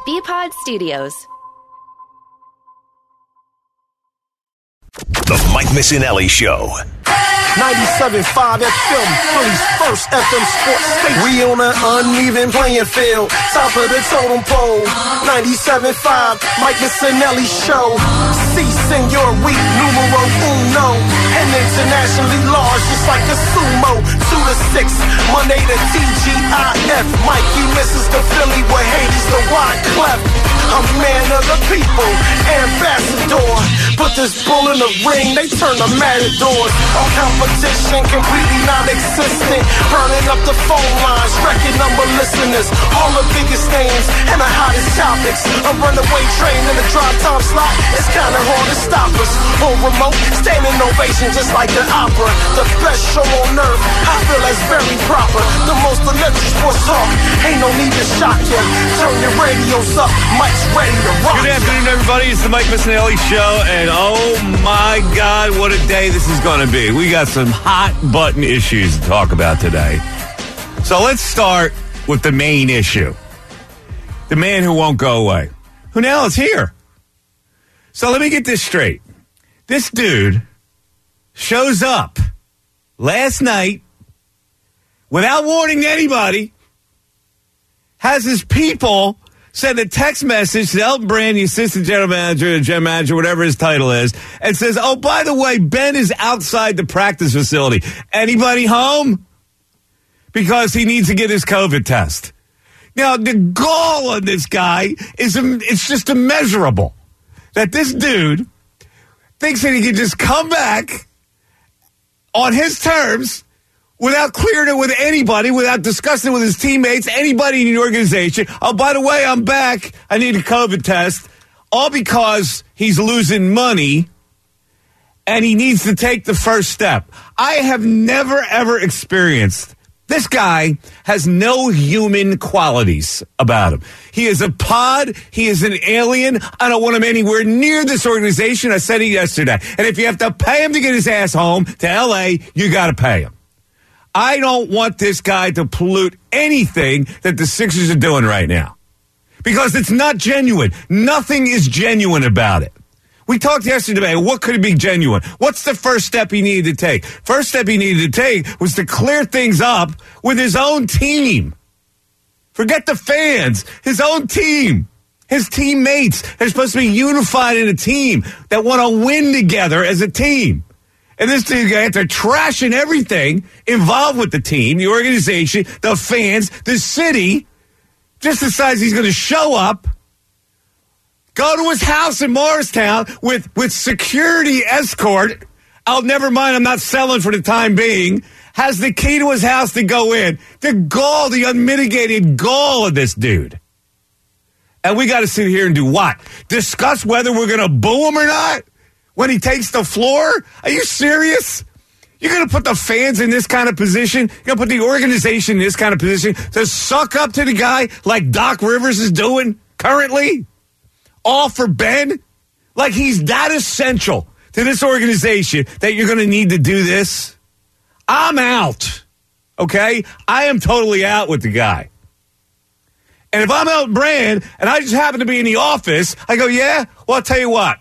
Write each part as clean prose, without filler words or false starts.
BPod Studios. The Mike Missinelli Show. 97.5 FM, Philly's first FM sports station. We on an uneven playing field, top of the totem pole. 97.5, Mike Missinelli Show. Si, senor, we numero uno. And internationally large, just like the sumo. 2 to 6, Monday to TGIF. Mikey misses the Philly with Hades the Wyclef. I'm man of the people, ambassador. Put this bull in the ring, they turn the matadors. All competition completely non-existent. Burning up the phone lines, record number listeners. All the biggest names and the hottest topics. A runaway train in the drive time slot. It's kinda hard to stop us. On remote, standing ovation just like the opera. The best show on earth, I feel that's very proper. The most electric sports talk, ain't no need to shock ya. Turn your radios up, Mike's ready to rock. Good afternoon, everybody. It's the Mike Missinelli Show, and oh my God, what a day this is going to be. We got some hot button issues to talk about today. So let's start with the main issue. The man who won't go away, who now is here. So let me get this straight. This dude shows up last night without warning anybody, has his people send a text message to Elton Brand, the assistant general manager, the general manager, whatever his title is, and says, oh, by the way, Ben is outside the practice facility. Anybody home? Because he needs to get his COVID test. Now, the gall on this guy it's just immeasurable. That this dude thinks that he can just come back on his terms without clearing it with anybody, without discussing it with his teammates, anybody in the organization. Oh, by the way, I'm back. I need a COVID test. All because he's losing money and he needs to take the first step. I have never, ever experienced. This guy has no human qualities about him. He is a pod. He is an alien. I don't want him anywhere near this organization. I said it yesterday. And if you have to pay him to get his ass home to L.A., you got to pay him. I don't want this guy to pollute anything that the Sixers are doing right now because it's not genuine. Nothing is genuine about it. We talked yesterday, what could be genuine? What's the first step he needed to take? First step he needed to take was to clear things up with his own team. Forget the fans, his own team. His teammates. They're supposed to be unified in a team that want to win together as a team. And this dude, after trashing everything involved with the team, the organization, the fans, the city, just decides he's going to show up, go to his house in Morristown with security escort. Oh, never mind, I'm not selling for the time being. Has the key to his house to go in. The gall, the unmitigated gall of this dude. And we got to sit here and do what? Discuss whether we're going to boo him or not when he takes the floor? Are you serious? You're going to put the fans in this kind of position? You're going to put the organization in this kind of position to suck up to the guy like Doc Rivers is doing currently? All for Ben? Like he's that essential to this organization that you're going to need to do this? I'm out. Okay? I am totally out with the guy. And if I'm Elton Brand and I just happen to be in the office, I go, yeah? Well, I'll tell you what.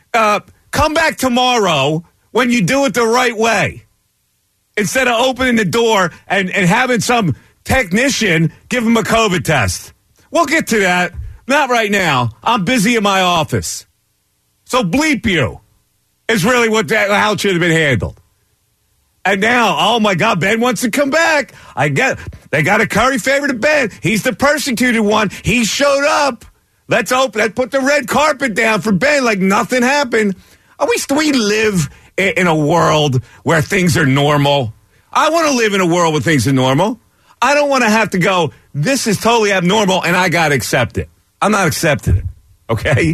Come back tomorrow when you do it the right way. Instead of opening the door and having some technician give him a COVID test. We'll get to that. Not right now. I'm busy in my office. So bleep you is really how it should have been handled. And now, oh my God, Ben wants to come back. They got a curry favor to Ben. He's the persecuted one. He showed up. Let's put the red carpet down for Ben like nothing happened. We live in a world where things are normal. I want to live in a world where things are normal. I don't want to have to go, this is totally abnormal and I got to accept it. I'm not accepting it. Okay?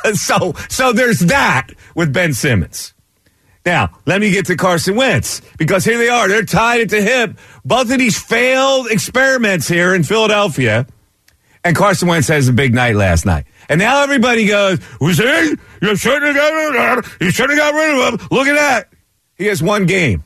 So there's that with Ben Simmons. Now, let me get to Carson Wentz, because here they are. They're tied at the hip. Both of these failed experiments here in Philadelphia. And Carson Wentz has a big night last night. And now everybody goes, you should have got rid of him. Look at that. He has one game.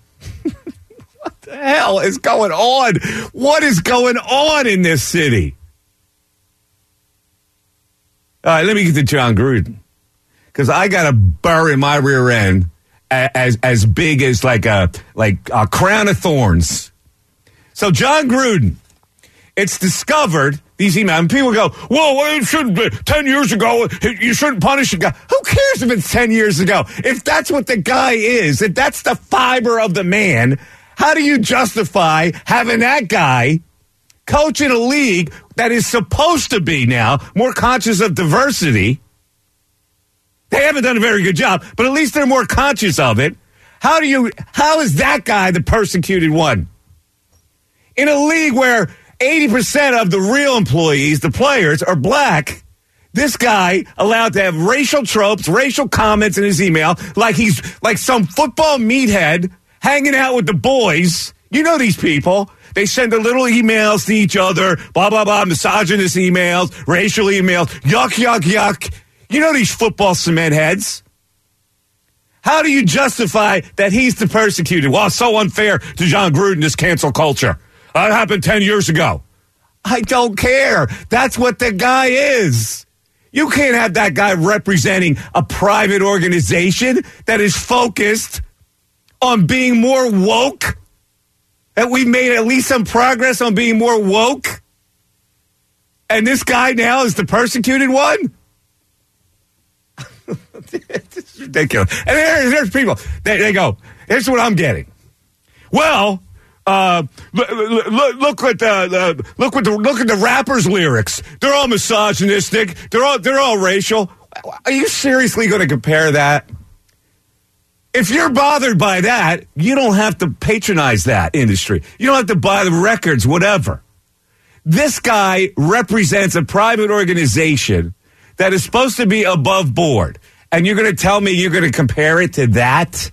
What the hell is going on? What is going on in this city? All right, let me get to John Gruden. Because I got a burr in my rear end as big as like a crown of thorns. So John Gruden, it's discovered, these emails, and people go, well, it shouldn't be 10 years ago, you shouldn't punish a guy. Who cares if it's 10 years ago? If that's what the guy is, if that's the fiber of the man, how do you justify having that guy coach in a league that is supposed to be now more conscious of diversity? They haven't done a very good job, but at least they're more conscious of it. How is that guy the persecuted one? In a league where 80% of the real employees, the players, are black, this guy allowed to have racial tropes, racial comments in his email, like he's like some football meathead hanging out with the boys. You know these people. They send the little emails to each other, blah, blah, blah, misogynist emails, racial emails, yuck, yuck, yuck. You know these football cement heads. How do you justify that he's the persecuted? Well, it's so unfair to John Gruden, this cancel culture. That happened 10 years ago. I don't care. That's what the guy is. You can't have that guy representing a private organization that is focused on being more woke. That we've made at least some progress on being more woke. And this guy now is the persecuted one? It's ridiculous. And there's people. They go, here's what I'm getting. Well, look at the rappers' lyrics. They're all misogynistic. They're all racial. Are you seriously going to compare that? If you're bothered by that, you don't have to patronize that industry. You don't have to buy the records, whatever. This guy represents a private organization that is supposed to be above board. And you're going to tell me you're going to compare it to that?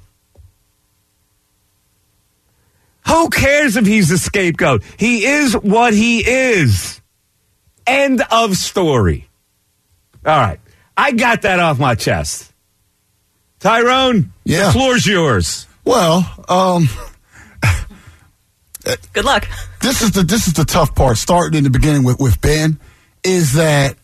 Who cares if he's the scapegoat? He is what he is. End of story. All right. I got that off my chest. Tyrone, yeah. The floor's yours. Well, good luck. This is the tough part. Starting in the beginning with Ben, is that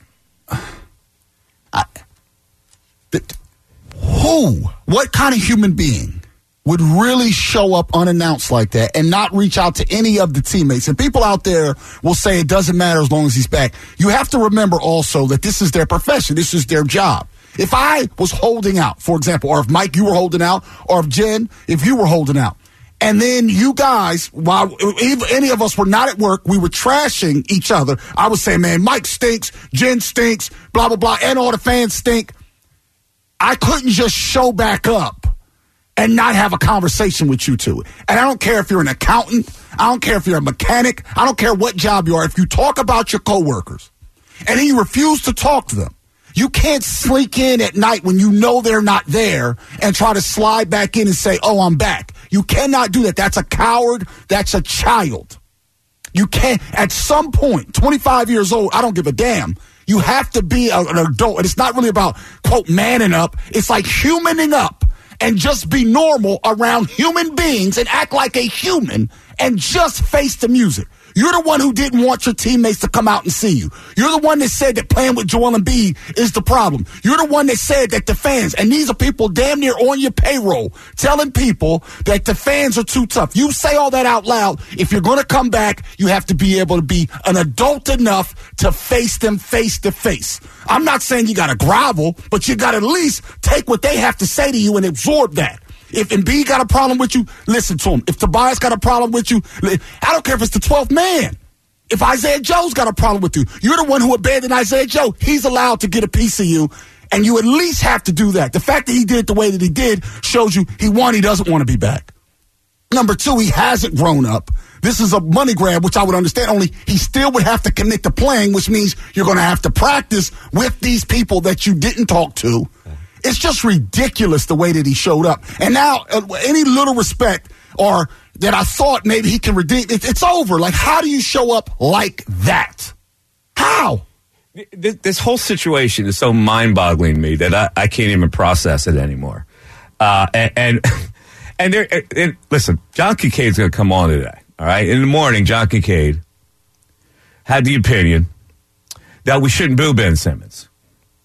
what kind of human being would really show up unannounced like that and not reach out to any of the teammates? And people out there will say it doesn't matter as long as he's back. You have to remember also that this is their profession. This is their job. If I was holding out, for example, or if Mike, you were holding out, or if Jen, if you were holding out, and then you guys, while any of us were not at work, we were trashing each other. I was saying, man, Mike stinks, Jen stinks, blah, blah, blah, and all the fans stink. I couldn't just show back up and not have a conversation with you two. And I don't care if you're an accountant. I don't care if you're a mechanic. I don't care what job you are. If you talk about your coworkers and then you refuse to talk to them, you can't sneak in at night when you know they're not there and try to slide back in and say, oh, I'm back. You cannot do that. That's a coward. That's a child. You can't. At some point, 25 years old, I don't give a damn. You have to be an adult. And it's not really about, quote, manning up. It's like humaning up and just be normal around human beings and act like a human and just face the music. You're the one who didn't want your teammates to come out and see you. You're the one that said that playing with Joel Embiid is the problem. You're the one that said that the fans, and these are people damn near on your payroll, telling people that the fans are too tough. You say all that out loud. If you're going to come back, you have to be able to be an adult enough to face them face to face. I'm not saying you got to grovel, but you got to at least take what they have to say to you and absorb that. If Embiid got a problem with you, listen to him. If Tobias got a problem with you, I don't care if it's the 12th man. If Isaiah Joe's got a problem with you, you're the one who abandoned Isaiah Joe. He's allowed to get a piece of you, and you at least have to do that. The fact that he did it the way that he did shows you, he doesn't want to be back. Number two, he hasn't grown up. This is a money grab, which I would understand, only he still would have to commit to playing, which means you're going to have to practice with these people that you didn't talk to. It's just ridiculous the way that he showed up. And now, any little respect or that I thought maybe he can redeem, it's over. Like, how do you show up like that? How? This whole situation is so mind-boggling to me that I can't even process it anymore. And listen, John Kincaid's going to come on today, all right? In the morning, John Kincaid had the opinion that we shouldn't boo Ben Simmons.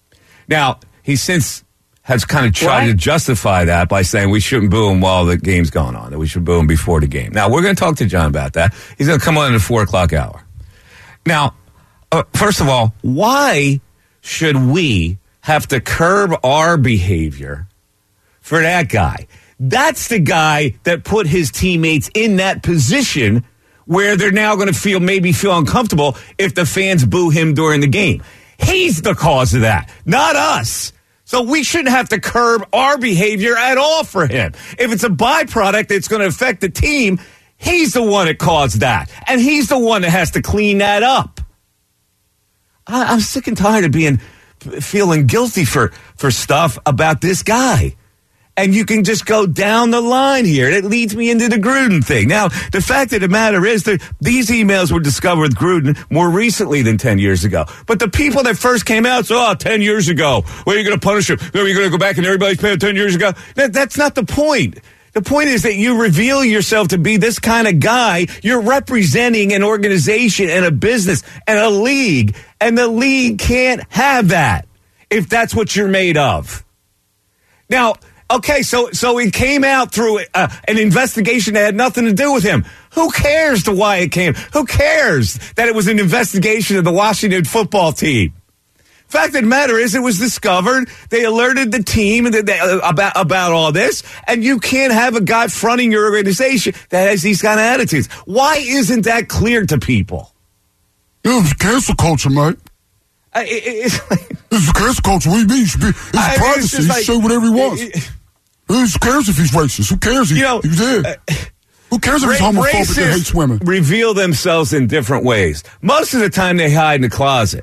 Now, he since has kind of tried to justify that by saying we shouldn't boo him while the game's going on, that we should boo him before the game. Now, we're going to talk to John about that. He's going to come on in the 4 o'clock hour. Now, first of all, why should we have to curb our behavior for that guy? That's the guy that put his teammates in that position where they're now going to maybe feel uncomfortable if the fans boo him during the game. He's the cause of that, not us. So we shouldn't have to curb our behavior at all for him. If it's a byproduct that's going to affect the team, he's the one that caused that. And he's the one that has to clean that up. I'm sick and tired of feeling guilty for stuff about this guy. And you can just go down the line here. It leads me into the Gruden thing. Now, the fact of the matter is that these emails were discovered with Gruden more recently than 10 years ago. But the people that first came out said, 10 years ago, well, you're going to punish him. Are you going to go back and everybody's paying 10 years ago? That's not the point. The point is that you reveal yourself to be this kind of guy. You're representing an organization and a business and a league. And the league can't have that if that's what you're made of. Now, okay, so it came out through an investigation that had nothing to do with him. Who cares to why it came? Who cares that it was an investigation of the Washington football team? Fact of the matter is, it was discovered. They alerted the team about all this, and you can't have a guy fronting your organization that has these kind of attitudes. Why isn't that clear to people? It was cancel culture, mate. It's cancel culture. What do you mean? It's privacy. He can say whatever he wants. Who cares if he's racist? Who cares? He's dead. Who cares if he's homophobic and hates women? Reveal themselves in different ways. Most of the time, they hide in the closet.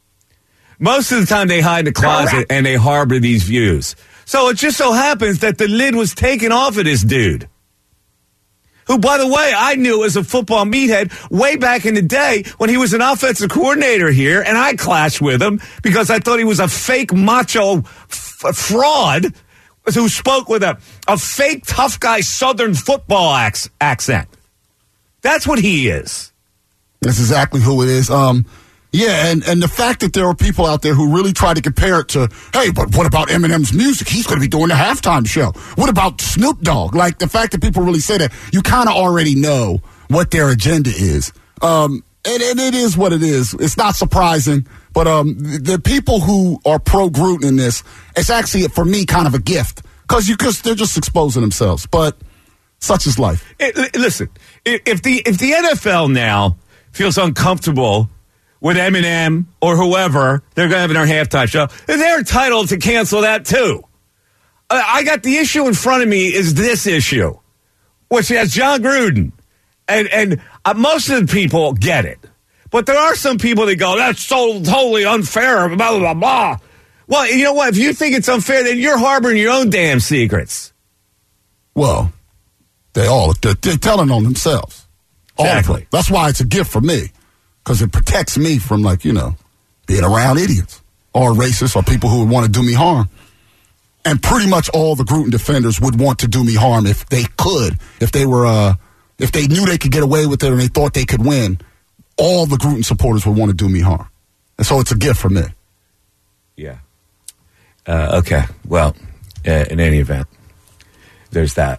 And they harbor these views. So it just so happens that the lid was taken off of this dude, who, by the way, I knew as a football meathead way back in the day when he was an offensive coordinator here, and I clashed with him because I thought he was a fake macho fraud who spoke with a fake tough guy Southern football accent. That's what he is. That's exactly who it is. Yeah, and the fact that there are people out there who really try to compare it to, hey, but what about Eminem's music? He's going to be doing the halftime show. What about Snoop Dogg? Like, the fact that people really say that, you kind of already know what their agenda is. And it is what it is. It's not surprising. But the people who are pro-Gruden in this, it's actually, for me, kind of a gift. Because they're just exposing themselves. But such is life. Listen, if the NFL now feels uncomfortable with Eminem or whoever they're going to have in their halftime show, they're entitled to cancel that too. I got the issue in front of me is this issue, which has John Gruden. And most of the people get it. But there are some people that go, that's so totally unfair, blah, blah, blah. Well, you know what? If you think it's unfair, then you're harboring your own damn secrets. Well, they're telling on themselves. Exactly. That's why it's a gift for me. Because it protects me from, being around idiots or racists or people who would want to do me harm. And pretty much all the Gruden defenders would want to do me harm if they could. If they were, if they knew they could get away with it and they thought they could win, all the Gruden supporters would want to do me harm. And so it's a gift for me. Yeah. Okay. Well, in any event, there's that.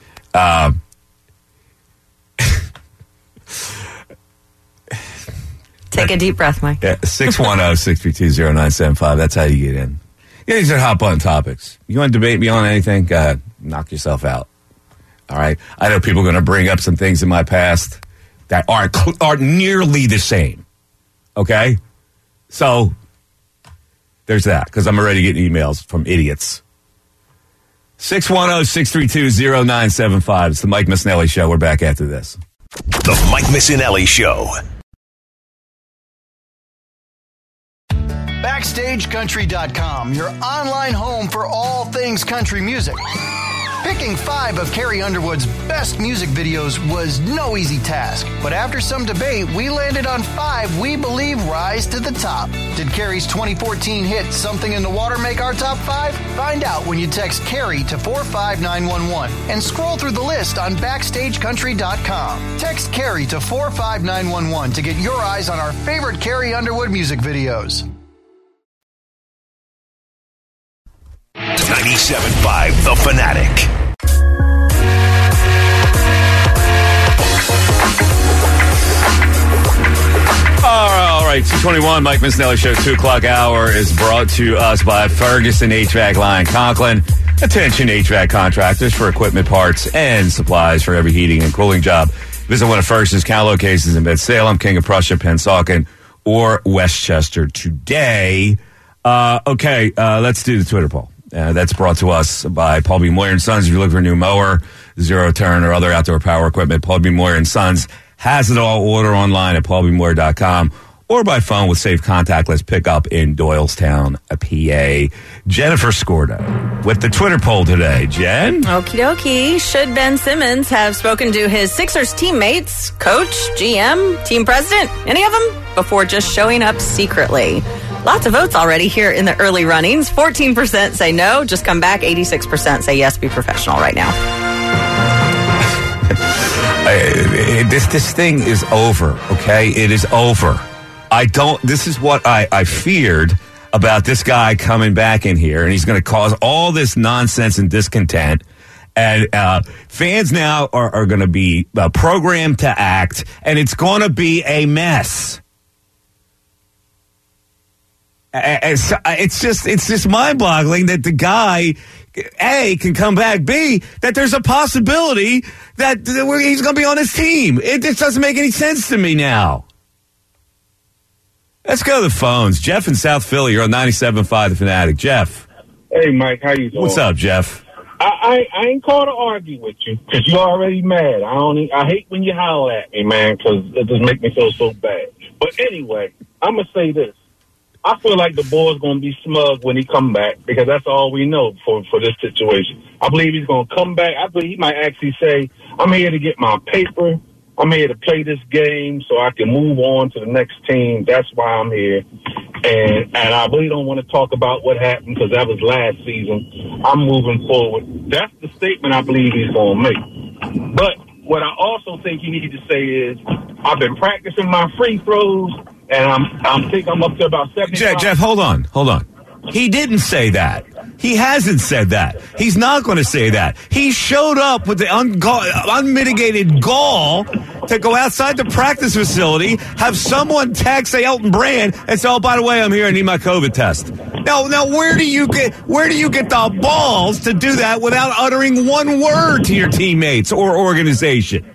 Take a deep breath, Mike. Yeah, 610-632-0975. That's how you get in. Yeah, these are hot button topics. You want to debate me on anything? Knock yourself out. All right? I know people are going to bring up some things in my past that aren't nearly the same. Okay? So, there's that, because I'm already getting emails from idiots. 610-632-0975. It's the Mike Missinelli Show. We're back after this. The Mike Missinelli Show. BackstageCountry.com, your online home for all things country music. Picking 5 of Carrie Underwood's best music videos was no easy task, but after some debate, we landed on 5 we believe rise to the top. Did Carrie's 2014 hit Something in the Water make our top 5? Find out when you text Carrie to 45911 and scroll through the list on BackstageCountry.com. Text Carrie to 45911 to get your eyes on our favorite Carrie Underwood music videos. 97.5 The Fanatic. All right, 221, Mike Missinelli Show, 2 o'clock hour is brought to us by Ferguson HVAC Line Conklin. Attention HVAC contractors for equipment parts and supplies for every heating and cooling job. Visit one of Ferguson's count locations in Bed-Salem, King of Prussia, Pennsauken, or Westchester today. Let's do the Twitter poll. That's brought to us by Paul B. Moyer & Sons. If you're looking for a new mower, zero-turn, or other outdoor power equipment, Paul B. Moyer & Sons has it all. Order online at paulbmoyer.com or by phone with safe contactless pickup in Doylestown, PA. Jennifer Scordo with the Twitter poll today. Jen? Okie dokie. Should Ben Simmons have spoken to his Sixers teammates, coach, GM, team president, any of them, before just showing up secretly? Lots of votes already here in the early runnings. 14% say no, just come back. 86% say yes, be professional right now. This thing is over, okay? It is over. This is what I feared about this guy coming back in here, and he's going to cause all this nonsense and discontent. And fans now are going to be programmed to act, and it's going to be a mess. It's just mind-boggling that the guy, A, can come back, B, that there's a possibility that he's going to be on his team. It just doesn't make any sense to me now. Let's go to the phones. Jeff in South Philly, you're on 97.5 The Fanatic. Jeff. Hey, Mike, how you doing? What's up, Jeff? I ain't called to argue with you because you're already mad. I hate when you holler at me, man, because it just make me feel so bad. But anyway, I'm going to say this. I feel like the boy's going to be smug when he come back because that's all we know for this situation. I believe he's going to come back. I believe he might actually say, I'm here to get my paper. I'm here to play this game so I can move on to the next team. That's why I'm here. And I really don't want to talk about what happened because that was last season. I'm moving forward. That's the statement I believe he's going to make. But what I also think you need to say is I've been practicing my free throws, and I think I'm up to about 75. Jeff, hold on. He didn't say that. He hasn't said that. He's not going to say that. He showed up with the unmitigated gall to go outside the practice facility, have someone text, say, Elton Brand, and say, oh, by the way, I'm here, I need my COVID test. Now, where do you get the balls to do that without uttering one word to your teammates or organization?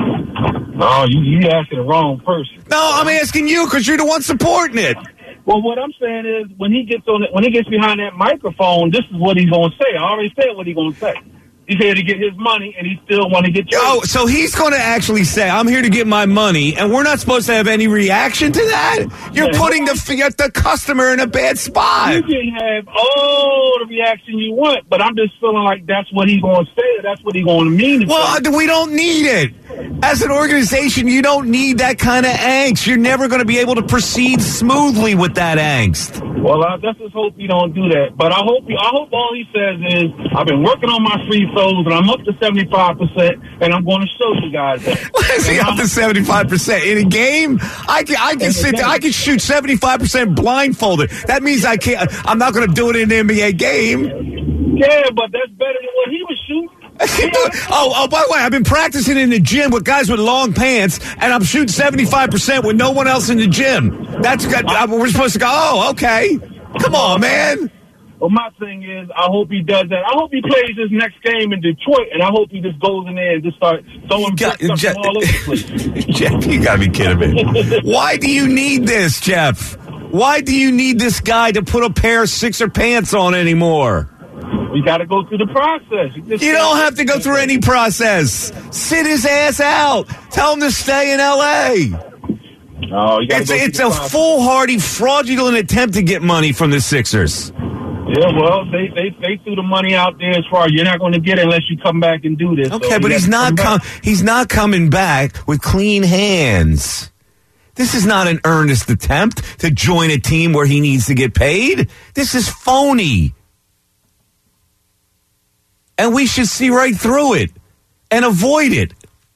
No, you asking the wrong person. No, I'm asking you because you're the one supporting it. Well, what I'm saying is when he gets behind that microphone, this is what he's going to say. I already said what he's going to say. He's here to get his money, and he still want to get traded. Oh, so he's going to actually say, I'm here to get my money, and we're not supposed to have any reaction to that? You're putting the customer in a bad spot. You can have all the reaction you want, but I'm just feeling like that's what he's going to say. That's what he's going to mean. Well, we don't need it. As an organization, you don't need that kind of angst. You're never going to be able to proceed smoothly with that angst. Well, I just hope you don't do that. But I hope all he says is, I've been working on my free throws, and I'm up to 75%, and I'm going to show you guys that. What is he up to 75%? In a game, I can shoot 75% blindfolded. That means I'm not going to do it in an NBA game. Yeah, but that's better than what he was shooting. Oh, by the way, I've been practicing in the gym with guys with long pants, and I'm shooting 75% with no one else in the gym. We're supposed to go, oh, okay. Come on, man. Well, my thing is, I hope he does that. I hope he plays his next game in Detroit, and I hope he just goes in there and just starts throwing stuff all over the place. Jeff, you got to be kidding me. Why do you need this, Jeff? Why do you need this guy to put a pair of Sixer pants on anymore? We got to go through the process. You don't have to go through any process. Sit his ass out. Tell him to stay in L.A. Oh, it's a foolhardy, fraudulent attempt to get money from the Sixers. Yeah, well, they threw the money out there as far as you're not going to get it unless you come back and do this. Okay, so but he's not coming back with clean hands. This is not an earnest attempt to join a team where he needs to get paid. This is phony. And we should see right through it and avoid it.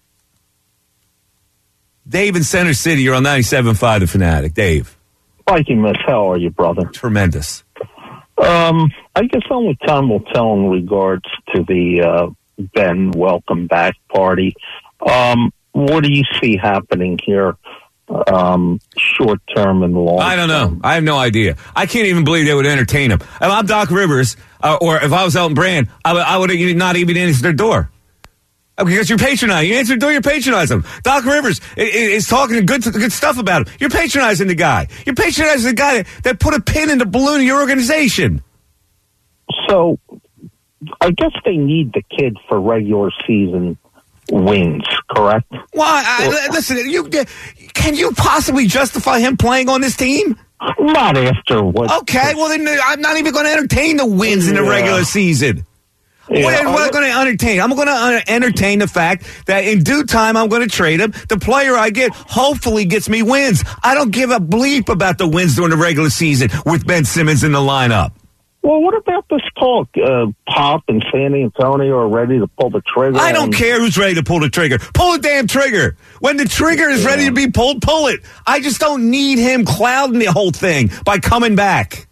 Dave in Center City, you're on 97.5 The Fanatic. Dave. Viking Miss, how are you, brother? Tremendous. I guess only time will tell in regards to the Ben welcome back party. What do you see happening here, short term and long term? I don't know. I have no idea. I can't even believe they would entertain him. If I'm Doc Rivers, or if I was Elton Brand, I would have not even answered their door. Because you're patronizing. You answer the door, you're patronizing him. Doc Rivers is talking good stuff about him. You're patronizing the guy. You're patronizing the guy that put a pin in the balloon of your organization. So, I guess they need the kid for regular season wins, correct? Why? Listen, can you possibly justify him playing on this team? Not after what... Okay, well then I'm not even going to entertain the wins in the regular season. Yeah. What am I going to entertain? I'm going to entertain the fact that in due time I'm going to trade him. The player I get hopefully gets me wins. I don't give a bleep about the wins during the regular season with Ben Simmons in the lineup. Well, what about this talk? Pop and San Antonio are ready to pull the trigger. I don't care who's ready to pull the trigger. Pull the damn trigger. When the trigger is ready to be pulled, pull it. I just don't need him clouding the whole thing by coming back.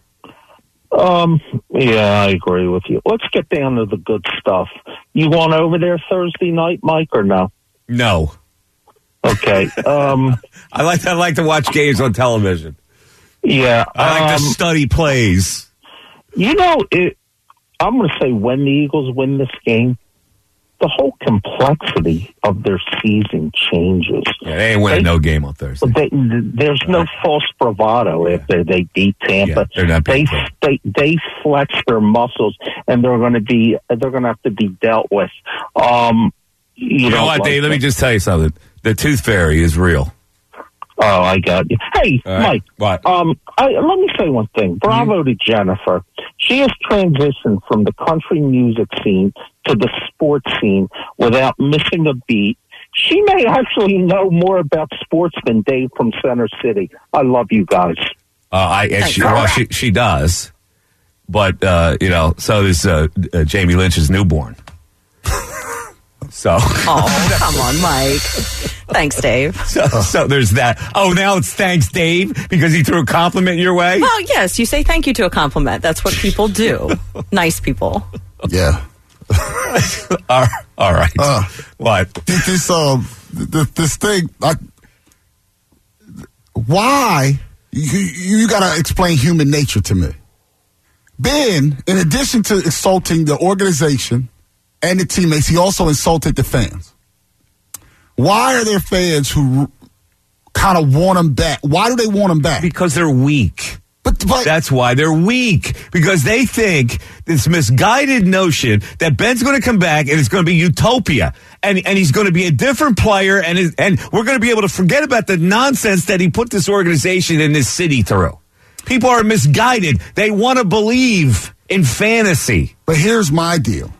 Yeah, I agree with you. Let's get down to the good stuff. You going over there Thursday night, Mike, or no? No. Okay. I like to watch games on television. Yeah. I like to study plays. You know, I'm going to say when the Eagles win this game, the whole complexity of their season changes. Yeah, they ain't winning no game on Thursday. There's no false bravado if they beat Tampa. Yeah, they're not beating Tampa. They flex their muscles, and they're going to have to be dealt with. You know what, Dave? Let me just tell you something. The Tooth Fairy is real. Oh, I got you. Hey, right. Mike. What? Let me say one thing. Bravo to Jennifer. She has transitioned from the country music scene to the sports scene without missing a beat. She may actually know more about sports than Dave from Center City. I love you guys. She does. But, so does Jamie Lynch's newborn. So. Oh, come on, Mike. Thanks, Dave. So there's that. Oh, now it's thanks, Dave, because he threw a compliment your way? Well, yes, you say thank you to a compliment. That's what people do. Nice people. Yeah. All right. What? This thing, why? You got to explain human nature to me. Ben, in addition to insulting the organization and the teammates, he also insulted the fans. Why are there fans who kind of want him back? Why do they want him back? Because they're weak. But that's why they're weak. Because they think this misguided notion that Ben's going to come back and it's going to be utopia. And he's going to be a different player and we're going to be able to forget about the nonsense that he put this organization and this city through. People are misguided. They want to believe in fantasy. But here's my deal.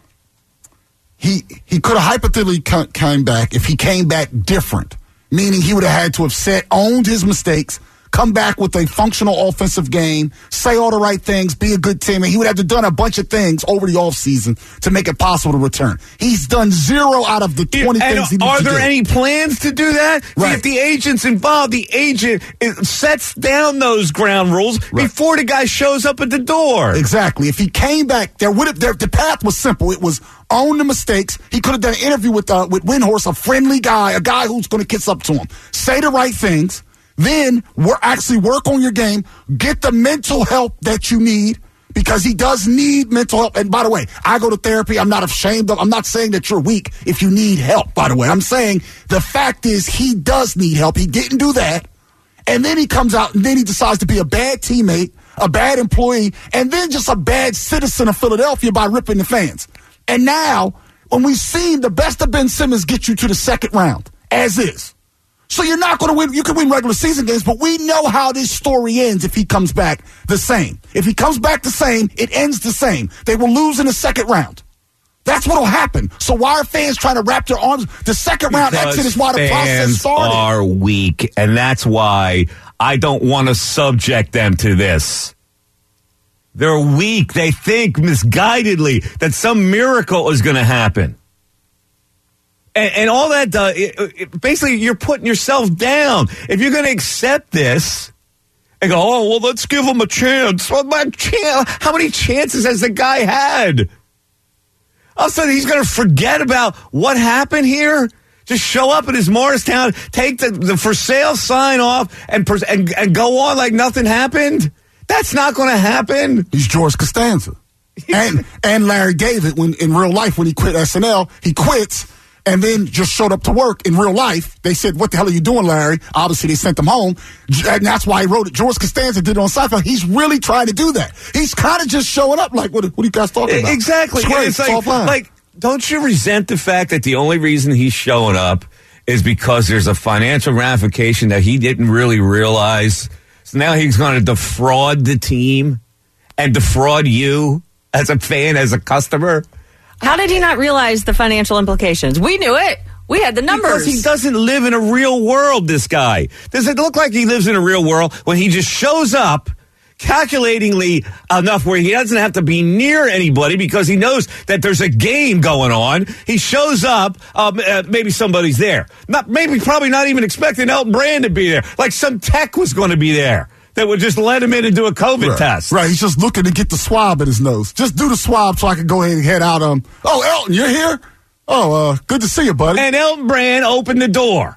He could have hypothetically came back if he came back different, meaning he would have had to have owned his mistakes, come back with a functional offensive game, say all the right things, be a good teammate. He would have to done a bunch of things over the offseason to make it possible to return. He's done 0 out of the 20 things he needs to do. Are there any plans to do that? Right. See, if the agent's involved, the agent sets down those ground rules before the guy shows up at the door. Exactly. If he came back, the path was simple. It was own the mistakes. He could have done an interview with Windhorst, a friendly guy, a guy who's going to kiss up to him. Say the right things. Then work on your game. Get the mental help that you need because he does need mental help. And by the way, I go to therapy. I'm not ashamed of. I'm not saying that you're weak if you need help. By the way, I'm saying the fact is he does need help. He didn't do that, and then he comes out and then he decides to be a bad teammate, a bad employee, and then just a bad citizen of Philadelphia by ripping the fans. And now, when we've seen the best of Ben Simmons get you to the second round, as is. So you're not going to win. You can win regular season games, but we know how this story ends if he comes back the same. If he comes back the same, it ends the same. They will lose in the second round. That's what will happen. So why are fans trying to wrap their arms? The second round exit is why the process started. Fans are weak, and that's why I don't want to subject them to this. They're weak. They think misguidedly that some miracle is going to happen. And all that does, basically, you're putting yourself down. If you're going to accept this, and go, oh, well, let's give him a chance. Well, how many chances has the guy had? All of a sudden, he's going to forget about what happened here? Just show up at his Morristown, take the for sale sign off, and go on like nothing happened? That's not going to happen. He's George Costanza. and Larry David, when in real life, when he quit SNL, he quits and then just showed up to work in real life. They said, what the hell are you doing, Larry? Obviously, they sent him home. And that's why he wrote it. George Costanza did it on Seinfeld. He's really trying to do that. He's kind of just showing up like, what are you guys talking about? Exactly. It's like, don't you resent the fact that the only reason he's showing up is because there's a financial ramification that he didn't really realize? So now he's going to defraud the team and defraud you as a fan, as a customer? How did he not realize the financial implications? We knew it. We had the numbers. Because he doesn't live in a real world, this guy. Does it look like he lives in a real world when he just shows up calculatingly enough where he doesn't have to be near anybody because he knows that there's a game going on? He shows up, maybe somebody's there. Probably not even expecting Elton Brand to be there. Like some tech was going to be there that would just let him in and do a COVID test. Right, he's just looking to get the swab in his nose. Just do the swab so I can go ahead and head out. Oh, Elton, you're here? Oh, good to see you, buddy. And Elton Brand opened the door.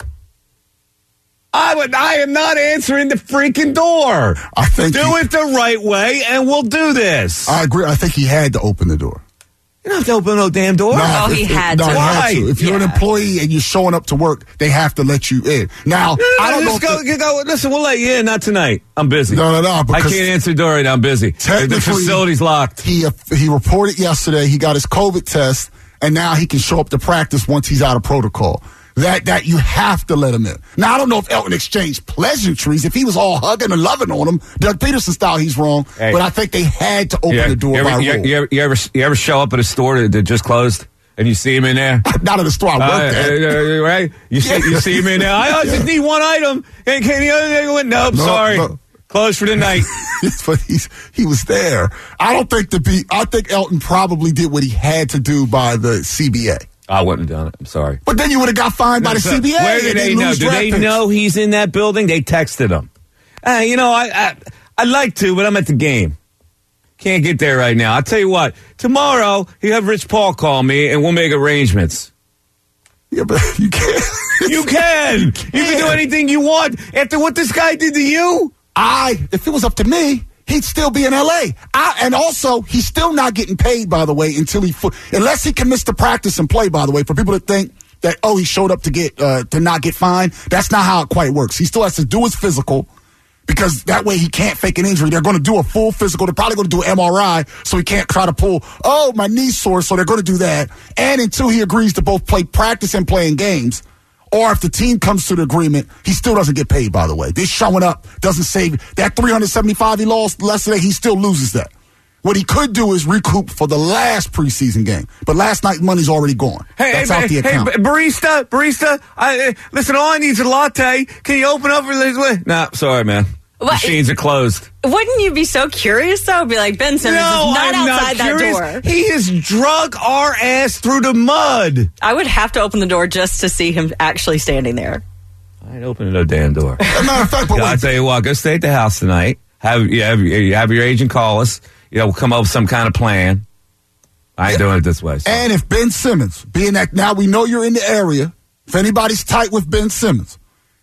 I am not answering the freaking door. I think do it the right way, and we'll do this. I agree. I think he had to open the door. You don't have to open no damn door. He had to. Why? If you're an employee and you're showing up to work, they have to let you in. Now, I don't know. Listen, we'll let you in. Not tonight. I'm busy. No. I can't answer the door right now. I'm busy. The facility's locked. He reported yesterday he got his COVID test, and now he can show up to practice once he's out of protocol. That you have to let him in. Now, I don't know if Elton exchanged pleasantries. If he was all hugging and loving on him, Doug Peterson style, he's wrong. Hey. But I think they had to open the door by rule. You ever show up at a store that just closed and you see him in there? Not at a store. I worked at. Right? You see him in there. I just need one item. Hey, can you? Nope, sorry. No. Closed for the night. But he was there. I think Elton probably did what he had to do by the CBA. I wouldn't have done it. I'm sorry. But then you would have got fined by the CBA. Where did they know? Do they know he's in that building? They texted him. I'd like to, but I'm at the game. Can't get there right now. I'll tell you what. Tomorrow, you have Rich Paul call me, and we'll make arrangements. Yeah, but you can't. You can. You can do anything you want. After what this guy did to you? If it was up to me, he'd still be in L.A. And also, he's still not getting paid, by the way, unless he can miss the practice and play, by the way. For people to think that, he showed up to not get fined, that's not how it quite works. He still has to do his physical because that way he can't fake an injury. They're going to do a full physical. They're probably going to do an MRI so he can't try to pull, my knee's sore, so they're going to do that. And until he agrees to both play practice and playing games, or if the team comes to the agreement, he still doesn't get paid, by the way. This showing up doesn't save that $375 he lost yesterday. He still loses that. What he could do is recoup for the last preseason game. But last night's money's already gone. That's out the account. Barista, listen, all I need is a latte. Can you open up? Nah, sorry, man. Machines are closed. Wouldn't you be so curious, though? Be like, Ben Simmons is not outside that door. He has drug our ass through the mud. I would have to open the door just to see him actually standing there. I ain't opening no damn door. As a matter of fact, I'll tell you what, go stay at the house tonight. Have your agent call us. We'll come up with some kind of plan. I ain't doing it this way. So. And if Ben Simmons, being that now we know you're in the area, if anybody's tight with Ben Simmons,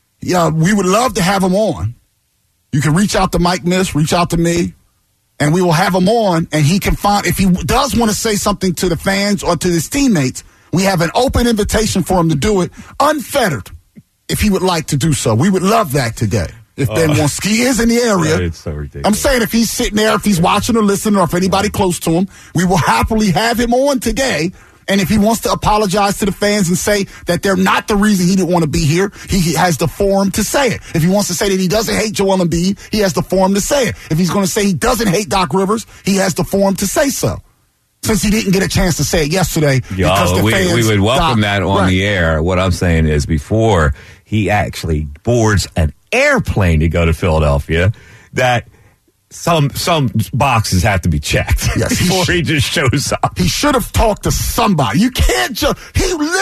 we would love to have him on. You can reach out to Mike Miss, reach out to me, and we will have him on, and he can find, if he does want to say something to the fans or to his teammates, we have an open invitation for him to do it, unfettered, if he would like to do so. We would love that today. If Ben wants, he is in the area. It's so ridiculous. I'm saying if he's sitting there, if he's watching or listening, or if anybody close to him, we will happily have him on today. And if he wants to apologize to the fans and say that they're not the reason he didn't want to be here, he has the forum to say it. If he wants to say that he doesn't hate Joel Embiid, he has the forum to say it. If he's going to say he doesn't hate Doc Rivers, he has the forum to say so. Since he didn't get a chance to say it yesterday. Because we would welcome that on the air. What I'm saying is before he actually boards an airplane to go to Philadelphia, that some boxes have to be checked before he just shows up. He should have talked to somebody. You can't just, he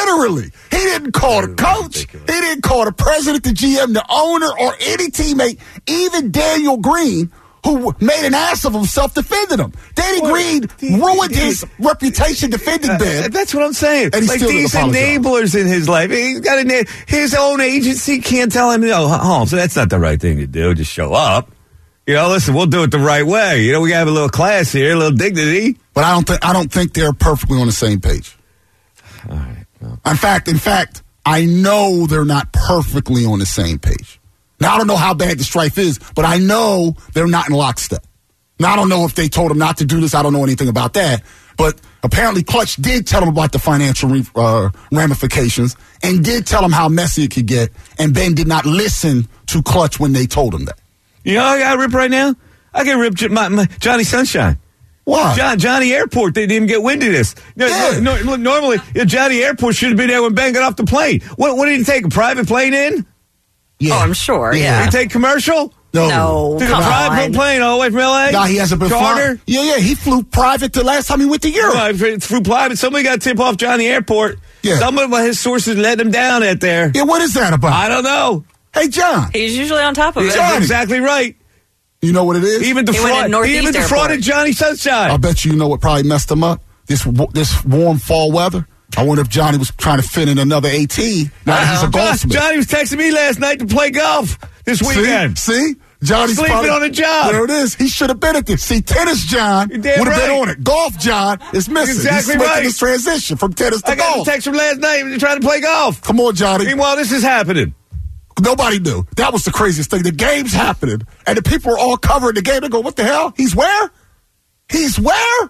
didn't call the coach. He didn't call the president, the GM, the owner, or any teammate, even Daniel Green, who made an ass of himself defending him. Danny Green ruined his reputation defending Ben. That's what I'm saying. And like these enablers in his life. He's got his own agency can't tell him, Holmes, that's not the right thing to do. Just show up. Listen, we'll do it the right way. We have a little class here, a little dignity. But I don't think they're perfectly on the same page. All right. Well. In fact, I know they're not perfectly on the same page. Now, I don't know how bad the strife is, but I know they're not in lockstep. Now, I don't know if they told him not to do this. I don't know anything about that. But apparently Clutch did tell him about the financial ramifications and did tell him how messy it could get, and Ben did not listen to Clutch when they told him that. I got ripped right now? I get ripped my Johnny Sunshine. Why? Johnny Airport, they didn't even get wind of this. Normally, Johnny Airport should have been there when Ben got off the plane. What did he take, a private plane in? Yeah. Oh, I'm sure, yeah. Did he take commercial? No. Took a private plane all the way from L.A.? No, he hasn't been Charter? Yeah, he flew private the last time he went to Europe. No, flew private. Somebody got to tip off Johnny Airport. Yeah. Some of his sources let him down out there. Yeah, what is that about? I don't know. Hey, John. He's usually on top of it. That's exactly right. You know what it is? He even defrauded Johnny Sunshine. I bet you know what probably messed him up? This warm fall weather. I wonder if Johnny was trying to fit in another 18. Now that he's a golfsmith. Johnny was texting me last night to play golf this weekend. See? Johnny's sleeping on a job. There it is. He should have been at this. See, tennis John would have been on it. Golf John is missing. Exactly He's making right. this transition from tennis to golf. I got a text from last night trying to play golf. Come on, Johnny. Meanwhile, this is happening. Nobody knew. That was the craziest thing. The game's happening, and the people are all covering the game. They go, what the hell? He's where? He's where?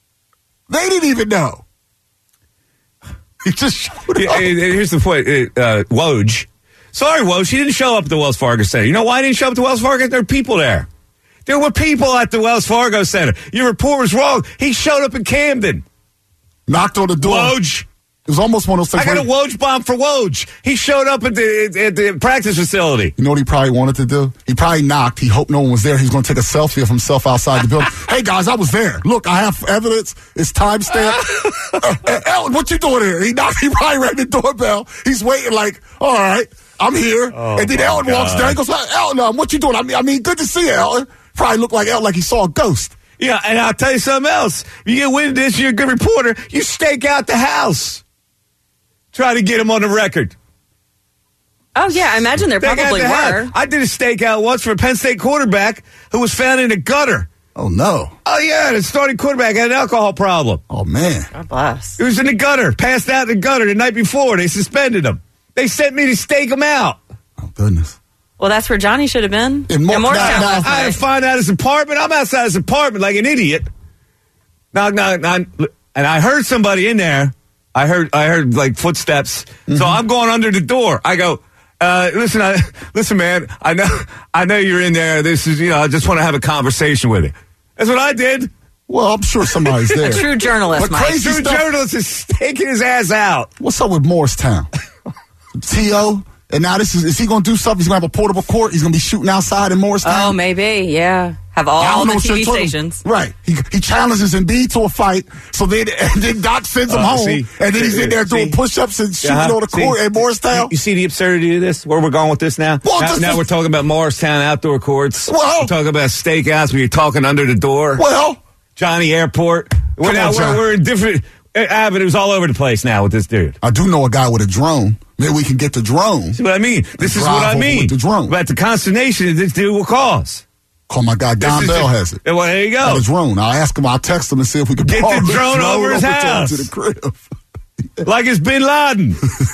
They didn't even know. He just showed up. Here's the point. Woj. Sorry, Woj. He didn't show up at the Wells Fargo Center. You know why he didn't show up at the Wells Fargo? There were people there. There were people at the Wells Fargo Center. Your report was wrong. He showed up in Camden. Knocked on the door. Woj. It was almost one of those things. I got a Woj bomb for Woj. He showed up at the practice facility. You know what he probably wanted to do? He probably knocked. He hoped no one was there. He was going to take a selfie of himself outside the building. Hey, guys, I was there. Look, I have evidence. It's timestamped. Ellen, what you doing here? He knocked. He probably rang the doorbell. He's waiting like, all right, I'm here. Oh, and then Ellen walks down. He goes, Ellen, what you doing? I mean, good to see you, Ellen. Probably looked like Ellen, like he saw a ghost. Yeah, and I'll tell you something else. If you get wind of this, you're a good reporter. You stake out the house. Try to get him on the record. Oh, yeah, I imagine there probably were. I did a stakeout once for a Penn State quarterback who was found in a gutter. Oh, no. Oh, yeah, the starting quarterback had an alcohol problem. Oh, man. God bless. He was in the gutter, passed out in the gutter the night before. They suspended him. They sent me to stake him out. Oh, goodness. Well, that's where Johnny should have been. In Morristown. Now, I had to find out his apartment. I'm outside his apartment like an idiot. Knock, knock, knock. And I heard somebody in there. I heard like footsteps. Mm-hmm. So I'm going under the door. I go, listen, man. I know you're in there. This is, I just want to have a conversation with you. That's what I did. Well, I'm sure somebody's there. A true journalist, Mike. Crazy true journalist is staking his ass out. What's up with Morristown? T.O. And now is he going to do something? He's going to have a portable court. He's going to be shooting outside in Morristown. Oh, maybe, yeah. Have all the TV stations. Right. He challenges Embiid to a fight. So then Doc sends him home. And then he's in there doing push-ups and shooting on the court at Morristown. You see the absurdity of this? Where we're going with this now? Well, now we're talking about Morristown outdoor courts. Well, we're talking about stakeouts where you're talking under the door. Well. Johnny Airport. We're in different avenues all over the place now with this dude. I do know a guy with a drone. Maybe we can get the drone. See what I mean? This is what I mean. With the drone. About the consternation that this dude will cause. Call my guy, Don Bell has it. Well, there you go. The drone. I'll ask him, I'll text him and see if we can get the drone over his house. To the crib. Like it's Bin Laden.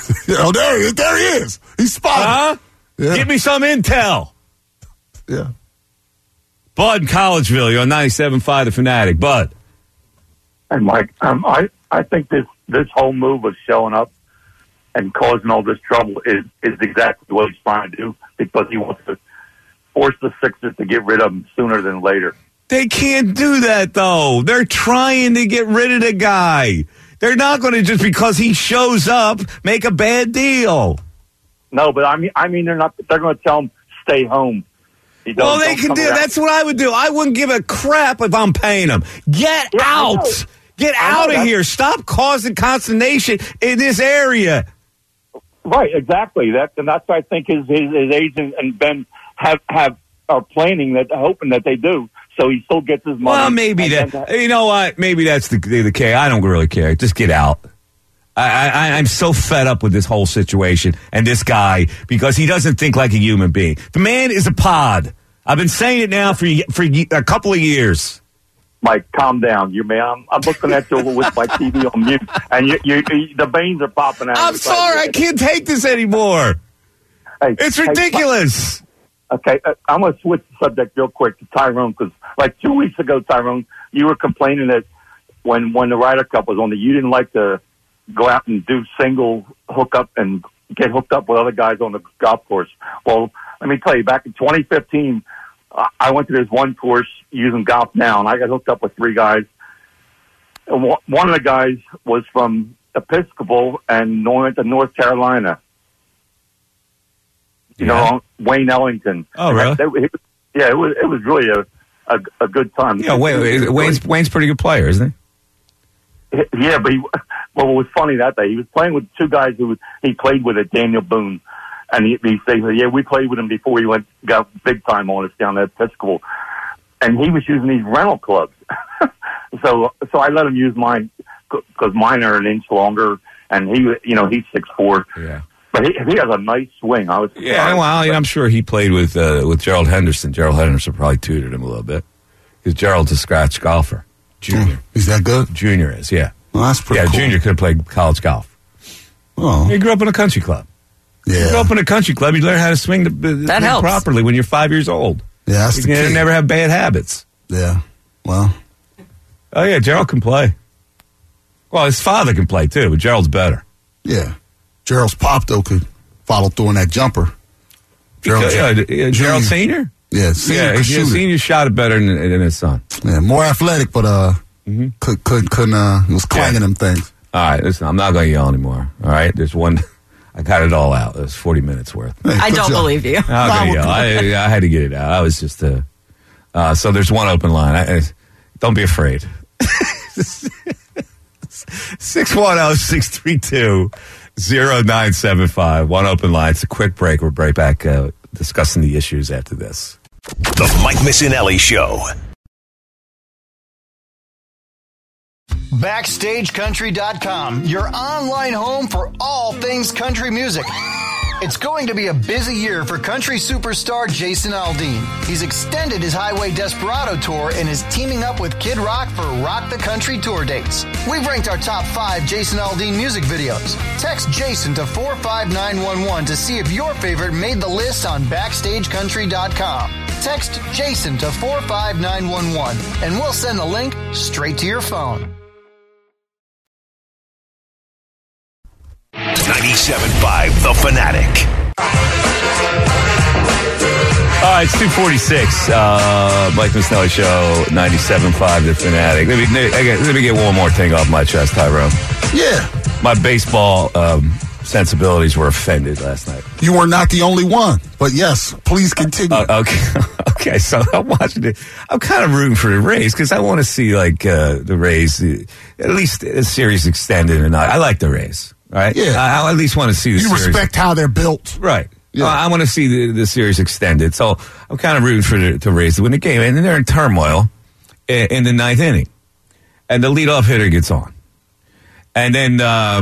There he is. He's spotted. Huh? Yeah. Give me some intel. Yeah. Bud in Collegeville, you're on 97.5 The Fanatic. Bud. And Mike, I think this whole move of showing up and causing all this trouble is exactly what he's trying to do, because he wants to force the Sixers to get rid of him sooner than later. They can't do that, though. They're trying to get rid of the guy. They're not going to, just because he shows up, make a bad deal. No, but I mean, they're not. They're going to tell him stay home. Well, they can do. That's what I would do. I wouldn't give a crap if I'm paying them. Get out. Get out of here. Stop causing consternation in this area. Right, exactly. That's what I think his agent and Ben are planning that, hoping that they do. So he still gets his money. Well, maybe that. You know what? Maybe that's the case. I don't really care. Just get out. I'm so fed up with this whole situation and this guy because he doesn't think like a human being. The man is a pod. I've been saying it now for a couple of years. Mike, calm down. I'm looking at you with my TV on mute, and the veins are popping out. I'm sorry. I can't take this anymore. Hey, it's ridiculous. Okay, I'm going to switch the subject real quick to Tyrone because, like 2 weeks ago, Tyrone, you were complaining that when the Ryder Cup was on, that you didn't like to go out and do single hookup and get hooked up with other guys on the golf course. Well, let me tell you, back in 2015, I went to this one course using Golf Now, and I got hooked up with 3 guys. And one of the guys was from Episcopal and went to North Carolina. You know, Wayne Ellington. Oh, really? It was really a good time. Yeah, Wayne's a pretty good player, isn't he? Yeah, but what was funny that day, he was playing with 2 guys who he played with at Daniel Boone. And he said, yeah, we played with him before he got big time on us down at Episcopal. And he was using these rental clubs. So I let him use mine because mine are an inch longer, and he's 6'4". Yeah. But he has a nice swing. I'm sure he played with Gerald Henderson. Gerald Henderson probably tutored him a little bit because Gerald's a scratch golfer. Junior. Is that good? Junior is, yeah. Well, that's pretty cool. Junior could have played college golf. Oh. He grew up in a country club. Yeah. You grew up in a country club, you learn how to swing properly when you're 5 years old. Yeah, that's the key. You never have bad habits. Yeah. Well. Oh, yeah, Gerald can play. Well, his father can play, too, but Gerald's better. Yeah. Gerald's pop, though, could follow through on that jumper. Gerald Sr.? Yeah, Senior shot it better than his son. Yeah, more athletic, but couldn't he was clanging them things. All right, listen, I'm not going to yell anymore. All right, there's one. I got it all out. It was 40 minutes worth. Hey, I don't believe you. I had to get it out. I was just so there's one open line. Don't be afraid. 610-632-0975. One open line. It's a quick break. We'll be right back discussing the issues after this. The Mike Missinelli Show. BackstageCountry.com, your online home for all things country music. It's going to be a busy year for country superstar Jason Aldean. He's extended his Highway Desperado tour and is teaming up with Kid Rock for Rock the Country tour dates. We've ranked our top 5 Jason Aldean music videos. Text Jason to 45911 to see if your favorite made the list on BackstageCountry.com. Text Jason to 45911 and we'll send the link straight to your phone. 97.5 The Fanatic. All right, it's 2:46. Mike Missinelli Show, 97.5 The Fanatic. Let me get one more thing off my chest, Tyrone. Yeah. My baseball sensibilities were offended last night. You were not the only one, but yes, please continue. Okay, so I'm watching it. I'm kind of rooting for the Rays because I want to see the Rays, at least a series extended or not. I like the Rays. Right? Yeah. I at least want to see the series. You respect how they're built. Right. Yeah. I want to see the series extended. So I'm kind of rooting for the Rays to win the game. And then they're in turmoil in the 9th inning. And the leadoff hitter gets on. And then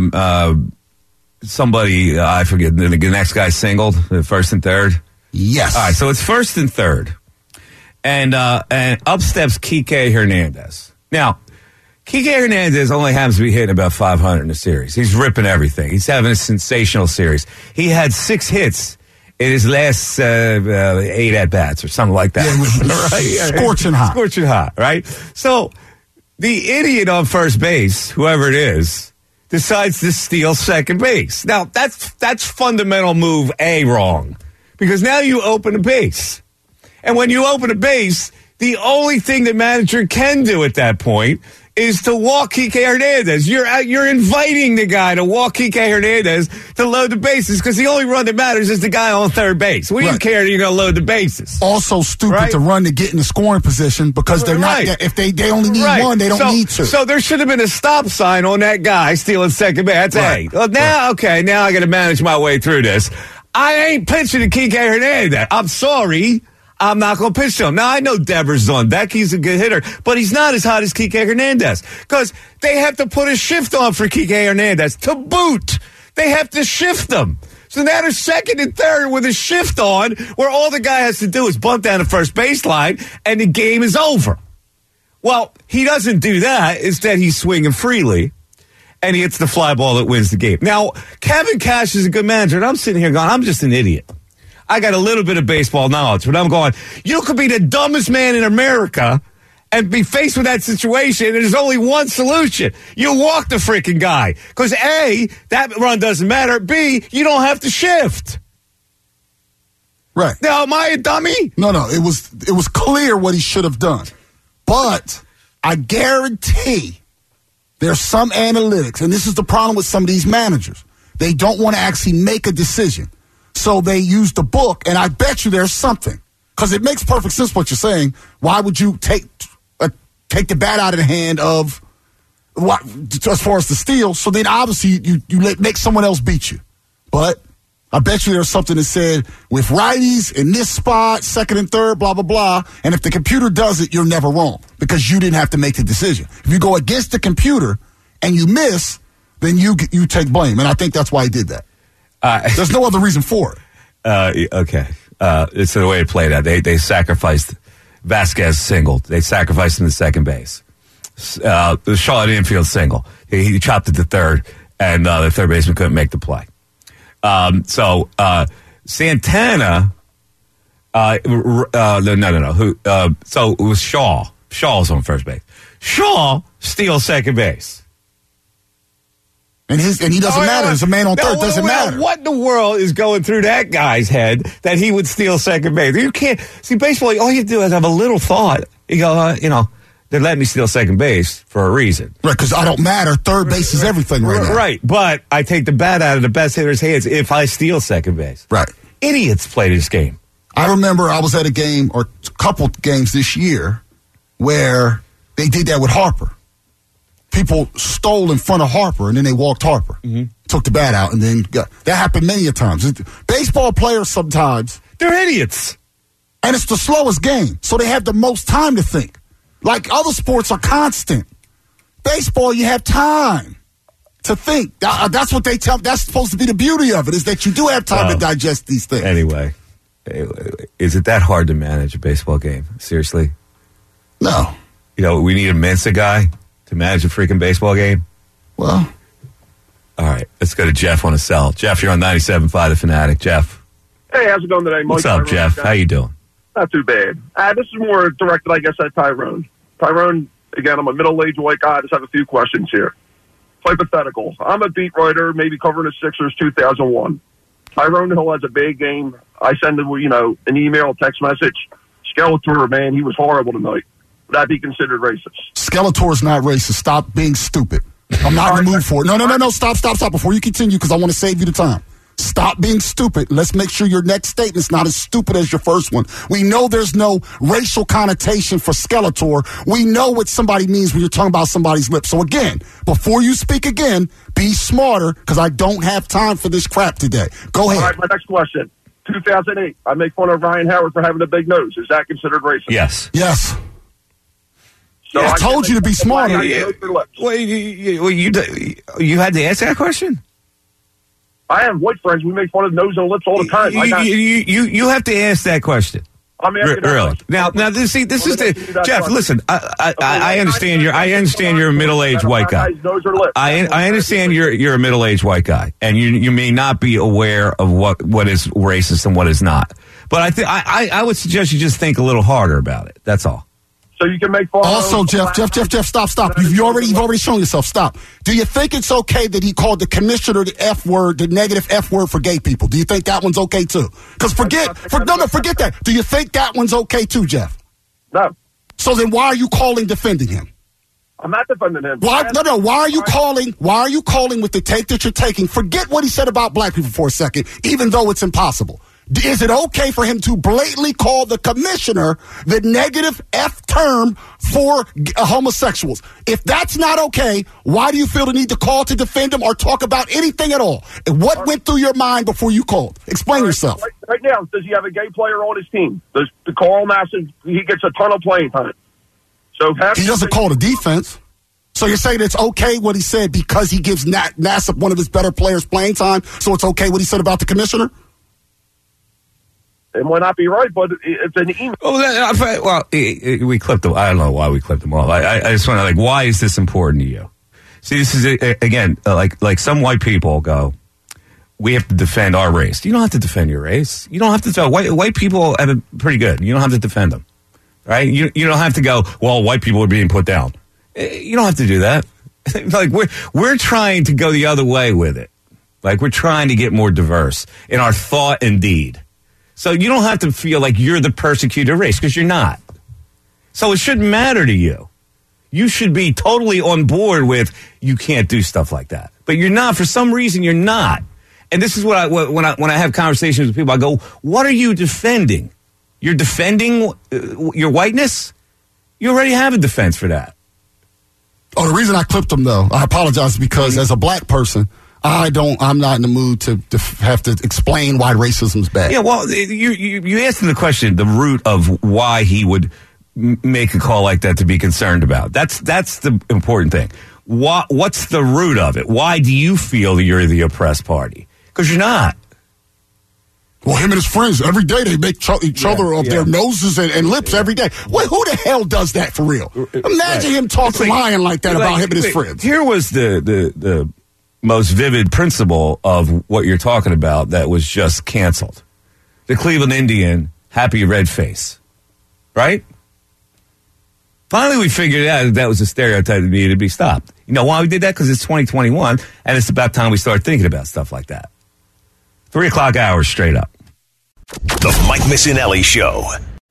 somebody, I forget, the next guy singled, the first and third. Yes. All right, so it's first and third. And up steps Kike Hernandez. Now, Kike Hernandez only happens to be hitting about 500 in the series. He's ripping everything. He's having a sensational series. He had 6 hits in his last 8 at-bats or something like that. Yeah, right? Scorching hot. Scorching hot, right? So the idiot on first base, whoever it is, decides to steal second base. Now, that's fundamental move A wrong. Because now you open a base. And when you open a base, the only thing the manager can do at that point is to walk Kike Hernandez. You're inviting the guy to walk Kike Hernandez to load the bases because the only run that matters is the guy on third base. We don't care that you're going to load the bases. Also stupid to run to get in the scoring position because they're not. If they only need one, they don't need to. So there should have been a stop sign on that guy stealing second base. That's hey. Well, now I got to manage my way through this. I ain't pitching to Kike Hernandez. I'm sorry. I'm not going to pitch to him. Now, I know Devers on deck. He's a good hitter, but he's not as hot as Kike Hernandez because they have to put a shift on for Kike Hernandez. To boot, they have to shift them. So now they're second and third with a shift on where all the guy has to do is bunt down the first baseline and the game is over. Well, he doesn't do that. Instead, he's swinging freely, and he hits the fly ball that wins the game. Now, Kevin Cash is a good manager, and I'm sitting here going, I'm just an idiot. I got a little bit of baseball knowledge, but I'm going, you could be the dumbest man in America and be faced with that situation, and there's only one solution. You walk the freaking guy. Because A, that run doesn't matter. B, you don't have to shift. Right. Now, am I a dummy? No, it was clear what he should have done. But I guarantee there's some analytics, and this is the problem with some of these managers. They don't want to actually make a decision. So they use the book, and I bet you there's something. Because it makes perfect sense what you're saying. Why would you take the bat out of the hand of what as far as the steal? So then obviously you make someone else beat you. But I bet you there's something that said with righties in this spot, second and third, blah, blah, blah. And if the computer does it, you're never wrong because you didn't have to make the decision. If you go against the computer and you miss, then you take blame. And I think that's why he did that. There's no other reason for it. Okay. It's the way it played out. They sacrificed Vasquez single. They sacrificed him to second base. The Shaw at infield single. He chopped it to third, and the third baseman couldn't make the play. So Santana. No. So it was Shaw. Shaw was on first base. Shaw steals second base. And he doesn't matter. There's a man on third. Doesn't matter. What in the world is going through that guy's head that he would steal second base? You can't see baseball. All you do is have a little thought. You go, they're letting me steal second base for a reason. Right, because I don't matter. Third base is everything right now. Right, but I take the bat out of the best hitter's hands if I steal second base. Right. Idiots play this game. I remember I was at a game or a couple games this year where they did that with Harper. People stole in front of Harper, and then they walked Harper. Mm-hmm. Took the bat out, and then that happened many a times. Baseball players sometimes, they're idiots. And it's the slowest game, so they have the most time to think. Like other sports are constant. Baseball, you have time to think. That's what they tell. That's supposed to be the beauty of it, is that you do have time to digest these things. Anyway, is it that hard to manage a baseball game? Seriously? No. We need a Mensa guy to manage a freaking baseball game? Well. All right, let's go to Jeff on a cell. Jeff, you're on 97.5 The Fanatic. Jeff. Hey, how's it going today, Mike? What's up, Jeff? How you doing? Not too bad. This is more directed, I guess, at Tyrone. Tyrone, again, I'm a middle-aged white guy. I just have a few questions here. Hypothetical. I'm a beat writer, maybe covering the Sixers 2001. Tyrone Hill has a big game. I send him, an email, a text message. Skeletor, man, he was horrible tonight. Would that be considered racist? Skeletor's not racist. Stop being stupid. I'm not in the mood for it. No. Stop. Before you continue, because I want to save you the time. Stop being stupid. Let's make sure your next statement's not as stupid as your first one. We know there's no racial connotation for Skeletor. We know what somebody means when you're talking about somebody's lips. So again, before you speak again, be smarter, because I don't have time for this crap today. Go ahead. All right, my next question. 2008, I make fun of Ryan Howard for having a big nose. Is that considered racist? Yes. So I told you to be smarter. Well, you had to answer that question? I have white friends. We make fun of nose and lips all the time. You have to ask that question. I'm asking really. Now, this is the Jeff. Listen, I understand you're a middle-aged white guy. I understand you're a middle-aged white guy, and you may not be aware of what is racist and what is not. But I would suggest you just think a little harder about it. That's all. So you can make fun. Also, Jeff, stop. You've already shown yourself. Stop. Do you think it's okay that he called the commissioner the F word, the negative F word for gay people? Do you think that one's okay too? Because forget that. Do you think that one's okay too, Jeff? No. So then why are you defending him? I'm not defending him. Why? No. Why are you calling? Why are you calling with the take that you're taking? Forget what he said about black people for a second, even though it's impossible. Is it okay for him to blatantly call the commissioner the negative F term for homosexuals? If that's not okay, why do you feel the need to call to defend him or talk about anything at all? And what went through your mind before you called? Explain yourself. Right now, does he have a gay player on his team? Does Carl Nassib, he gets a ton of playing time. So he doesn't call the defense. So you're saying it's okay what he said because he gives Nassib, one of his better players, playing time, so it's okay what he said about the commissioner? It might not be right, but it's an email. Well, we clipped them. I don't know why we clipped them all. I just want to, why is this important to you? See, this is, again, like some white people go, we have to defend our race. You don't have to defend your race. You don't have to defend. White people have it pretty good. You don't have to defend them, right? You don't have to go, well, white people are being put down. You don't have to do that. We're trying to go the other way with it. We're trying to get more diverse in our thought and deed. So you don't have to feel like you're the persecuted race, because you're not. So it shouldn't matter to you. You should be totally on board with you can't do stuff like that. But you're not. For some reason, you're not. And this is what when I have conversations with people, I go, what are you defending? You're defending your whiteness? You already have a defense for that. Oh, the reason I clipped him, though, I apologize, because as a black person, I'm not in the mood to have to explain why racism's bad. Yeah, well, you asked him the question, the root of why he would make a call like that to be concerned about. That's the important thing. What's the root of it? Why do you feel that you're the oppressed party? Because you're not. Well, him and his friends, every day they make each other of their noses and lips every day. Wait, who the hell does that for real? Imagine him talking lying like that about him and his friends. Here was the most vivid principle of what you're talking about that was just canceled. The Cleveland Indian happy red face. Right? Finally, we figured out that was a stereotype that needed to be stopped. You know why we did that? Because it's 2021, and it's about time we start thinking about stuff like that. 3 o'clock hours straight up. The Mike Missinelli Show.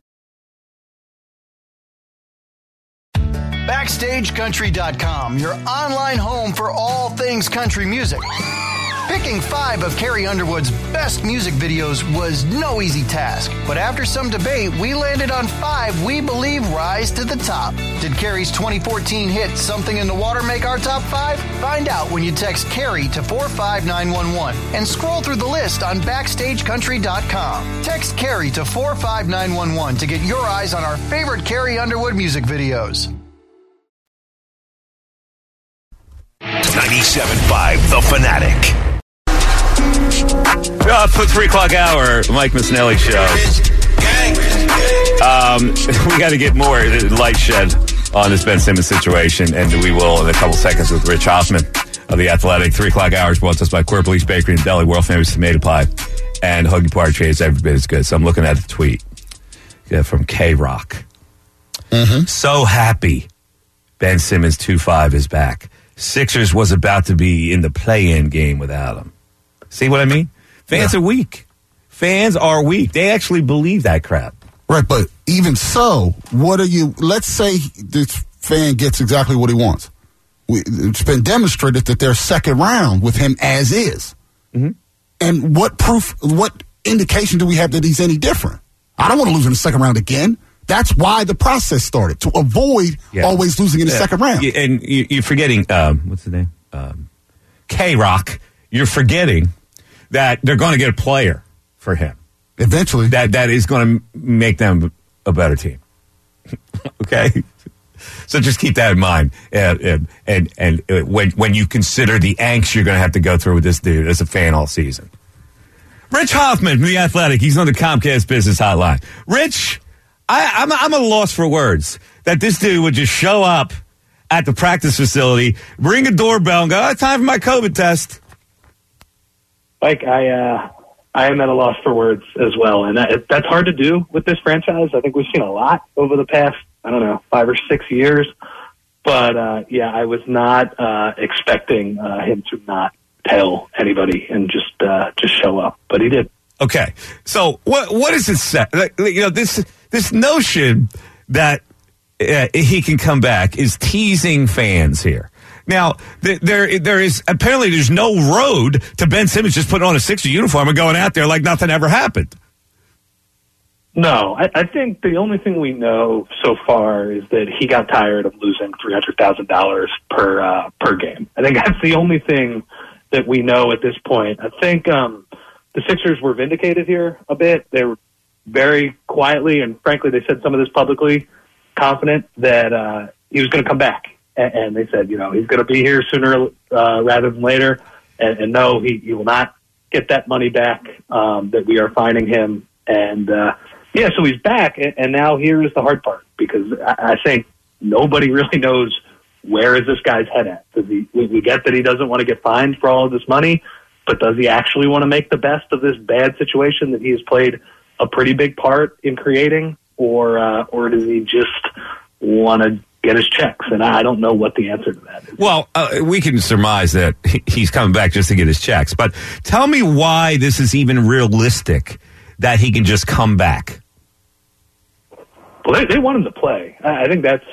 BackstageCountry.com, your online home for all things country music. Picking 5 of Carrie Underwood's best music videos was no easy task, but after some debate, we landed on 5 we believe rise to the top. Did Carrie's 2014 hit Something in the Water make our top 5? Find out when you text Carrie to 45911 and scroll through the list on BackstageCountry.com. Text Carrie to 45911 to get your eyes on our favorite Carrie Underwood music videos. 97.5 The Fanatic. For 3 o'clock hour, Mike Missinelli Show. We got to get more light shed on this Ben Simmons situation, and we will in a couple seconds with Rich Hoffman of The Athletic. 3 o'clock hours brought to us by Queer Police Bakery and Deli, world famous tomato pie, and Hoagie Partridge is every bit as good. So I'm looking at the tweet from K-Rock. Mm-hmm. So happy Ben Simmons 2-5 is back. Sixers was about to be in the play-in game without him. See what I mean? Fans are weak. Fans are weak. They actually believe that crap. Right, but even so, let's say this fan gets exactly what he wants. It's been demonstrated that they're second round with him as is. Mm-hmm. And what indication do we have that he's any different? I don't want to lose in the second round again. That's why the process started, to avoid always losing in the second round. And you're forgetting, what's the name? K-Rock. You're forgetting that they're going to get a player for him. Eventually. That is going to make them a better team. Okay? So just keep that in mind. And when you consider the angst you're going to have to go through with this dude as a fan all season. Rich Hoffman from The Athletic. He's on the Comcast Business Hotline. Rich, I'm at a loss for words that this dude would just show up at the practice facility, ring a doorbell, and go, time for my COVID test. Mike, I am at a loss for words as well, and that's hard to do with this franchise. I think we've seen a lot over the past, 5 or 6 years, but I was not expecting him to not tell anybody and just show up, but he did. Okay, so what does it say? This notion that he can come back is teasing fans here. Now, there's no road to Ben Simmons just putting on a Sixer uniform and going out there like nothing ever happened. No, I think the only thing we know so far is that he got tired of losing $300,000 per game. I think that's the only thing that we know at this point. I think the Sixers were vindicated here a bit. They were very quietly, and frankly, they said some of this publicly, confident that he was going to come back. And they said, he's going to be here sooner rather than later. And no, he will not get that money back that we are fining him. And, so he's back. And now here is the hard part, because I think nobody really knows where is this guy's head at. We get that he doesn't want to get fined for all of this money, but does he actually want to make the best of this bad situation that he has played a pretty big part in creating? Or does he just want to get his checks? And I don't know what the answer to that is. Well, we can surmise that he's coming back just to get his checks. But tell me why this is even realistic that he can just come back. Well, they want him to play. I think that's,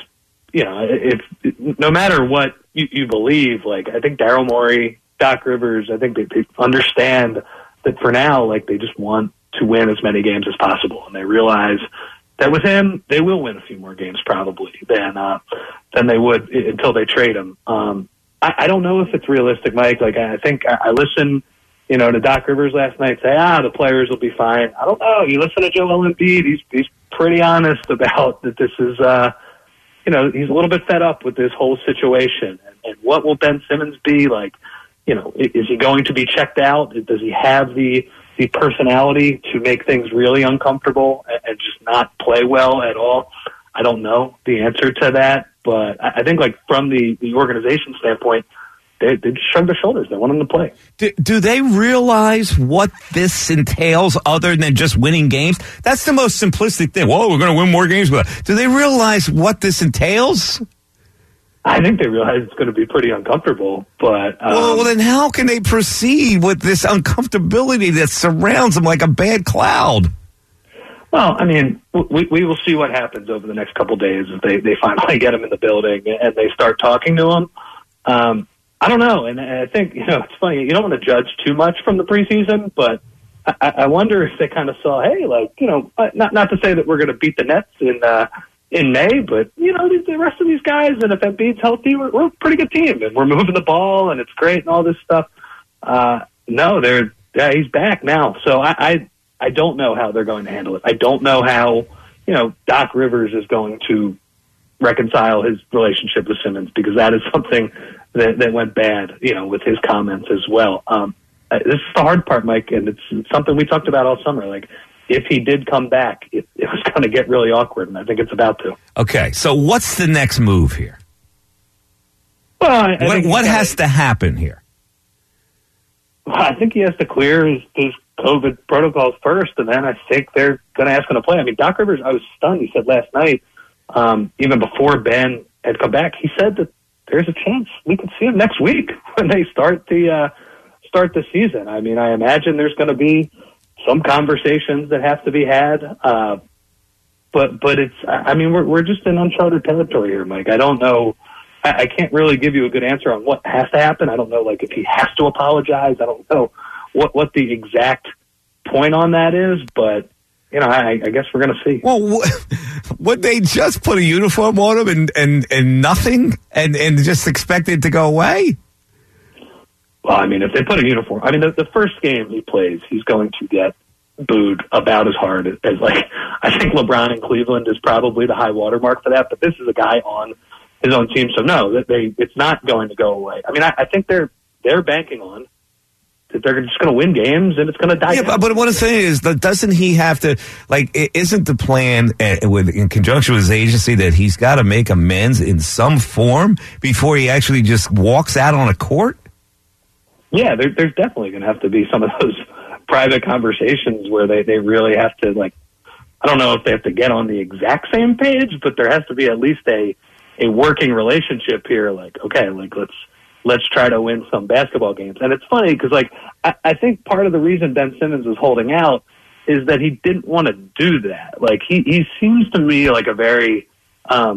if no matter what you believe, like, I think Daryl Morey, Doc Rivers, I think they understand that for now, like, they just want to win as many games as possible. And they realize that with him, they will win a few more games probably than they would until they trade him. I don't know if it's realistic, Mike. Like, I think I listened, to Doc Rivers last night say, the players will be fine. I don't know. You listen to Joel Embiid, he's pretty honest about that. This is, he's a little bit fed up with this whole situation. And what will Ben Simmons be like? Is he going to be checked out? Does he have the personality to make things really uncomfortable and just not play well at all? I don't know the answer to that, but I think, like, from the organization standpoint, they just shrugged their shoulders. They want him to play. Do they realize what this entails other than just winning games? That's the most simplistic thing. Whoa, we're going to win more games with that. Do they realize what this entails? I think they realize it's going to be pretty uncomfortable, but... well, then how can they proceed with this uncomfortability that surrounds them like a bad cloud? Well, I mean, we will see what happens over the next couple of days if they finally get him in the building and they start talking to him. I don't know, and I think, it's funny, you don't want to judge too much from the preseason, but I wonder if they kind of saw, hey, like, not to say that we're going to beat the Nets in May, but, the rest of these guys, and if Embiid's healthy, we're a pretty good team, and we're moving the ball, and it's great, and all this stuff. No, he's back now, so I don't know how they're going to handle it. I don't know how, Doc Rivers is going to reconcile his relationship with Simmons, because that is something that went bad, with his comments as well. This is the hard part, Mike, and it's something we talked about all summer. Like, if he did come back, it was going to get really awkward, and I think it's about to. Okay, so what's the next move here? Well, what has to happen here? Well, I think he has to clear his COVID protocols first, and then I think they're going to ask him to play. I mean, Doc Rivers, I was stunned. He said last night, even before Ben had come back, he said that there's a chance we could see him next week when they start the season. I mean, I imagine there's going to be some conversations that have to be had, but it's. I mean, we're just in uncharted territory here, Mike. I don't know. I can't really give you a good answer on what has to happen. I don't know, like, if he has to apologize. I don't know what the exact point on that is, but. I guess we're going to see. Well, would they just put a uniform on him and nothing and just expect it to go away? Well, I mean, if they put a uniform, I mean, the first game he plays, he's going to get booed about as hard as like, I think LeBron in Cleveland is probably the high watermark for that, but this is a guy on his own team. So no, it's not going to go away. I mean, I think they're banking on that they're just going to win games and it's going to die. Yeah, but what I'm saying is, that doesn't he have to, like, isn't the plan in conjunction with his agency that he's got to make amends in some form before he actually just walks out on a court? Yeah, there's definitely going to have to be some of those private conversations where they really have to, like, I don't know if they have to get on the exact same page, but there has to be at least a working relationship here. Like, okay, like, let's try to win some basketball games. And it's funny because, like, I think part of the reason Ben Simmons was holding out is that he didn't want to do that. Like, he seems to me like a very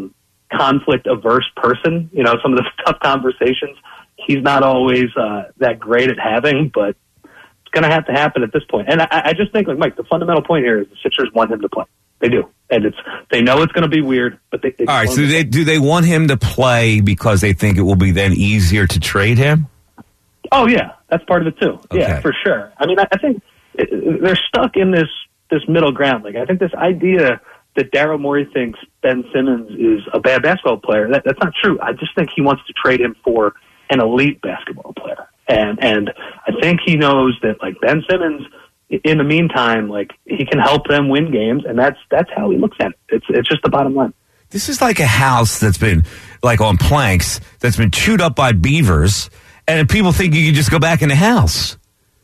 conflict-averse person. You know, some of the tough conversations he's not always that great at having, but it's going to happen at this point. And I just think, like Mike, the fundamental point here is the Sixers want him to play. They do, and they know it's going to be weird, but they all right. So do they want him to play because they think it will be then easier to trade him? Oh yeah, that's part of it too. Okay. Yeah, for sure. I mean, I think they're stuck in this middle ground. Like, I think this idea that Daryl Morey thinks Ben Simmons is a bad basketball player, that's not true. I just think he wants to trade him for an elite basketball player. And I think he knows that, like, Ben Simmons, in the meantime, like, he can help them win games, and that's how he looks at it. It's just the bottom line. This is like a house that's been, like, on planks, that's been chewed up by beavers, and people think you can just go back in the house.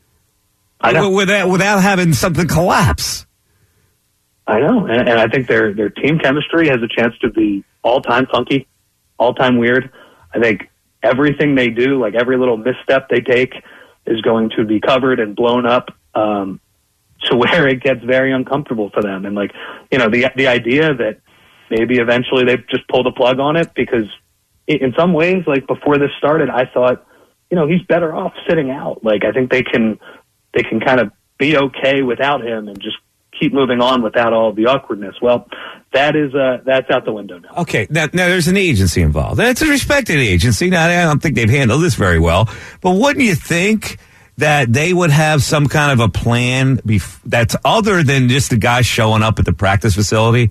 I know. Without having something collapse. I know, and I think their team chemistry has a chance to be all-time funky, all-time weird. I think everything they do, like every little misstep they take, is going to be covered and blown up to where it gets very uncomfortable for them. And, like, you know, the idea that maybe eventually they just pull the plug on it, because in some ways, like, before this started, I thought, you know, he's better off sitting out. Like, I think they can kind of be okay without him and just keep moving on without all the awkwardness. Well, that's out the window now. Okay, now there's an agency involved. It's a respected agency. Now, I don't think they've handled this very well, but wouldn't you think that they would have some kind of a plan that's other than just the guy showing up at the practice facility?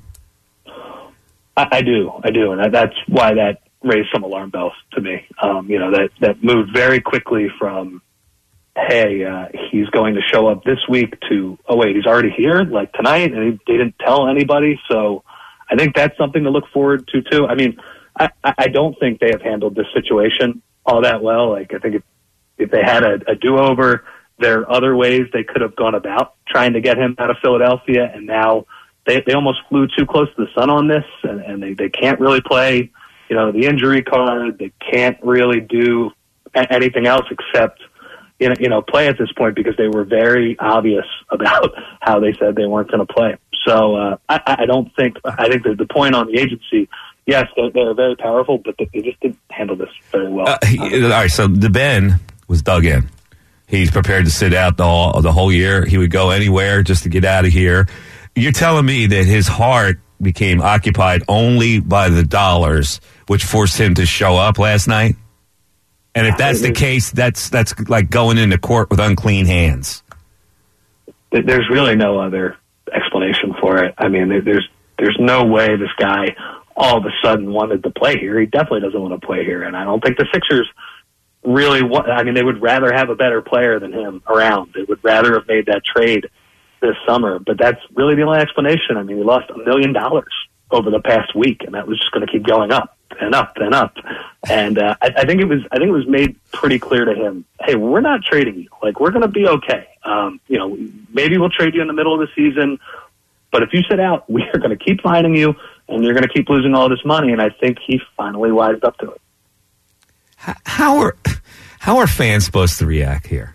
I do, and that's why that raised some alarm bells to me. You know, that moved very quickly from, hey, he's going to show up this week, to, oh, wait, he's already here, like tonight, and they didn't tell anybody. So I think that's something to look forward to, too. I mean, I don't think they have handled this situation all that well. Like, I think if they had a do-over, there are other ways they could have gone about trying to get him out of Philadelphia, and now they almost flew too close to the sun on this, and they can't really play, you know, the injury card. They can't really do anything else except, you know, play at this point, because they were very obvious about how they said they weren't going to play. So I think that the point on the agency, yes, they're very powerful, but they just didn't handle this very well. All right, so the Ben was dug in. He's prepared to sit out the whole year. He would go anywhere just to get out of here. You're telling me that his heart became occupied only by the dollars, which forced him to show up last night? And if that's the case, that's like going into court with unclean hands. There's really no other explanation for it. I mean, there's no way this guy all of a sudden wanted to play here. He definitely doesn't want to play here, and I don't think the Sixers really want. I mean, they would rather have a better player than him around. They would rather have made that trade this summer, but that's really the only explanation. I mean, he lost $1 million over the past week, and that was just going to keep going up and up and up. And I think it was made pretty clear to him, hey, we're not trading you. Like, we're going to be okay. You know, maybe we'll trade you in the middle of the season, but if you sit out, we are going to keep finding you, and you're going to keep losing all this money. And I think he finally wised up to it. How are fans supposed to react here?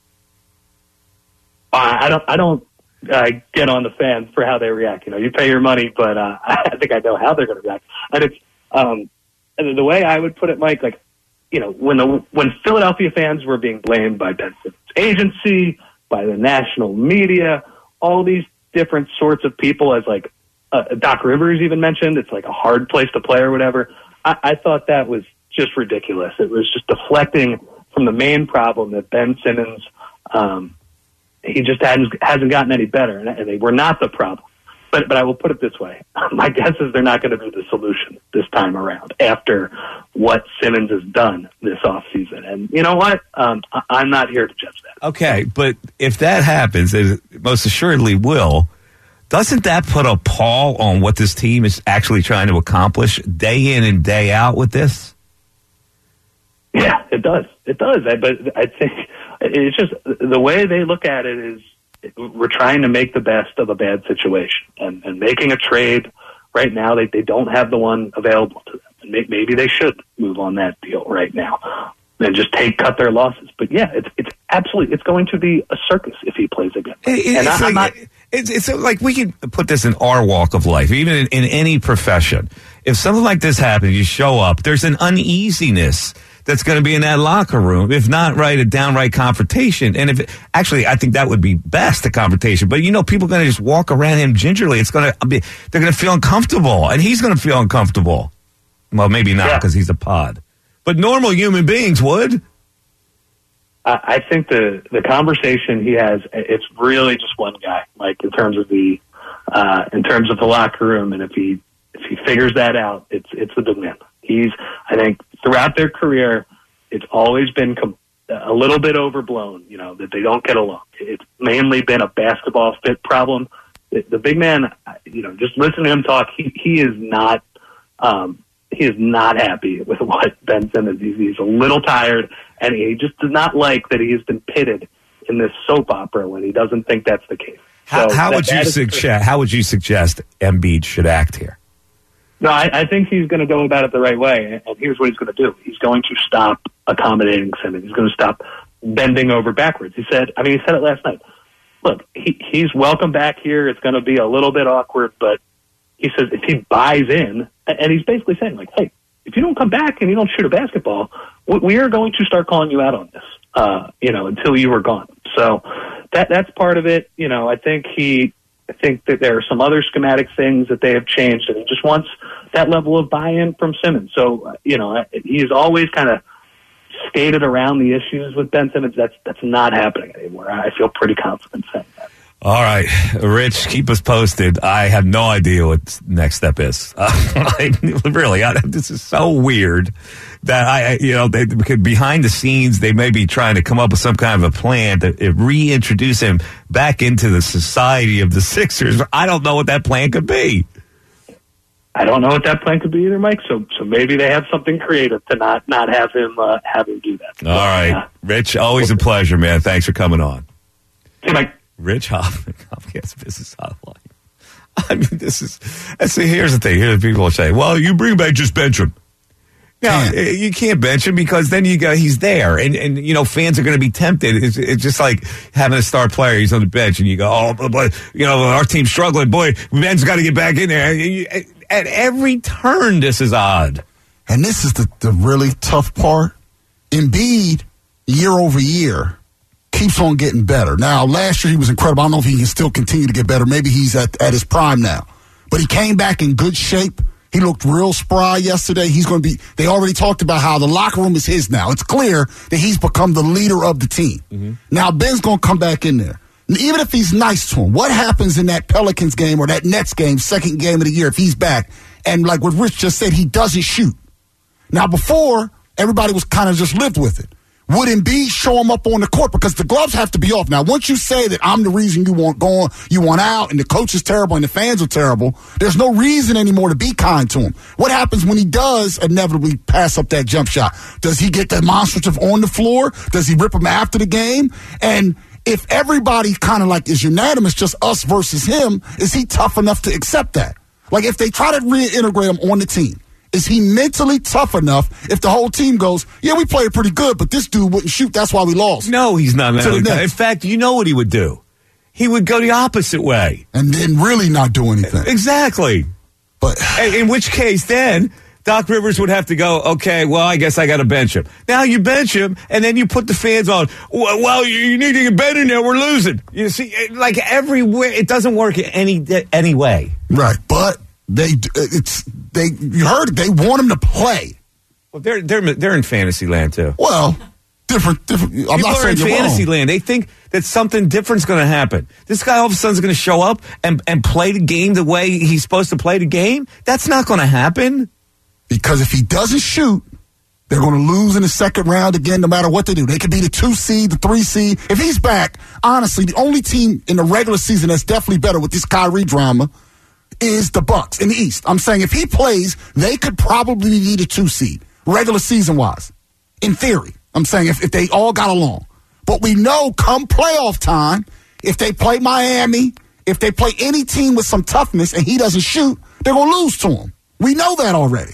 I don't get on the fans for how they react. You know, you pay your money, but I think I know how they're going to react. And it's and the way I would put it, Mike, like, you know, when Philadelphia fans were being blamed by Ben Simmons' agency, by the national media, all these different sorts of people, as like Doc Rivers even mentioned, it's like a hard place to play or whatever. I thought that was just ridiculous. It was just deflecting from the main problem that Ben Simmons, he just hasn't gotten any better, and they were not the problem. But I will put it this way. My guess is they're not going to be the solution this time around after what Simmons has done this offseason. And you know what? I'm not here to judge that. Okay, but if that happens, it most assuredly will, doesn't that put a pall on what this team is actually trying to accomplish day in and day out with this? Yeah, it does. It does. But I think it's just the way they look at it is, we're trying to make the best of a bad situation, and making a trade right now, they don't have the one available to them. And maybe they should move on that deal right now and just cut their losses. But yeah, it's absolutely, it's going to be a circus if he plays again. It's like we can put this in our walk of life, even in any profession. If something like this happens, you show up, there's an uneasiness that's going to be in that locker room, if not a downright confrontation. And actually, I think that would be best, a confrontation. But people are going to just walk around him gingerly. They're going to feel uncomfortable, and he's going to feel uncomfortable. Well, maybe not because he's a pod, but normal human beings would. I think the conversation he has, it's really just one guy, Mike, in terms of the locker room, and if he figures that out, it's the big man. I think throughout their career, it's always been a little bit overblown, that they don't get along. It's mainly been a basketball fit problem. The big man, just listen to him talk. He is not happy with what Ben Simmons. He's a little tired, and he just does not like that he has been pitted in this soap opera when he doesn't think that's the case. How would you suggest Embiid should act here? No, I think he's going to go about it the right way, and here's what he's going to do. He's going to stop accommodating Simmons. He's going to stop bending over backwards. He said it last night. Look, he's welcome back here. It's going to be a little bit awkward, but he says if he buys in, and he's basically saying, like, hey, if you don't come back and you don't shoot a basketball, we are going to start calling you out on this, until you are gone. So that's part of it. I think that there are some other schematic things that they have changed, and he just wants that level of buy-in from Simmons. So, he's always kind of skated around the issues with Ben Simmons. That's not happening anymore. I feel pretty confident saying that. All right, Rich, keep us posted. I have no idea what next step is. This is so weird that behind the scenes, they may be trying to come up with some kind of a plan to reintroduce him back into the society of the Sixers. I don't know what that plan could be. I don't know what that plan could be either, Mike. So maybe they have something creative to not have him do that. All right, Rich, always a pleasure, man. Thanks for coming on. See you, Mike. Rich Hoffman, Comcast Business Hotline. I mean, here's the thing. Here's people are saying, well, you bring back, just bench him. No, you can't bench him because then he's there. And fans are going to be tempted. It's just like having a star player. He's on the bench and you go, our team's struggling. Boy, Ben's got to get back in there. At every turn, this is odd. And this is the really tough part. Embiid, year over year, keeps on getting better. Now, last year he was incredible. I don't know if he can still continue to get better. Maybe he's at his prime now. But he came back in good shape. He looked real spry yesterday. They already talked about how the locker room is his now. It's clear that he's become the leader of the team. Mm-hmm. Now, Ben's going to come back in there. And even if he's nice to him, what happens in that Pelicans game or that Nets game, second game of the year, if he's back? And like what Rich just said, he doesn't shoot. Now, before, everybody was kind of just lived with it. Would Embiid show him up on the court? Because the gloves have to be off. Now, once you say that I'm the reason you want out, and the coach is terrible and the fans are terrible, there's no reason anymore to be kind to him. What happens when he does inevitably pass up that jump shot? Does he get demonstrative on the floor? Does he rip him after the game? And if everybody kind of like is unanimous, just us versus him, is he tough enough to accept that? Like if they try to reintegrate him on the team, is he mentally tough enough if the whole team goes, yeah, we played pretty good, but this dude wouldn't shoot, that's why we lost? No, he's not mentally tough. In fact, you know what he would do? He would go the opposite way. And then really not do anything. Exactly. But in which case, then, Doc Rivers would have to go, okay, well, I guess I got to bench him. Now you bench him, and then you put the fans on, well, you need to get Ben in there, we're losing. You see, like everywhere, it doesn't work any way. Right, but you heard it, they want him to play. Well, they're in fantasy land too. Well, different. I'm not saying in fantasy land. They think that something different's going to happen. This guy all of a sudden is going to show up and play the game the way he's supposed to play the game. That's not going to happen. Because if he doesn't shoot, they're going to lose in the second round again, no matter what they do. They could be the 2 seed, the 3 seed. If he's back, honestly, the only team in the regular season that's definitely better with this Kyrie drama is the Bucks in the East. I'm saying if he plays, they could probably be the 2 seed, regular season-wise, in theory. I'm saying if they all got along. But we know come playoff time, if they play Miami, if they play any team with some toughness and he doesn't shoot, they're going to lose to him. We know that already.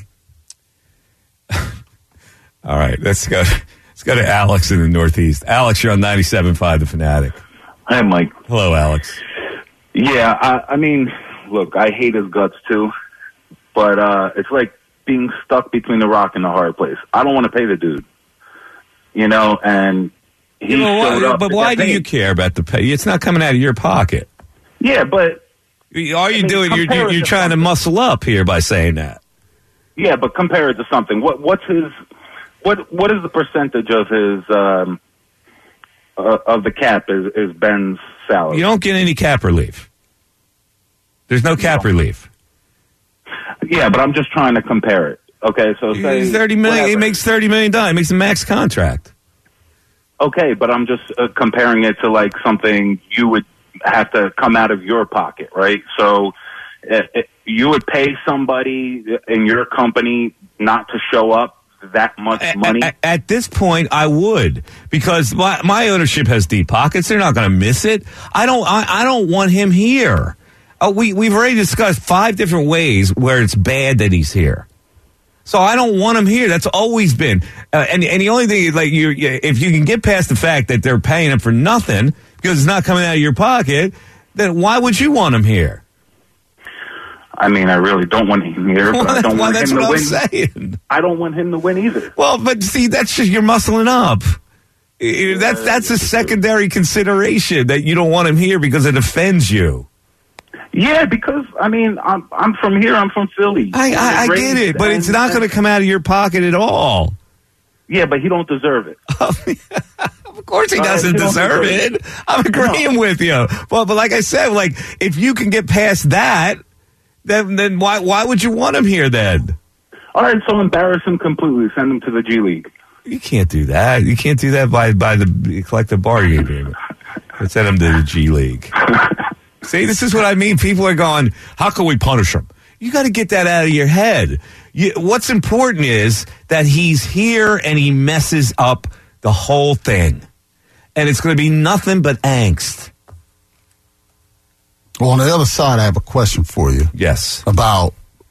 All right, let's go to Alex in the Northeast. Alex, you're on 97.5 The Fanatic. Hi, Mike. Hello, Alex. Yeah, I mean, look, I hate his guts too, but it's like being stuck between the rock and the hard place. I don't want to pay the dude, and he showed up. But why do you care about the pay? It's not coming out of your pocket. Yeah, but all you're doing, you're trying to muscle up here by saying that. Yeah, but compare it to something. What is the percentage of his of the cap is Ben's salary? You don't get any cap relief. There's no cap relief. Yeah, but I'm just trying to compare it. Okay, so say $30 million. He makes $30 million. He makes a max contract. Okay, but I'm just comparing it to like something you would have to come out of your pocket, right? So you would pay somebody in your company not to show up that much money? At this point, I would, because my ownership has deep pockets. They're not going to miss it. I don't want him here. We've already discussed 5 different ways where it's bad that he's here. So I don't want him here. That's always been. And the only thing is, like, if you can get past the fact that they're paying him for nothing because it's not coming out of your pocket, then why would you want him here? I mean, I really don't want him here, but I don't want him to win. Saying. I don't want him to win either. Well, but see, that's just you're muscling up. That's a secondary consideration that you don't want him here because it offends you. Yeah, because I mean, I'm from here. I'm from Philly. I get it, but it's not going to come out of your pocket at all. Yeah, but he don't deserve it. Of course he doesn't deserve it. I'm agreeing with you. But like I said, like if you can get past that, then why would you want him here then? All right, so embarrass him completely. Send him to the G League. You can't do that. You can't do that by the collective bargaining agreement. Send him to the G League. See, this is what I mean. People are going, how can we punish him? You got to get that out of your head. What's important is that he's here and he messes up the whole thing. And it's going to be nothing but angst. Well, on the other side, I have a question for you. Yes. About,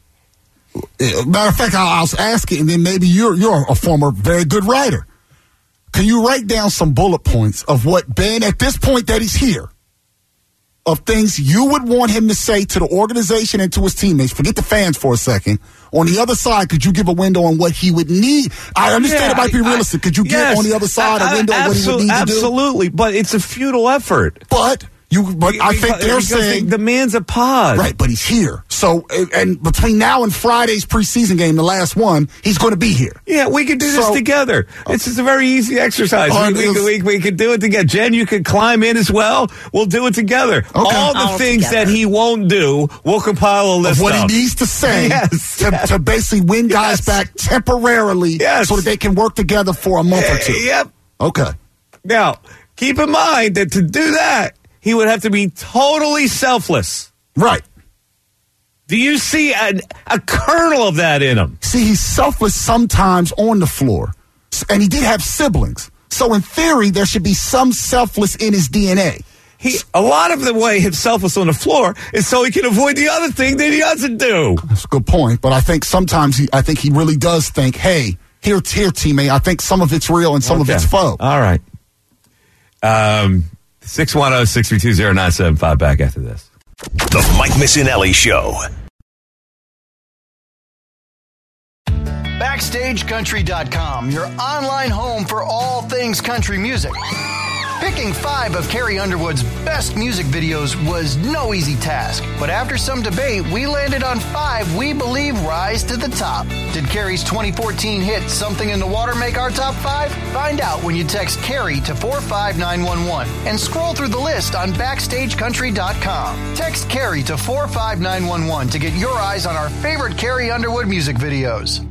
matter of fact, I was asking, and then maybe you're a former very good writer. Can you write down some bullet points of what Ben, at this point that he's here, of things you would want him to say to the organization and to his teammates? Forget the fans for a second. On the other side, could you give a window on what he would need? I understand it might be realistic. Could you give on the other side a window on what he would need to do? Absolutely, but it's a futile effort. But I think they're saying the man's a pod, right? But he's here. So, and between now and Friday's preseason game, the last one, he's going to be here. Yeah, we can do this together. It's just a very easy exercise. We could do it together. Jen, you could climb in as well. We'll do it together. Okay. All the things that he won't do, we'll compile a list of what he needs to say to basically win guys back temporarily, so that they can work together for a month or two. Yep. Okay. Now, keep in mind that to do that, he would have to be totally selfless. Right. Do you see a kernel of that in him? See, he's selfless sometimes on the floor. And he did have siblings. So in theory, there should be some selfless in his DNA. A lot of the way he's selfless on the floor is so he can avoid the other thing that he doesn't do. That's a good point. But I think sometimes he really does think, hey, here, teammate, I think some of it's real and some of it's faux. All right. 610-632-0975, back after this. The Mike Missinelli Show. BackstageCountry.com, your online home for all things country music. Picking 5 of Carrie Underwood's best music videos was no easy task. But after some debate, we landed on 5 we believe rise to the top. Did Carrie's 2014 hit Something in the Water make our top 5? Find out when you text Carrie to 45911 and scroll through the list on BackstageCountry.com. Text Carrie to 45911 to get your eyes on our favorite Carrie Underwood music videos.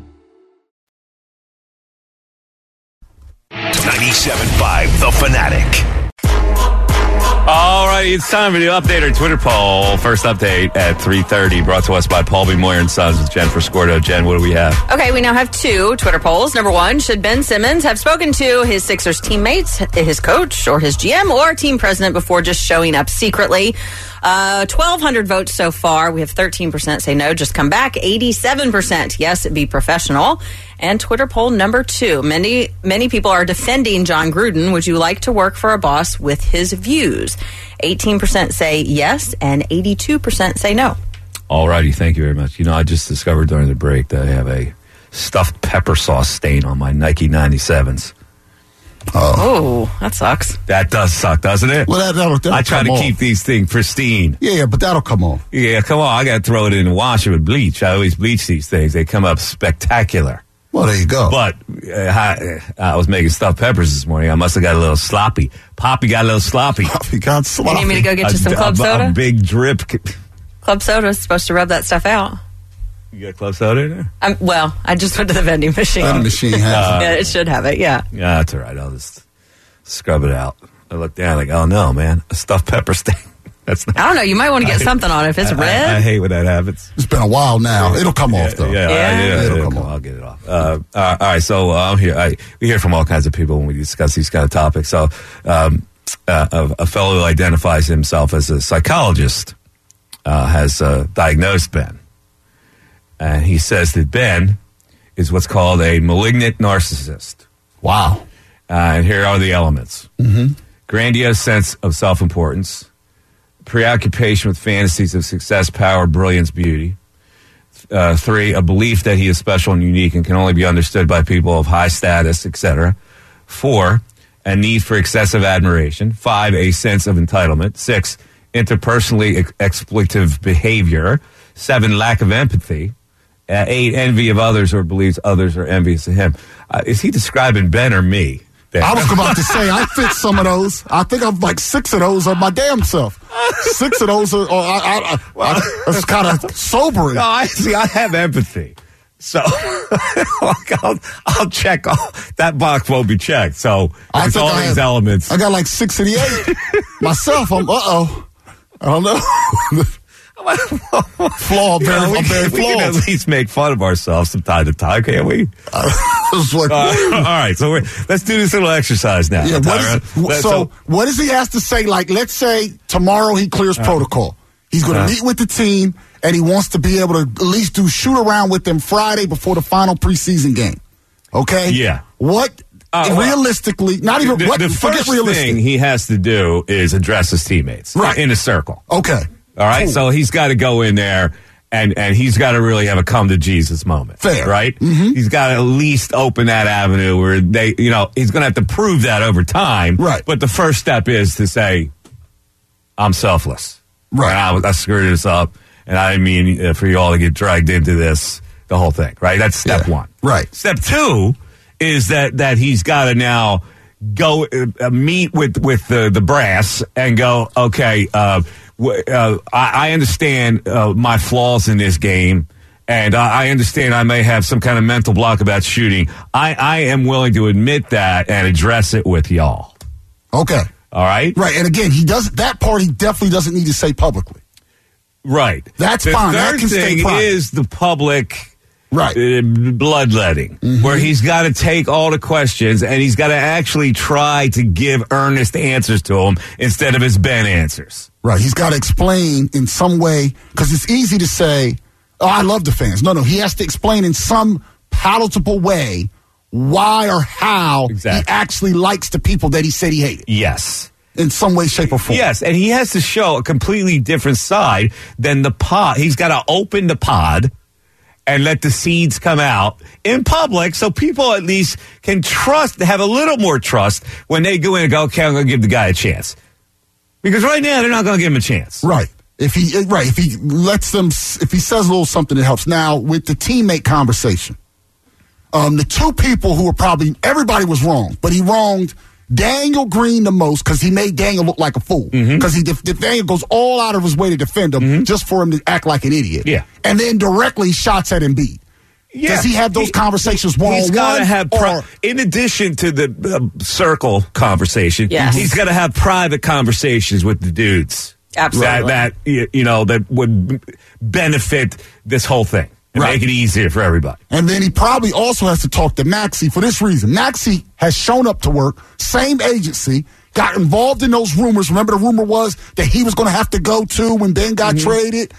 97.5 The Fanatic. All right, it's time for the update our Twitter poll. First update at 3:30, brought to us by Paul B. Moyer & Sons with Jen Friscordo. Jen, what do we have? Okay, we now have 2 Twitter polls. Number 1, should Ben Simmons have spoken to his Sixers teammates, his coach, or his GM, or team president before just showing up secretly? 1,200 votes so far. We have 13% say no, just come back. 87% yes, be professional. And Twitter poll number 2. Many people are defending John Gruden. Would you like to work for a boss with his views? answers. 18% say yes, and 82% say no. All righty, thank you very much. You know, I just discovered during the break that I have a stuffed pepper sauce stain on my Nike 97s. Oh, that sucks. That does suck, doesn't it? Well, that'll I try to keep these things pristine. Yeah, but that'll come off. Yeah, come on. I got to throw it in the washer with bleach. I always bleach these things. They come up spectacular. Well, there you go. But I was making stuffed peppers this morning. I must have got a little sloppy. Poppy got a little sloppy. Poppy got sloppy. You need me to go get you some club soda? A big drip. Club soda is supposed to rub that stuff out. You got club soda in there? Well, I just went to the vending machine. Vending machine has it. Yeah, it should have it, yeah. Yeah, that's all right. I'll just scrub it out. I look down like, oh no, man, a stuffed pepper stain. That's not. I don't know. You might want to get something on it if it's red. I hate when that happens. It's been a while now. It'll come off though. It'll come off. I'll get it off. All right. So I'm here. We hear from all kinds of people when we discuss these kind of topics. So a fellow who identifies himself as a psychologist has diagnosed Ben. And he says that Ben is what's called a malignant narcissist. Wow. And here are the elements. Mm-hmm. Grandiose sense of self-importance. Preoccupation with fantasies of success, power, brilliance, beauty. 3, a belief that he is special and unique and can only be understood by people of high status, etc. 4, a need for excessive admiration. 5, a sense of entitlement. 6, interpersonally exploitative behavior. 7, lack of empathy. 8, envy of others or believes others are envious of him. Is he describing Ben or me? Ben? I was about to say, I fit some of those. I think I'm like 6 of those are my damn self. 6 of those are, it's kind of sobering. No, I have empathy. So I'll check. That box won't be checked. So it's all these elements. I got like 6 of the 8. Myself, I don't know. Flawed, I'm very flawed. We can at least make fun of ourselves from time to time, can't we? All right, so let's do this little exercise now. Yeah, what does he have to say? Like, let's say tomorrow he clears protocol. He's going to meet with the team, and he wants to be able to at least do shoot around with them Friday before the final preseason game. Okay? Yeah. What? Realistically, not even the first thing he has to do is address his teammates in a circle. Okay. All right, so he's got to go in there and he's got to really have a come to Jesus moment. Fair. Right? Mm-hmm. He's got to at least open that avenue where he's going to have to prove that over time. Right. But the first step is to say, I'm selfless. Right. And I screwed this up, and I didn't mean for you all to get dragged into this, the whole thing. Right? That's step 1. Right. Step 2 is that he's got to now go meet with the brass and go, okay, I understand my flaws in this game, and I understand I may have some kind of mental block about shooting. I am willing to admit that and address it with y'all. Okay. All right? Right, and again, he definitely doesn't need to say publicly. Right. That's the fine. The that third can thing stay private. is the public... Right. Bloodletting, where he's got to take all the questions and he's got to actually try to give earnest answers to them instead of his Ben answers. Right. He's got to explain in some way, because it's easy to say, oh, I love the fans. No, he has to explain in some palatable way why or how he actually likes the people that he said he hated. Yes. In some way, shape, or form. Yes, and he has to show a completely different side than the pod. He's got to open the pod and let the seeds come out in public so people at least can have a little more trust when they go in and go, okay, I'm going to give the guy a chance. Because right now, they're not going to give him a chance. Right. If he says a little something that helps. Now, with the teammate conversation, the 2 people who were everybody was wrong, but he wronged Daniel Green the most because he made Daniel look like a fool. Because Daniel goes all out of his way to defend him just for him to act like an idiot. Yeah. And then directly shots at Embiid. Yeah. Does he have those conversations one-on-one? He's got to have, in addition to the circle conversation, he's got to have private conversations with the dudes. Absolutely. That would benefit this whole thing. And make it easier for everybody. And then he probably also has to talk to Maxey for this reason. Maxey has shown up to work, same agency, got involved in those rumors. Remember the rumor was that he was going to have to go to when Ben got traded.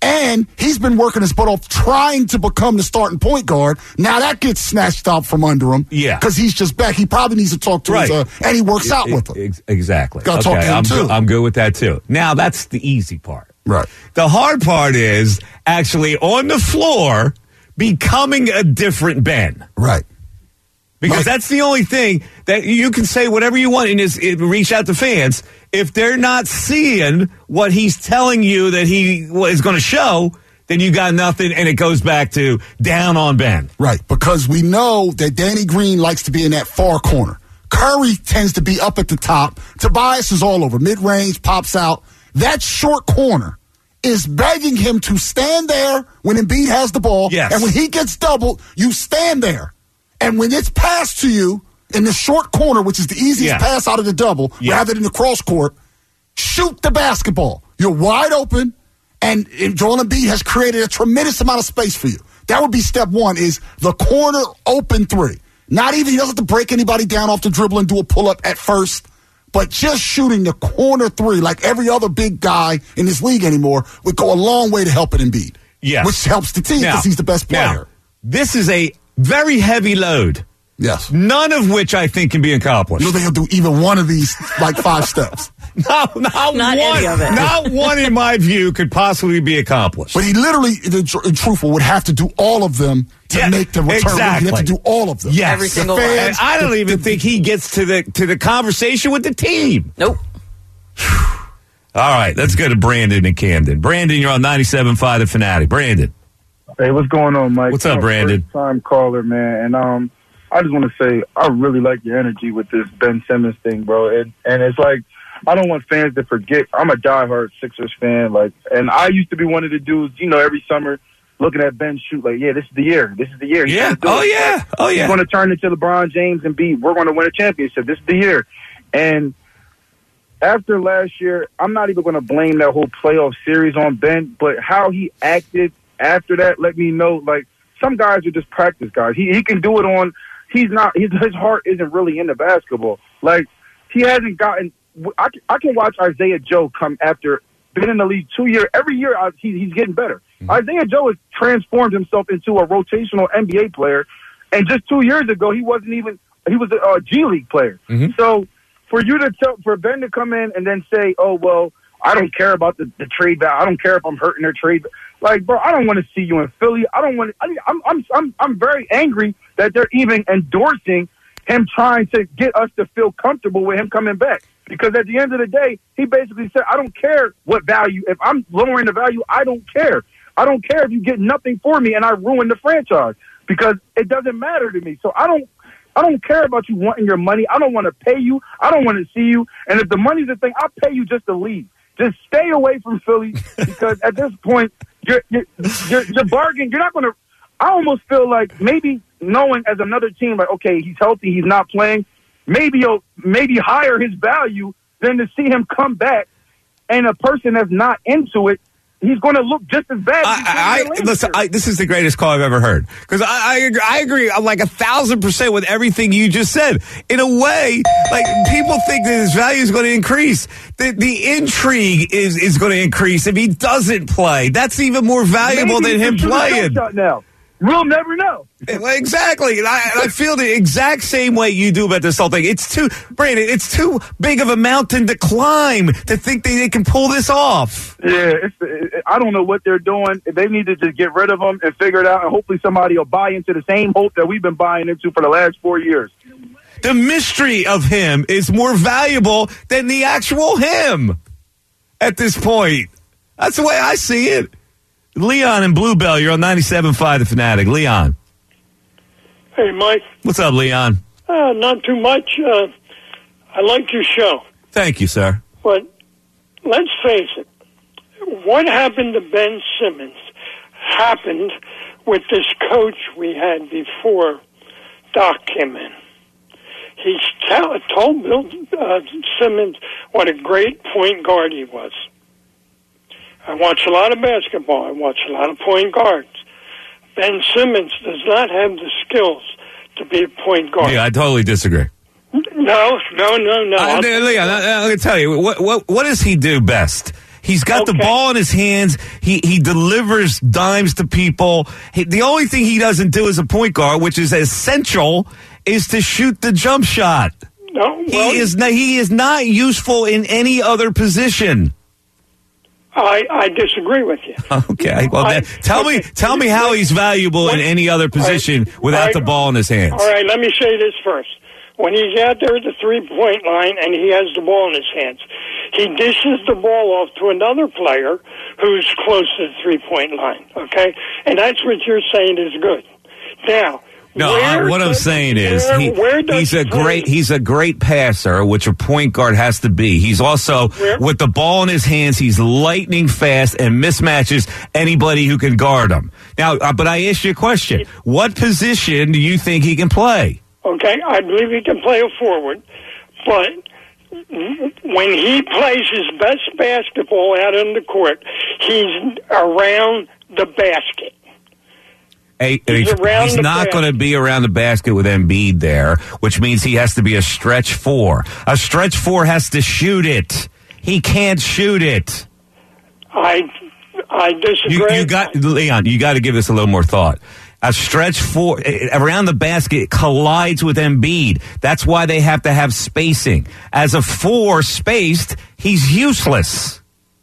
And he's been working his butt off trying to become the starting point guard. Now that gets snatched out from under him. Yeah. Because he's just back. He probably needs to talk to his, and he works out with him. Exactly. Got to talk to him, too. I'm good with that, too. Now, that's the easy part. Right. The hard part is actually on the floor becoming a different Ben. Right. Because that's the only thing that you can say whatever you want and reach out to fans. If they're not seeing what he's telling you that he is going to show, then you got nothing, and it goes back to down on Ben. Right, because we know that Danny Green likes to be in that far corner. Curry tends to be up at the top. Tobias is all over. Mid-range, pops out. That short corner is begging him to stand there when Embiid has the ball. Yes. And when he gets doubled, you stand there. And when it's passed to you in the short corner, which is the easiest pass out of the double, rather than the cross court, shoot the basketball. You're wide open, and Joel Embiid has created a tremendous amount of space for you. That would be step one, is the corner open three. Not even, he doesn't have to break anybody down off the dribble and do a pull-up at first, but just shooting the corner three like every other big guy in this league anymore would go a long way to helping Embiid. Yes. Which helps the team because he's the best player. Now, this is a very heavy load. Yes. None of which I think can be accomplished. You don't think he'll do even one of these, like 5 steps? Not one. Any of it. Not one, in my view, could possibly be accomplished. But he literally, in truthful, would have to do all of them to make the return. Exactly. He'd have to do all of them. Yes. Every single one. And I don't even think he gets to the conversation with the team. Nope. All right, let's go to Brandon in Camden. Brandon, you're on 97.5 The Fanatic. Brandon. Hey, what's going on, Mike? What's up, Brandon? First-time caller, man. And I just want to say I really like your energy with this Ben Simmons thing, bro. And it's like, I don't want fans to forget. I'm a diehard Sixers fan, and I used to be one of the dudes, every summer looking at Ben shoot, this is the year. This is the year. Yeah. He's going to turn into LeBron James and we're going to win a championship. This is the year. And after last year, I'm not even going to blame that whole playoff series on Ben, but how he acted after that let me know, some guys are just practice guys. He can do it on, his heart isn't really into basketball. He hasn't gotten, I can watch Isaiah Joe come after been in the league 2 years. Every year he's getting better. Mm-hmm. Isaiah Joe has transformed himself into a rotational NBA player, and just 2 years ago he was a G League player. Mm-hmm. So for Ben to come in and then say, oh, well, I don't care about the trade value. I don't care if I'm hurting their trade. Bro, I don't want to see you in Philly. I'm very angry that they're even endorsing him trying to get us to feel comfortable with him coming back. Because at the end of the day, he basically said, I don't care what value. If I'm lowering the value, I don't care. I don't care if you get nothing for me and I ruin the franchise, because it doesn't matter to me. So I don't care about you wanting your money. I don't want to pay you. I don't want to see you. And if the money's the thing, I'll pay you just to leave. Just stay away from Philly, because at this point, you're bargaining. You're not going to. I almost feel like maybe knowing as another team, okay, he's healthy, he's not playing. Maybe you'll higher his value than to see him come back, and a person that's not into it, he's going to look just as bad. Listen, this is the greatest call I've ever heard, because I agree. I'm 1,000% with everything you just said. In a way, people think that his value is going to increase. The intrigue is going to increase if he doesn't play. That's even more valuable than him playing. Now. We'll never know. Exactly. And I feel the exact same way you do about this whole thing. It's too big of a mountain to climb to think they can pull this off. Yeah, I don't know what they're doing. They need to just get rid of him and figure it out, and hopefully somebody will buy into the same hope that we've been buying into for the last 4 years. The mystery of him is more valuable than the actual him at this point. That's the way I see it. Leon in Bluebell, you're on 97.5 The Fanatic. Leon. Hey, Mike. What's up, Leon? Not too much. I like your show. Thank you, sir. But let's face it, what happened to Ben Simmons happened with this coach we had before Doc came in. He told Bill Simmons what a great point guard he was. I watch a lot of basketball. I watch a lot of point guards. Ben Simmons does not have the skills to be a point guard. Yeah, I totally disagree. No. Leon, I'm going to tell you, what does he do best? He's got the ball in his hands. He delivers dimes to people. The only thing he doesn't do as a point guard, which is essential, is to shoot the jump shot. No, he is not useful in any other position. I disagree with you. Okay. Well, tell me how he's valuable in any other position without the ball in his hands. All right, let me say this first. When he's out there at the three-point line and he has the ball in his hands, he dishes the ball off to another player who's close to the three-point line, okay? And that's what you're saying is good. Now, what I'm saying is he's a great passer, which a point guard has to be. He's also, with the ball in his hands, he's lightning fast and mismatches anybody who can guard him. Now, but I asked you a question. What position do you think he can play? Okay, I believe he can play a forward, but when he plays his best basketball out on the court, he's around the basket. He's not going to be around the basket with Embiid there, which means he has to be a stretch four. A stretch four has to shoot it. He can't shoot it. I disagree. Leon, you got to give this a little more thought. A stretch four around the basket collides with Embiid. That's why they have to have spacing. As a four spaced, he's useless.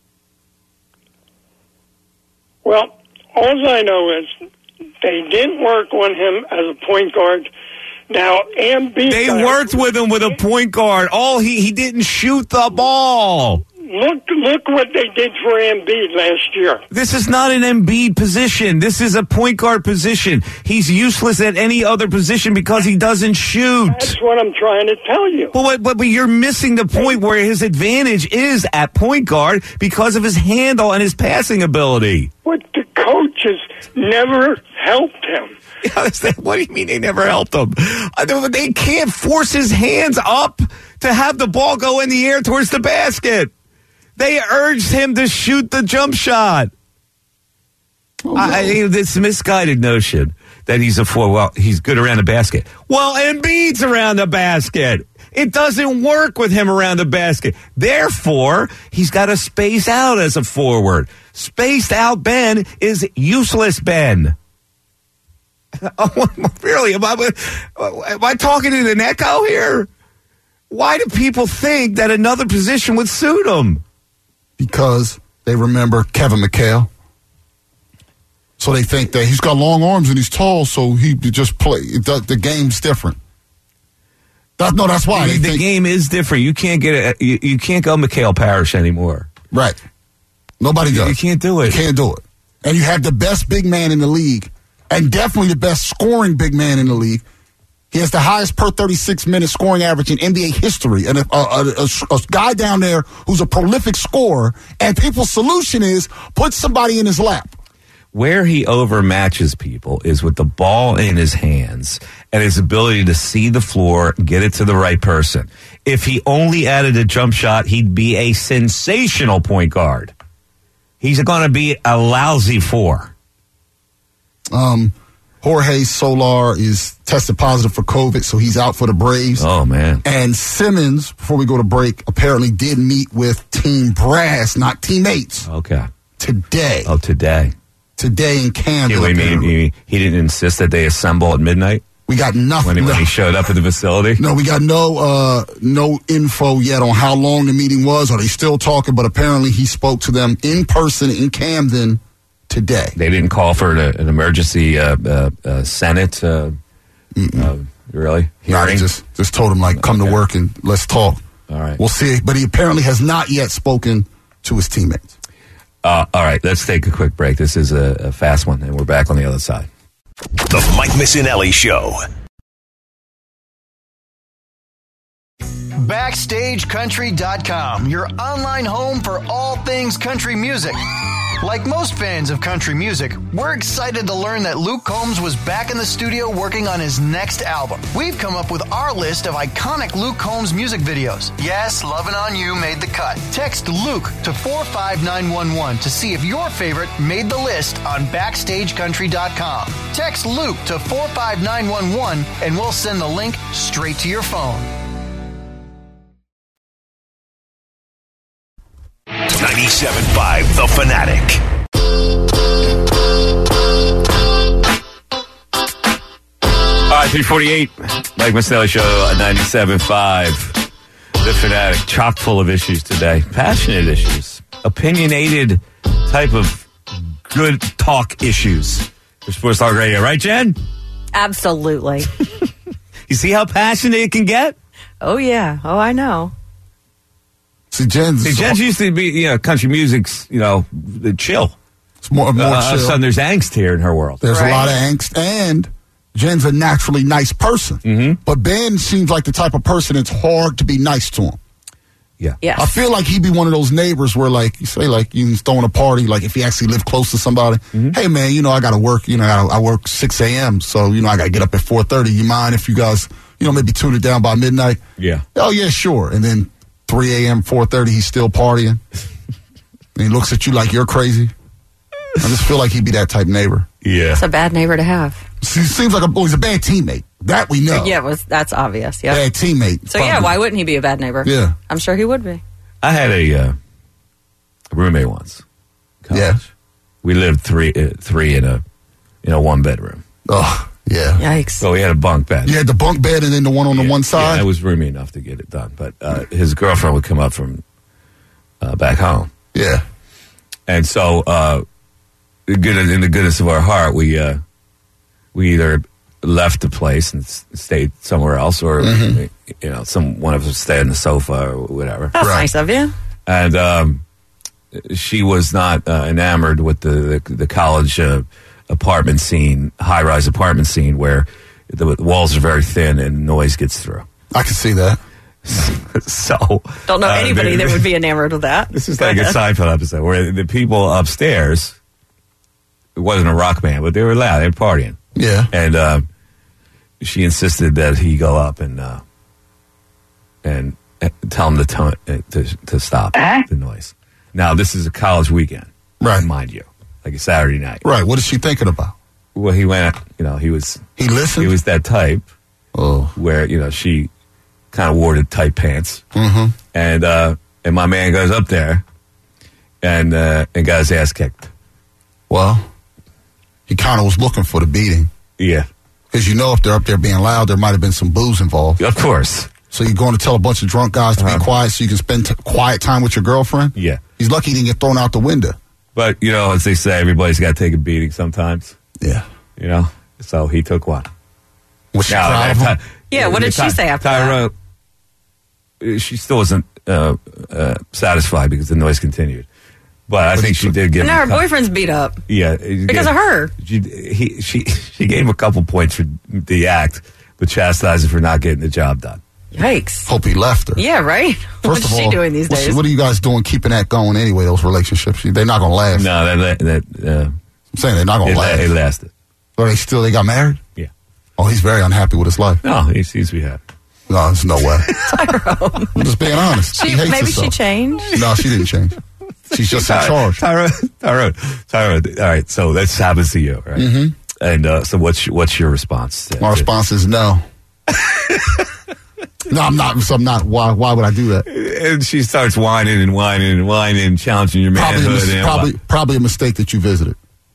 Well, all I know is they didn't work on him as a point guard. Now, Embiid... They worked with him with a point guard. He didn't shoot the ball. Look what they did for Embiid last year. This is not an Embiid position. This is a point guard position. He's useless at any other position because he doesn't shoot. That's what I'm trying to tell you. But you're missing the point where his advantage is at point guard because of his handle and his passing ability. But the coaches never helped him. What do you mean they never helped him? They can't force his hands up to have the ball go in the air towards the basket. They urged him to shoot the jump shot. This misguided notion that he's a four. Well, he's good around the basket. Well, Embiid's around the basket. It doesn't work with him around the basket. Therefore, he's got to space out as a forward. Spaced out Ben is useless Ben. Really? Am I talking in an echo here? Why do people think that another position would suit him? Because they remember Kevin McHale. So they think that he's got long arms and he's tall, so he just play. The game's different. That's why. The game is different. You can't you can't go Mikhail Parrish anymore. Right. Nobody does. You can't do it. You can't do it. And you have the best big man in the league, and definitely the best scoring big man in the league. He has the highest per 36-minute scoring average in NBA history. And a guy down there who's a prolific scorer, and people's solution is put somebody in his lap. Where he overmatches people is with the ball in his hands and his ability to see the floor, get it to the right person. If he only added a jump shot, he'd be a sensational point guard. He's going to be a lousy four. Jorge Soler is tested positive for COVID, so he's out for the Braves. Oh, man. And Simmons, before we go to break, apparently did meet with team brass, not teammates. Okay. Today. Oh, today. Today in Camden. He didn't insist that they assemble at midnight? We got nothing. When he showed up at the facility? No, we got no info yet on how long the meeting was. Are they still talking? But apparently he spoke to them in person in Camden today. They didn't call for an emergency Senate really hearing? Just told him, come to work and let's talk. All right. We'll see. But he apparently has not yet spoken to his teammates. All right, let's take a quick break. This is a fast one, and we're back on the other side. The Mike Missinelli Show. BackstageCountry.com, your online home for all things country music. Like most fans of country music, we're excited to learn that Luke Combs was back in the studio working on his next album. We've come up with our list of iconic Luke Combs music videos. Yes, Lovin' On You made the cut. Text Luke to 45911 to see if your favorite made the list on BackstageCountry.com. Text Luke to 45911 and we'll send the link straight to your phone. 97.5 The Fanatic. All right, 348. Mike Missinelli Show at 97.5 The Fanatic. Chock full of issues today. Passionate issues. Opinionated type of good talk issues for Sports Talk Radio. Right, Jen? Absolutely. You see how passionate it can get? Oh, yeah. Oh, I know. See, Jen's used to be, country music's, chill. It's more chill. All of a sudden, there's angst here in her world. There's a lot of angst, and Jen's a naturally nice person. Mm-hmm. But Ben seems like the type of person it's hard to be nice to him. Yeah. Yes. I feel like he'd be one of those neighbors where, like, you say, like, you throwing a party, like, if he actually lived close to somebody. Mm-hmm. Hey, man, I got to work. I work 6 a.m., so, I got to get up at 4:30. You mind if you guys, maybe tune it down by midnight? Yeah. Oh, yeah, sure. And then 3 a.m., 4:30, he's still partying. And he looks at you like you're crazy. I just feel like he'd be that type of neighbor. Yeah. It's a bad neighbor to have. He seems like he's a bad teammate. That we know. Yeah, that's obvious. Yeah. Bad teammate. So, yeah, why wouldn't he be a bad neighbor? Yeah. I'm sure he would be. I had a roommate once. College. Yeah. We lived three in a one bedroom. Oh, yeah. Yikes. So we had a bunk bed. You had the bunk bed and then the one on the one side? Yeah, it was roomy enough to get it done. But his girlfriend would come up from back home. Yeah. And so, in the goodness of our heart, we either left the place and stayed somewhere else, or one of us stayed on the sofa or whatever. That's nice of you. And she was not enamored with the college apartment scene, high-rise apartment scene, where the walls are very thin and noise gets through. I can see that. So don't know anybody that would be enamored with that. This is like a Seinfeld episode where the people upstairs, it wasn't a rock band, but they were loud, they were partying. Yeah. And she insisted that he go up and tell him to stop the noise. Now, this is a college weekend, right? Mind you, like a Saturday night, right? What is she thinking about? Well, he went. He listened. He was that type. Oh, where she kind of wore the tight pants, mm-hmm. and my man goes up there and got his ass kicked. Well, he kind of was looking for the beating. Yeah. Because if they're up there being loud, there might have been some booze involved. Of course. So you're going to tell a bunch of drunk guys to be quiet so you can spend quiet time with your girlfriend? Yeah. He's lucky he didn't get thrown out the window. But, as they say, everybody's got to take a beating sometimes. Yeah. So he took one. Was she proud of him? Yeah, what did she say after that? She still wasn't satisfied because the noise continued. But I think she did give him. Her boyfriend's beat up. Yeah. Because of her. She gave him a couple points for the act, but chastised her for not getting the job done. Yikes. Hope he left her. Yeah, right? What's she doing these days? What are you guys doing keeping that going anyway, those relationships? They're not going to last. No, I'm saying they're not going to last. They lasted. So they got married? Yeah. Oh, he's very unhappy with his life. No, he seems to be happy. No, there's no way. Tyrone. I'm just being honest. Maybe she changed? No, she didn't change. She's just in charge. Tyrone. All right, so this happens to you, right? Mm-hmm. And so what's your response? My response is no. No, I'm not. So I'm not. Why would I do that? And she starts whining, challenging your manhood. Probably a mistake that you visited.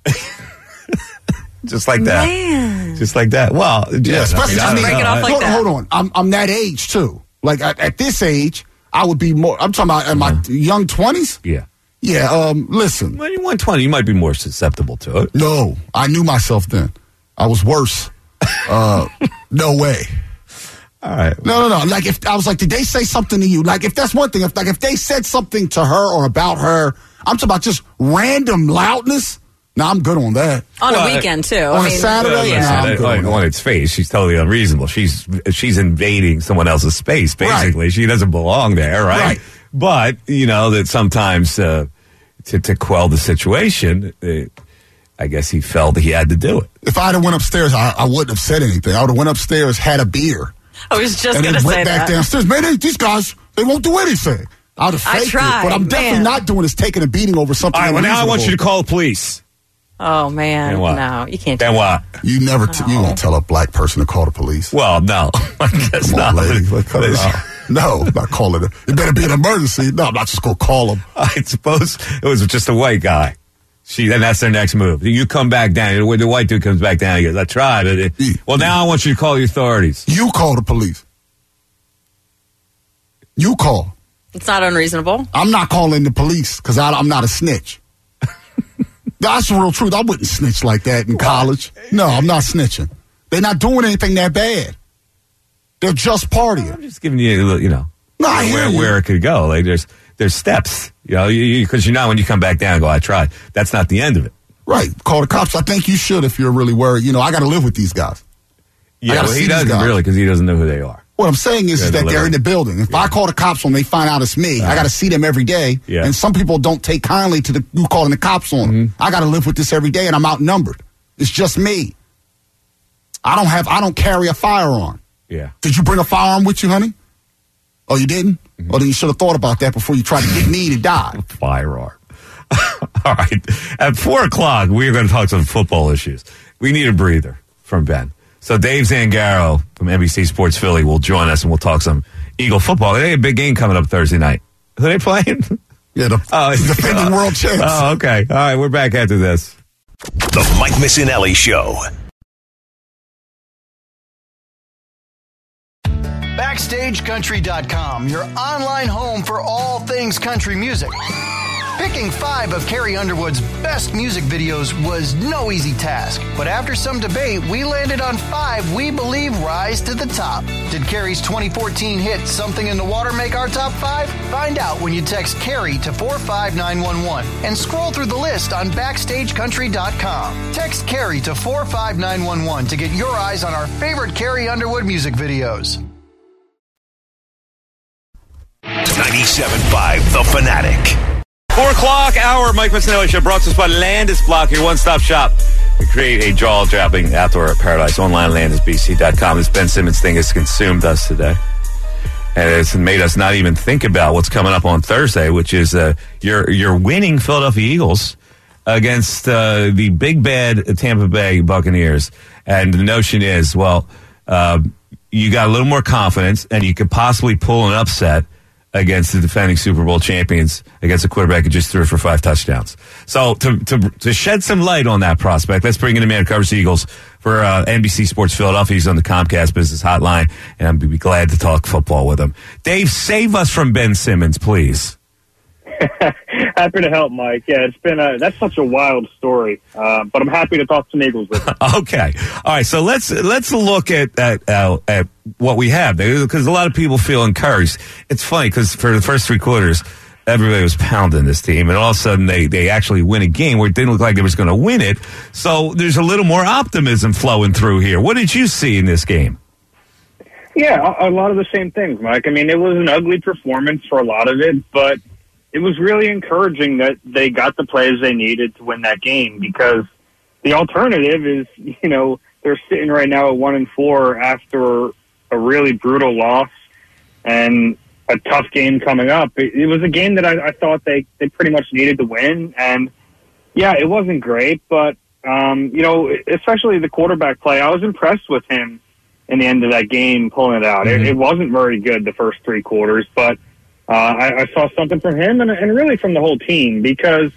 Just like that. Man. Just like that. Well, yeah, especially break it off like that. Hold on. I'm that age too. Like at this age, I would be more. I'm talking about in my young 20s. Yeah. Yeah. Listen. When you're 120, you might be more susceptible to it. No, I knew myself then. I was worse. No way. All right. No. Like if I was like, did they say something to you? Like if that's one thing. If they said something to her or about her, I'm talking about just random loudness. No, I'm good on that. On a weekend, too. On a Saturday? On its face, she's totally unreasonable. She's invading someone else's space, basically. Right. She doesn't belong there, right? But, that sometimes to quell the situation, I guess he felt that he had to do it. If I'd have went upstairs, I wouldn't have said anything. I would have went upstairs, had a beer. I was just going to say that. And then went back downstairs. Man, these guys, they won't do anything. I'd have faked it. But I'm definitely not doing is taking a beating over something. All right, well, now I want you to call the police. Oh, man. No, you can't do that. And what? You never, you won't tell a black person to call the police. Well, no. I guess not. Lady, cut it out. No, I'm not calling her. It better be an emergency. No, I'm not just going to call him. I suppose it was just a white guy. Then that's their next move. You come back down. When the white dude comes back down, he goes, I tried. Well, now I want you to call the authorities. You call the police. You call. It's not unreasonable. I'm not calling the police because I'm not a snitch. That's the real truth. I wouldn't snitch like that in college. No, I'm not snitching. They're not doing anything that bad. They're just partying. I'm just giving you, where it could go. Like there's steps, because when you come back down and go, I tried. That's not the end of it. Right. Call the cops. I think you should if you're really worried. I got to live with these guys. Yeah, well, he doesn't really because he doesn't know who they are. What I'm saying is that they're in the building. If I call the cops when they find out it's me, I got to see them every day. Yeah. And some people don't take kindly to you calling the cops on them. I got to live with this every day, and I'm outnumbered. It's just me. I don't carry a firearm. Yeah. Did you bring a firearm with you, honey? Oh, you didn't? Well, then you should have thought about that before you tried to get me to die. Firearm. All right. At 4 o'clock, we are going to talk some football issues. We need a breather from Ben. So Dave Zangaro from NBC Sports Philly will join us, and we'll talk some Eagle football. They have a big game coming up Thursday night. Who are they playing? Yeah, the defending world champs. Oh, okay. All right, we're back after this. The Mike Missinelli Show. BackstageCountry.com, your online home for all things country music. Picking 5 of Carrie Underwood's best music videos was no easy task, but after some debate, we landed on 5 we believe rise to the top. Did Carrie's 2014 hit Something in the Water make our top 5? Find out when you text Carrie to 45911 and scroll through the list on BackstageCountry.com. Text Carrie to 45911 to get your eyes on our favorite Carrie Underwood music videos. 97.5 The Fanatic. 4 o'clock hour, Mike Missinelli Show, brought to us by Landis Block, your one-stop shop. We create a jaw-dropping outdoor paradise. Online, landisbc.com. This Ben Simmons thing has consumed us today. And it's made us not even think about what's coming up on Thursday, which is your winning Philadelphia Eagles against the big bad Tampa Bay Buccaneers. And the notion is, you got a little more confidence, and you could possibly pull an upset against the defending Super Bowl champions, against a quarterback who just threw for 5 touchdowns. So to shed some light on that prospect, let's bring in a man who covers the Eagles for NBC Sports Philadelphia. He's on the Comcast Business Hotline, and I'd be glad to talk football with him. Dave, save us from Ben Simmons, please. Happy to help, Mike. Yeah, it's been that's such a wild story, but I'm happy to talk some Eagles with you. Okay, all right. So let's look at what we have, because a lot of people feel encouraged. It's funny because for the first 3 quarters, everybody was pounding this team, and all of a sudden they actually win a game where it didn't look like they was going to win it. So there's a little more optimism flowing through here. What did you see in this game? Yeah, a lot of the same things, Mike. I mean, it was an ugly performance for a lot of it, but it was really encouraging that they got the plays they needed to win that game, because the alternative is, they're sitting right now at 1-4 after a really brutal loss and a tough game coming up. It was a game that I thought they pretty much needed to win. And yeah, it wasn't great, but, especially the quarterback play, I was impressed with him in the end of that game, pulling it out. It wasn't very good the first 3 quarters, but I saw something from him and really from the whole team, because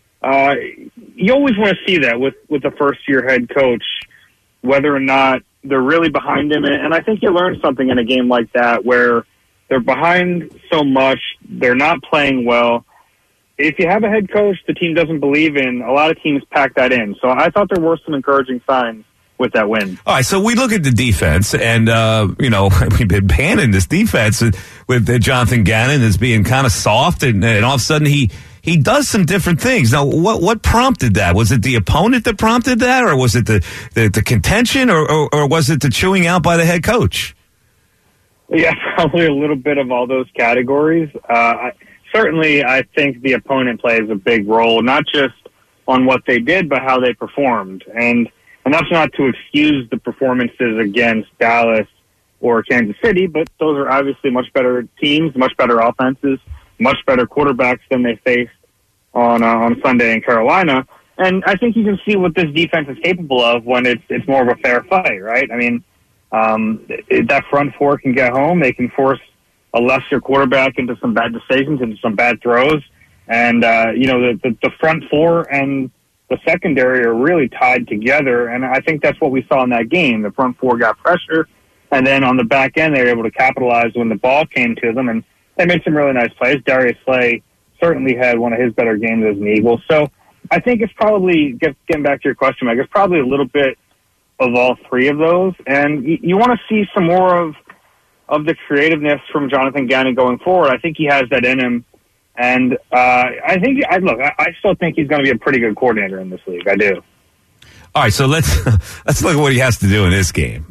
you always want to see that with the first-year head coach, whether or not they're really behind him. And I think you learn something in a game like that where they're behind so much, they're not playing well. If you have a head coach the team doesn't believe in, a lot of teams pack that in. So I thought there were some encouraging signs with that win. All right, so we look at the defense, and, we've been panning this defense with Jonathan Gannon as being kind of soft, and all of a sudden he does some different things. Now, what prompted that? Was it the opponent that prompted that, or was it the contention, or was it the chewing out by the head coach? Yeah, probably a little bit of all those categories. Certainly, I think the opponent plays a big role, not just on what they did, but how they performed. And that's not to excuse the performances against Dallas or Kansas City, but those are obviously much better teams, much better offenses, much better quarterbacks than they faced on Sunday in Carolina. And I think you can see what this defense is capable of when it's more of a fair fight, right? I mean, that front four can get home. They can force a lesser quarterback into some bad decisions, into some bad throws. And, the front four and the secondary are really tied together. And I think that's what we saw in that game. The front four got pressure. And then on the back end, they were able to capitalize when the ball came to them. And they made some really nice plays. Darius Slay certainly had one of his better games as an Eagle. So I think it's probably, getting back to your question, Mike, it's probably a little bit of all three of those. And you want to see some more of the creativeness from Jonathan Gannon going forward. I think he has that in him. And I still think he's going to be a pretty good coordinator in this league. I do. All right, so let's look at what he has to do in this game.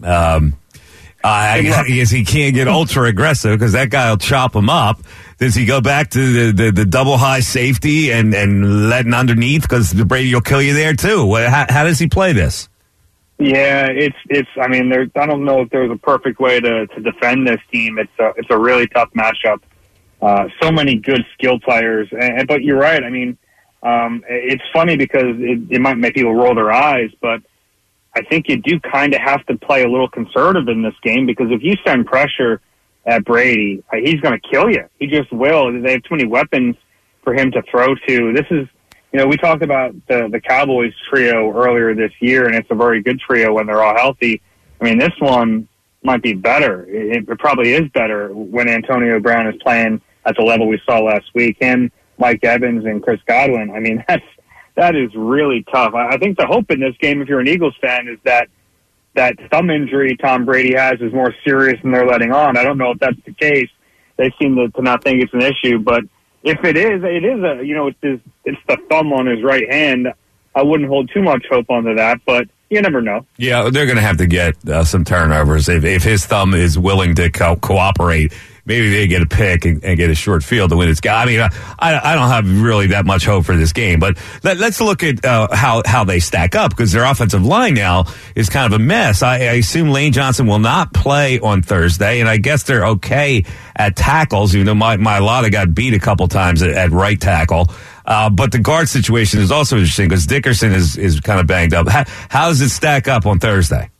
I guess he can't get ultra aggressive because that guy will chop him up. Does he go back to the double high safety and letting underneath because Brady will kill you there too? How does he play this? Yeah, it's. I mean, I don't know if there's a perfect way to defend this team. It's a really tough matchup. So many good skill players, but you're right. I mean, it's funny because it might make people roll their eyes, but I think you do kind of have to play a little conservative in this game because if you send pressure at Brady, he's going to kill you. He just will. They have too many weapons for him to throw to. This is, we talked about the Cowboys trio earlier this year, and it's a very good trio when they're all healthy. I mean, this one might be better. It probably is better when Antonio Brown is playing at the level we saw last week. Him, Mike Evans, and Chris Godwin. I mean, that is really tough. I think the hope in this game, if you're an Eagles fan, is that thumb injury Tom Brady has is more serious than they're letting on. I don't know if that's the case. They seem to not think it's an issue, but if it is it's the thumb on his right hand. I wouldn't hold too much hope onto that, but you never know. Yeah, they're going to have to get some turnovers if his thumb is willing to cooperate. Maybe they get a pick and get a short field to win this game. I mean, I don't have really that much hope for this game, but let's look at how they stack up because their offensive line now is kind of a mess. I assume Lane Johnson will not play on Thursday, and I guess they're okay at tackles, even though my Lotta got beat a couple times at right tackle. But the guard situation is also interesting because Dickerson is kind of banged up. How does it stack up on Thursday?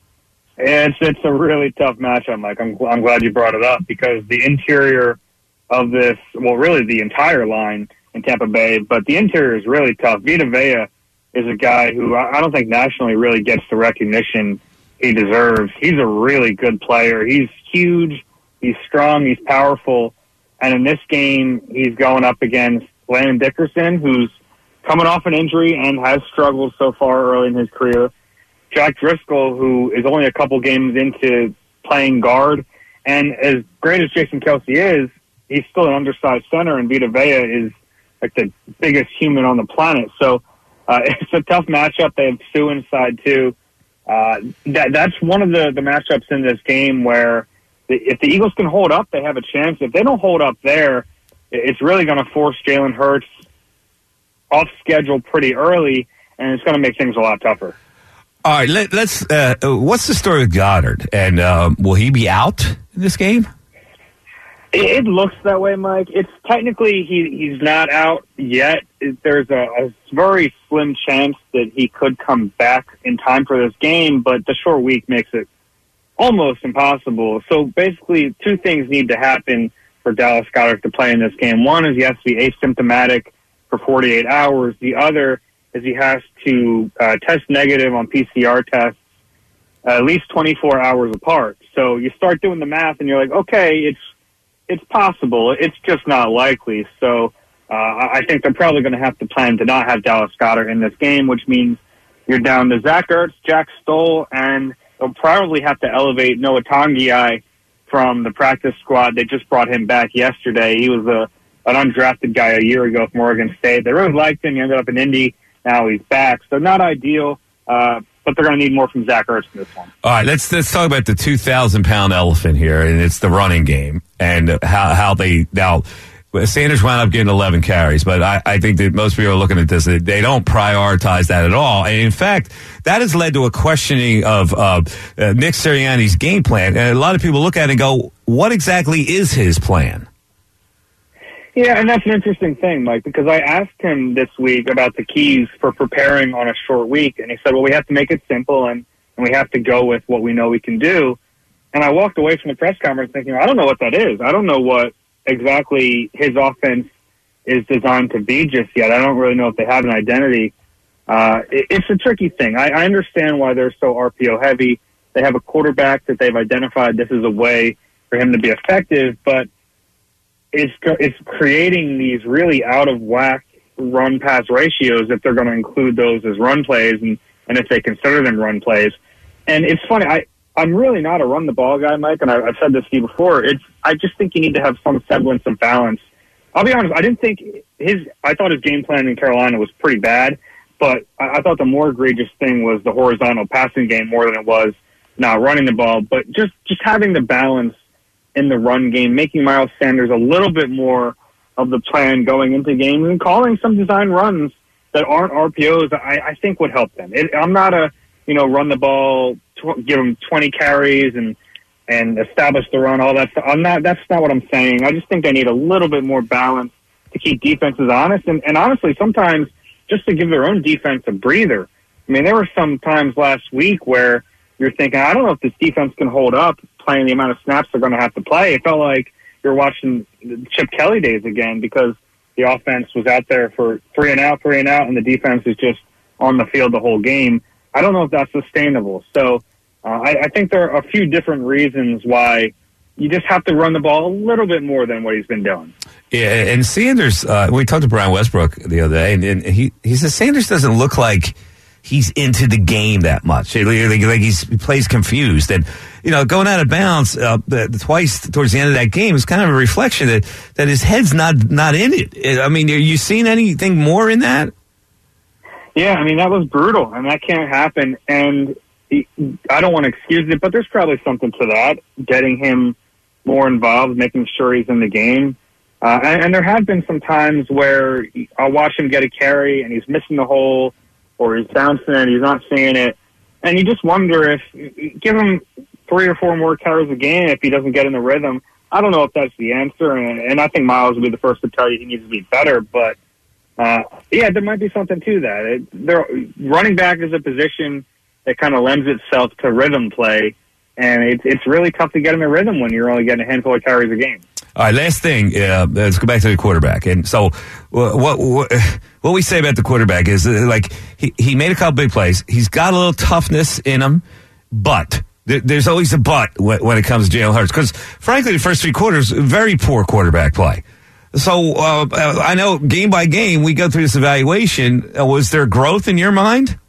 It's a really tough matchup, Mike. I'm glad you brought it up because the interior of this, well, really the entire line in Tampa Bay, but the interior is really tough. Vita Vea is a guy who I don't think nationally really gets the recognition he deserves. He's a really good player. He's huge. He's strong. He's powerful. And in this game, he's going up against Landon Dickerson, who's coming off an injury and has struggled so far early in his career. Jack Driscoll, who is only a couple games into playing guard. And as great as Jason Kelce is, he's still an undersized center, and Vita Vea is like the biggest human on the planet. So it's a tough matchup. They have Sue inside, too. That's one of the matchups in this game where if the Eagles can hold up, they have a chance. If they don't hold up there, it's really going to force Jalen Hurts off schedule pretty early, and it's going to make things a lot tougher. All right, let's. What's the story with Goddard? And will he be out in this game? It looks that way, Mike. It's technically he's not out yet. There's a very slim chance that he could come back in time for this game, but the short week makes it almost impossible. So basically, two things need to happen for Dallas Goedert to play in this game. One is he has to be asymptomatic for 48 hours. The other is he has to test negative on PCR tests at least 24 hours apart. So you start doing the math and you're like, okay, it's possible. It's just not likely. So I think they're probably going to have to plan to not have Dallas Goedert in this game, which means you're down to Zach Ertz, Jack Stoll, and they'll probably have to elevate Noah Tongiai from the practice squad. They just brought him back yesterday. He was an undrafted guy a year ago from Oregon State. They really liked him. He ended up in Indy. Now he's back. So not ideal, but they're going to need more from Zach Ertz in this one. All right, let's talk about the 2,000-pound elephant here, and it's the running game and how they now. Sanders wound up getting 11 carries, but I think that most people are looking at this. They don't prioritize that at all. And in fact, that has led to a questioning of Nick Sirianni's game plan. And a lot of people look at it and go, what exactly is his plan? Yeah, and that's an interesting thing, Mike, because I asked him this week about the keys for preparing on a short week, and he said, well, we have to make it simple, and we have to go with what we know we can do. And I walked away from the press conference thinking, I don't know what that is. I don't know what exactly his offense is designed to be just yet. I don't really know if they have an identity. It's a tricky thing. I understand why they're so RPO heavy. They have a quarterback that they've identified this is a way for him to be effective, but it's creating these really out of whack run-pass ratios if they're going to include those as run plays and if they consider them run plays. And it's funny, I'm really not a run-the-ball guy, Mike, and I've said this to you before. I just think you need to have some semblance of balance. I'll be honest, I thought his game plan in Carolina was pretty bad, but I thought the more egregious thing was the horizontal passing game more than it was not running the ball. But just having the balance in the run game, making Miles Sanders a little bit more of the plan going into games and calling some design runs that aren't RPOs, I think would help them. I'm not a, run the ball, give them 20 carries and establish the run, all that stuff. That's not what I'm saying. I just think they need a little bit more balance to keep defenses honest. And honestly, sometimes just to give their own defense a breather. I mean, there were some times last week where you're thinking, I don't know if this defense can hold up playing the amount of snaps they're going to have to play. It felt like you're watching Chip Kelly days again because the offense was out there for three and out, and the defense is just on the field the whole game. I don't know if that's sustainable. So I think there are a few different reasons why you just have to run the ball a little bit more than what he's been doing. Yeah, and Sanders, we talked to Brian Westbrook the other day, and he says Sanders doesn't look like he's into the game that much. Like he plays confused. And, going out of bounds twice towards the end of that game is kind of a reflection that his head's not in it. I mean, are you seeing anything more in that? Yeah, I mean, that was brutal, and that can't happen. And I don't want to excuse it, but there's probably something to that, getting him more involved, making sure he's in the game. And there have been some times where I'll watch him get a carry, and he's missing the hole, or he's bouncing it, he's not seeing it. And you just wonder if, give him 3 or 4 more carries a game if he doesn't get in the rhythm. I don't know if that's the answer, and I think Miles will be the first to tell you he needs to be better, but there might be something to that. Running back is a position that kind of lends itself to rhythm play, and it's really tough to get in the rhythm when you're only getting a handful of carries a game. All right, last thing, let's go back to the quarterback. And so what we say about the quarterback is he made a couple big plays. He's got a little toughness in him, but there's always a but when it comes to Jalen Hurts. Because, frankly, the first 3 quarters, very poor quarterback play. So I know game by game we go through this evaluation. Was there growth in your mind?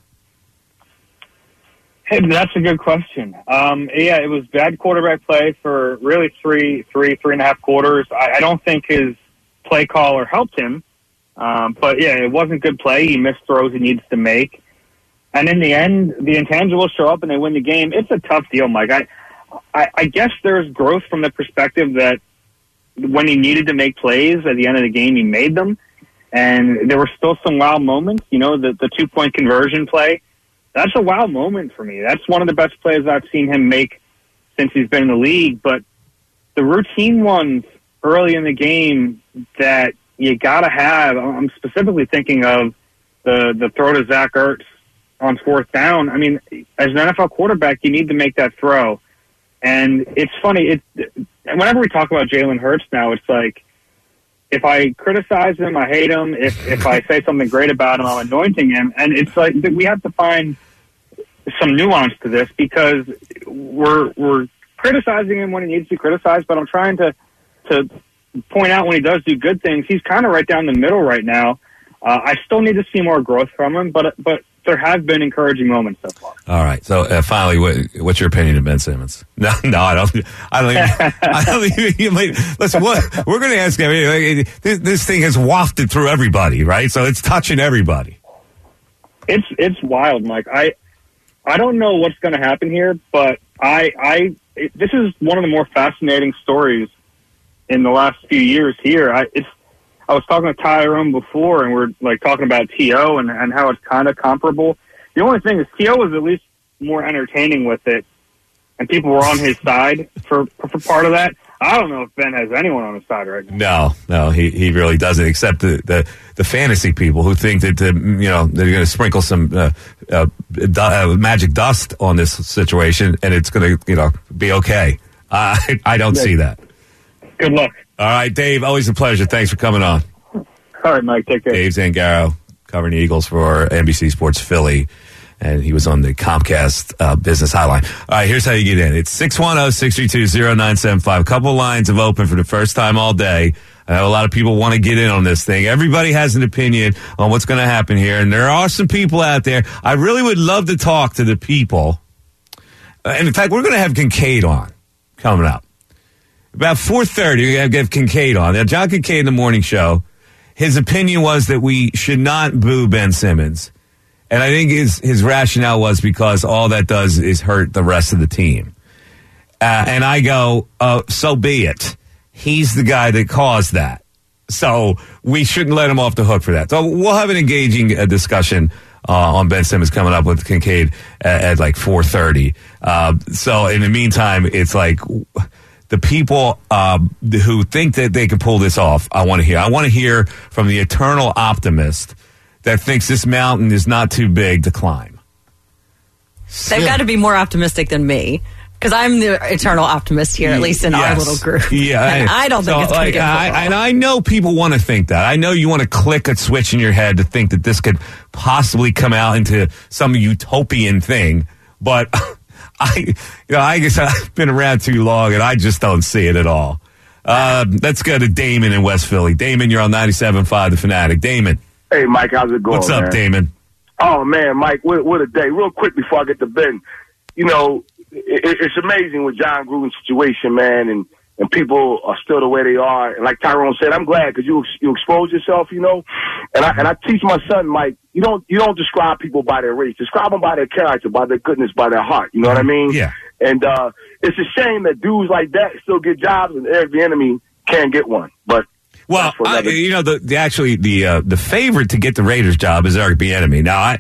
Hey, that's a good question. It was bad quarterback play for really three and a half quarters. I don't think his play caller helped him. But it wasn't good play. He missed throws he needs to make. And in the end, the intangibles show up and they win the game. It's a tough deal, Mike. I guess there's growth from the perspective that when he needed to make plays at the end of the game, he made them. And there were still some wow moments. The 2-point conversion play. That's a wow moment for me. That's one of the best plays I've seen him make since he's been in the league. But the routine ones early in the game that you got to have, I'm specifically thinking of the throw to Zach Ertz on 4th down. I mean, as an NFL quarterback, you need to make that throw. And it's funny. Whenever we talk about Jalen Hurts now, it's like, if I criticize him, I hate him. If I say something great about him, I'm anointing him. And it's like we have to find some nuance to this because we're criticizing him when he needs to be criticized, but I'm trying to point out when he does do good things. He's kind of right down the middle right now. I still need to see more growth from him, but there have been encouraging moments so far. All right. So finally, what's your opinion of Ben Simmons? No, I don't even. Listen, we're going to ask him. This thing has wafted through everybody, right? So it's touching everybody. It's wild, Mike. I don't know what's going to happen here, but this is one of the more fascinating stories in the last few years here. I was talking to Tyrone before, and we're talking about T.O. and how it's kind of comparable. The only thing is T.O. was at least more entertaining with it, and people were on his side for part of that. I don't know if Ben has anyone on his side right now. No, he really doesn't, except the fantasy people who think that they're going to sprinkle some magic dust on this situation and it's going to be okay. I don't see that. Good luck. All right, Dave, always a pleasure. Thanks for coming on. All right, Mike, take care. Dave Zangaro, covering the Eagles for NBC Sports Philly, and he was on the Comcast Business Hotline. All right, here's how you get in. It's 610-632-0975. A couple lines have opened for the first time all day. I know a lot of people want to get in on this thing. Everybody has an opinion on what's going to happen here, and there are some people out there. I really would love to talk to the people. And in fact, we're going to have Kincaid on coming up. About 4:30, we're going to have Kincaid on. Now, John Kincaid in the morning show, his opinion was that we should not boo Ben Simmons. And I think his rationale was because all that does is hurt the rest of the team. And I go, so be it. He's the guy that caused that. So we shouldn't let him off the hook for that. So we'll have an engaging discussion on Ben Simmons coming up with Kincaid at like 4:30. So in the meantime, it's like the people who think that they can pull this off, I want to hear. I want to hear from the eternal optimist that thinks this mountain is not too big to climb. They've got to be more optimistic than me, because I'm the eternal optimist here, at least in our little group. Yeah, and I don't think it's going to get and I know people want to think that. I know you want to click a switch in your head to think that this could possibly come out into some utopian thing, but I guess I've been around too long, and I just don't see it at all. Let's go to Damon in West Philly. Damon, you're on 97.5 The Fanatic. Damon. Hey, Mike, how's it going? What's up, man? Damon? Oh, man, Mike, what a day. Real quick before I get to Ben, it's amazing with John Gruden's situation, man, and people are still the way they are. And like Tyrone said, I'm glad because you expose yourself, And I teach my son, Mike, you don't describe people by their race. Describe them by their character, by their goodness, by their heart. You know what I mean? Yeah. And it's a shame that dudes like that still get jobs and Eric Bieniemy can't get one. But well, the favorite to get the Raiders job is Eric Bieniemy. Now,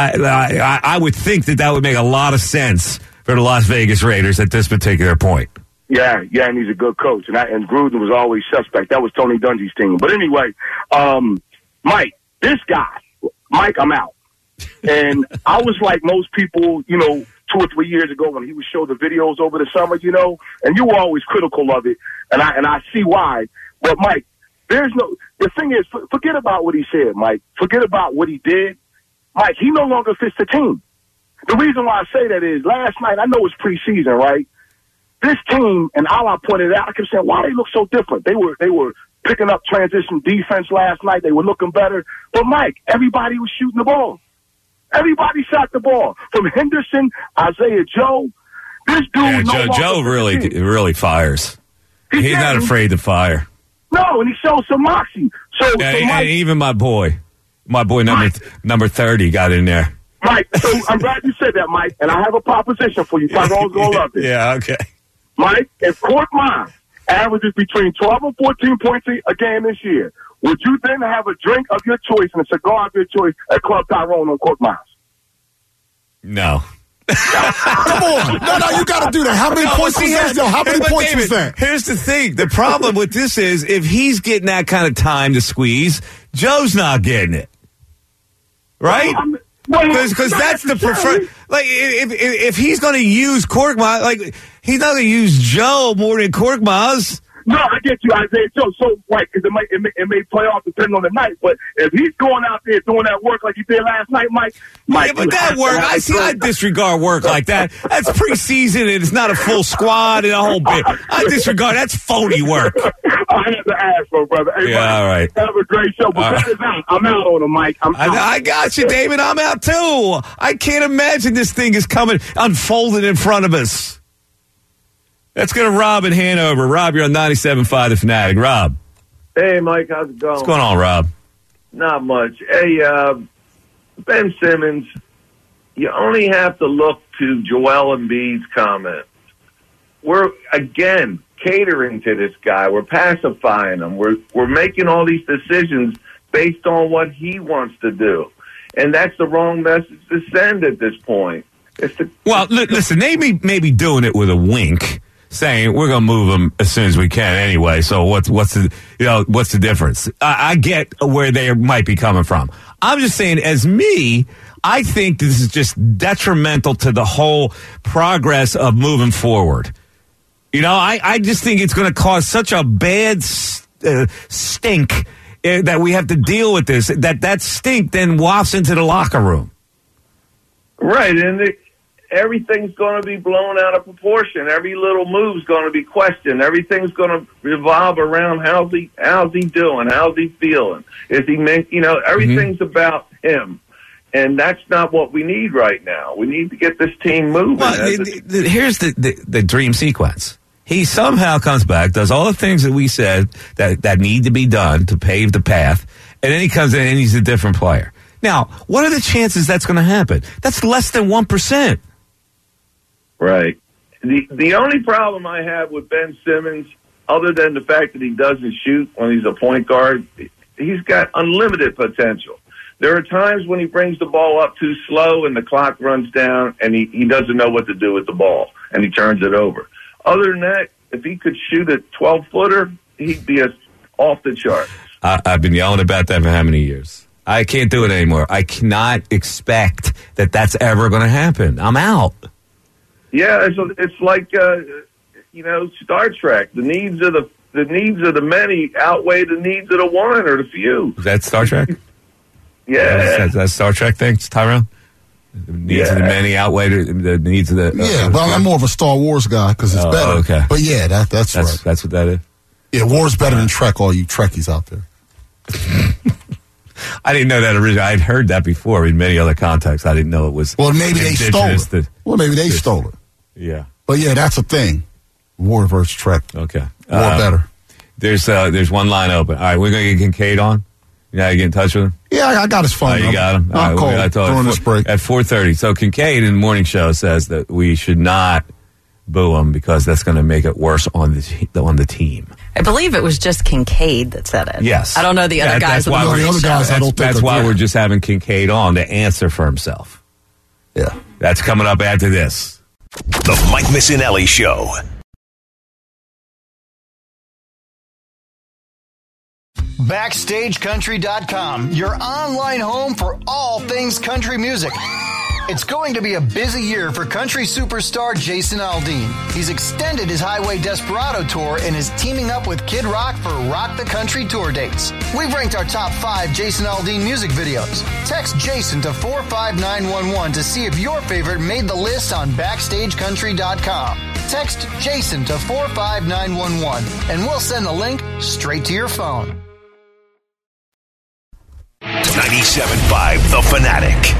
I would think that would make a lot of sense for the Las Vegas Raiders at this particular point. Yeah, and he's a good coach, and Gruden was always suspect. That was Tony Dungy's team. But anyway, Mike, this guy, Mike, I'm out. And I was like most people, 2 or 3 years ago when he would show the videos over the summer, and you were always critical of it, and I see why. But Mike, the thing is, forget about what he said, Mike. Forget about what he did. Mike, he no longer fits the team. The reason why I say that is last night, I know it's preseason, right? This team, and all I pointed out, I kept saying, why they look so different? They were picking up transition defense last night. They were looking better. But, Mike, everybody was shooting the ball. Everybody shot the ball. From Henderson, Isaiah Joe. This dude Joe really fires. He's not afraid to fire. No, and he shows some moxie. So and even my boy number 30 got in there. Mike, so I'm glad you said that, Mike, and I have a proposition for you. Tyrone's going to love it. Yeah, okay. Mike, if Court Miles averages between 12 and 14 points a game this year, would you then have a drink of your choice and a cigar of your choice at Club Tyrone on Court Miles? No. Come on. No, you got to do that. How many points was that? How many points was that? Here's the thing. The problem with this is if he's getting that kind of time to squeeze, Joe's not getting it. Right? Because that's the preferred. Like, if he's going to use Korkmaz, he's not going to use Joe more than Korkmaz. No, I get you, Isaiah Joe. So, right, because it may play off depending on the night. But if he's going out there doing that work like he did last night, Mike. Yeah, but that work, I disregard work like that. That's preseason and it's not a full squad and a whole bit. I disregard. That's phony work. I had to ask, brother. Hey, yeah, Mike, all right. Have a great show. But that is out. I'm out on him, Mike. I got you, David. I'm out too. I can't imagine this thing is unfolding in front of us. Let's go to Rob in Hanover. Rob, you're on 97.5 The Fanatic. Rob. Hey, Mike. How's it going? What's going on, Rob? Not much. Hey, Ben Simmons, you only have to look to Joel Embiid's comments. We're, again, catering to this guy. We're pacifying him. We're making all these decisions based on what he wants to do. And that's the wrong message to send at this point. Well, listen, they may be doing it with a wink, saying we're going to move him as soon as we can anyway. So what's the difference? I get where they might be coming from. I'm just saying, as me, I think this is just detrimental to the whole progress of moving forward. I just think it's going to cause such a bad stink that we have to deal with this. That stink then wafts into the locker room. Right, and everything's going to be blown out of proportion. Every little move's going to be questioned. Everything's going to revolve around how's he doing? How's he feeling? Is he everything's about him. And that's not what we need right now. We need to get this team moving. Well, here's the dream sequence. He somehow comes back, does all the things that we said that need to be done to pave the path, and then he comes in and he's a different player. Now, what are the chances that's going to happen? That's less than 1%. Right. The only problem I have with Ben Simmons, other than the fact that he doesn't shoot when he's a point guard, he's got unlimited potential. There are times when he brings the ball up too slow and the clock runs down and he doesn't know what to do with the ball and he turns it over. Other than that, if he could shoot a 12-footer, he'd be off the chart. I've been yelling about that for how many years? I can't do it anymore. I cannot expect that that's ever going to happen. I'm out. Yeah, it's like Star Trek. The needs of the many outweigh the needs of the one or the few. Is that Star Trek? Yeah. That's Star Trek thing, Tyrone? The needs of the many outweigh the needs of the... yeah, but I'm more of a Star Wars guy because it's better. Okay. But yeah, that's right. That's what that is? Yeah, War's better than Trek, all you Trekkies out there. I didn't know that originally. I'd heard that before in many other contexts. I didn't know it was... Well, maybe they stole it. Maybe they stole it. Yeah. But yeah, that's a thing. War versus Trek. Okay. War better. There's one line open. All right, we're going to get Kincaid on. You know how you get in touch with him? Yeah, I got his phone. You got him? I'll call during this break. At 4:30. So Kincaid in the morning show says that we should not boo him because that's going to make it worse on the team. I believe it was just Kincaid that said it. Yes. I don't know the other guys. The other guys, I don't think that's why we're just having Kincaid on to answer for himself. Yeah. That's coming up after this. The Mike Missinelli Show. BackstageCountry.com, your online home for all things country music. It's going to be a busy year for country superstar Jason Aldean. He's extended his Highway Desperado tour and is teaming up with Kid Rock for Rock the Country tour dates. We've ranked our top 5 Jason Aldean music videos. Text Jason to 45911 to see if your favorite made the list on BackstageCountry.com. Text Jason to 45911 and we'll send the link straight to your phone. 97.5 The Fanatic.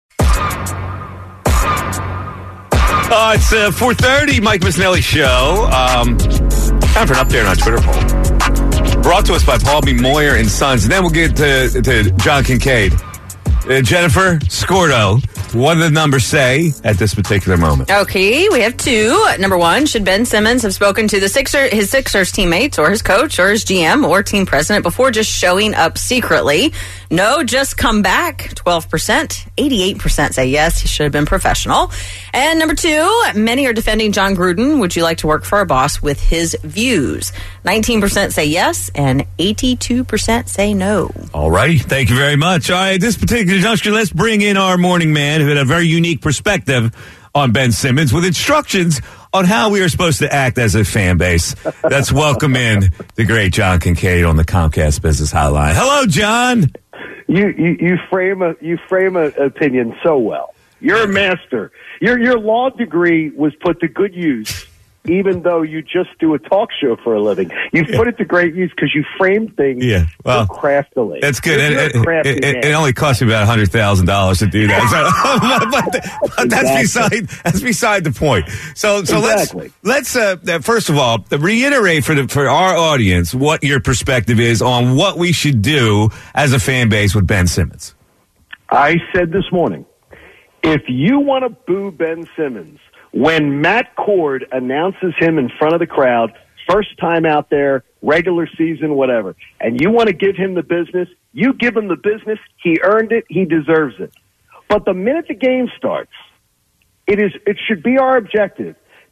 It's 4:30, Mike Missinelli Show. Time for an update on our Twitter poll. Brought to us by Paul B. Moyer and Sons. And then we'll get to John Kincaid. Jennifer Scordo, what do the numbers say at this particular moment? Okay, we have 2. Number 1, should Ben Simmons have spoken to his Sixers teammates or his coach or his GM or team president before just showing up secretly? No, just come back. 12%. 88% say yes, he should have been professional. And number 2, many are defending John Gruden. Would you like to work for a boss with his views? 19% say yes, and 82% say no. All righty. Thank you very much. All right, this particular juncture, let's bring in our morning man who had a very unique perspective on Ben Simmons with instructions on how we are supposed to act as a fan base. Let's welcome in the great John Kincaid on the Comcast Business Hotline. Hello, John. You frame an opinion so well. You're a master. Your law degree was put to good use, even though you just do a talk show for a living. You put it to great use because you frame things so craftily. That's good. It only cost me about $100,000 to do that. But that's beside the point. So exactly. let's first of all reiterate for our audience what your perspective is on what we should do as a fan base with Ben Simmons. I said this morning, if you want to boo Ben Simmons, when Matt Cord announces him in front of the crowd, first time out there, regular season, whatever, and you want to give him the business, you give him the business. He earned it. He deserves it. But the minute the game starts, it should be our objective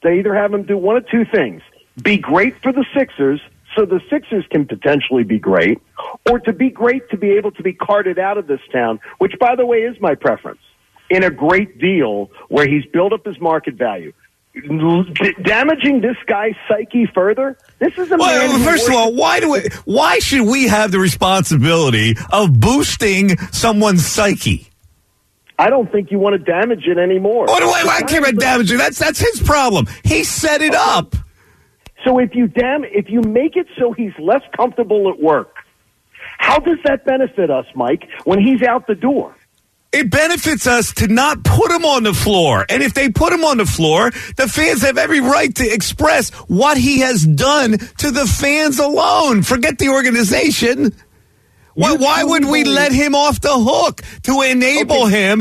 They either have him do one of two things: be great for the Sixers, so the Sixers can potentially be great, or to be great to be able to be carted out of this town, which, by the way, is my preference, in a great deal where he's built up his market value. Damaging this guy's psyche further? This is a man. First of all, why should we have the responsibility of boosting someone's psyche? I don't think you want to damage it anymore. I care about damaging. That's his problem. He set it up. So if you make it so he's less comfortable at work, how does that benefit us, Mike, when he's out the door? It benefits us to not put him on the floor. And if they put him on the floor, the fans have every right to express what he has done to the fans alone. Forget the organization. Why would we let him off the hook to enable him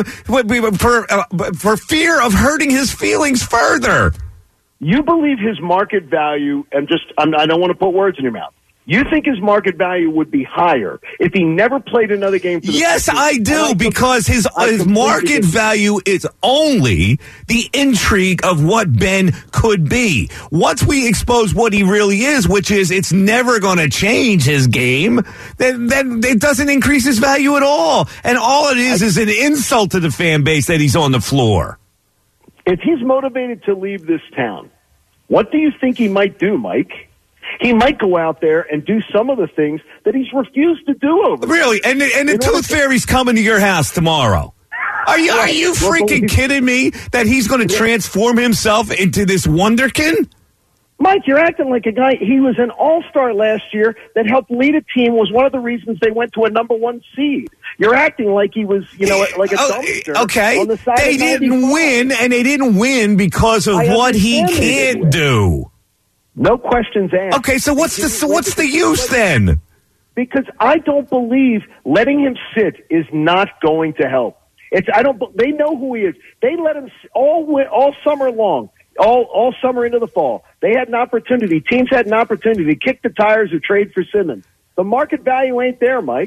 for fear of hurting his feelings further? You believe his market value, I don't want to put words in your mouth. You think his market value would be higher if he never played another game for the Yes, Sixers? I do, because his market value is only the intrigue of what Ben could be. Once we expose what he really is, which is it's never going to change his game, then it doesn't increase his value at all. And all it is an insult to the fan base that he's on the floor. If he's motivated to leave this town, what do you think he might do, Mike? He might go out there and do some of the things that he's refused to do over there. Really? And the Tooth Fairy's coming to your house tomorrow. Are you freaking kidding me that he's going to transform himself into this wonderkin? Mike, you're acting like a guy. He was an all-star last year that helped lead a team, was one of the reasons they went to a number 1 seed. You're acting like he was, like a dumpster. Okay, on the side they of didn't win, and they didn't win because of what he can't do. No questions asked. Okay, so what's the use then? Because I don't believe letting him sit is not going to help. They know who he is. They let him all summer long, all summer into the fall. They had an opportunity. Teams had an opportunity to kick the tires or trade for Simmons. The market value ain't there, Mike.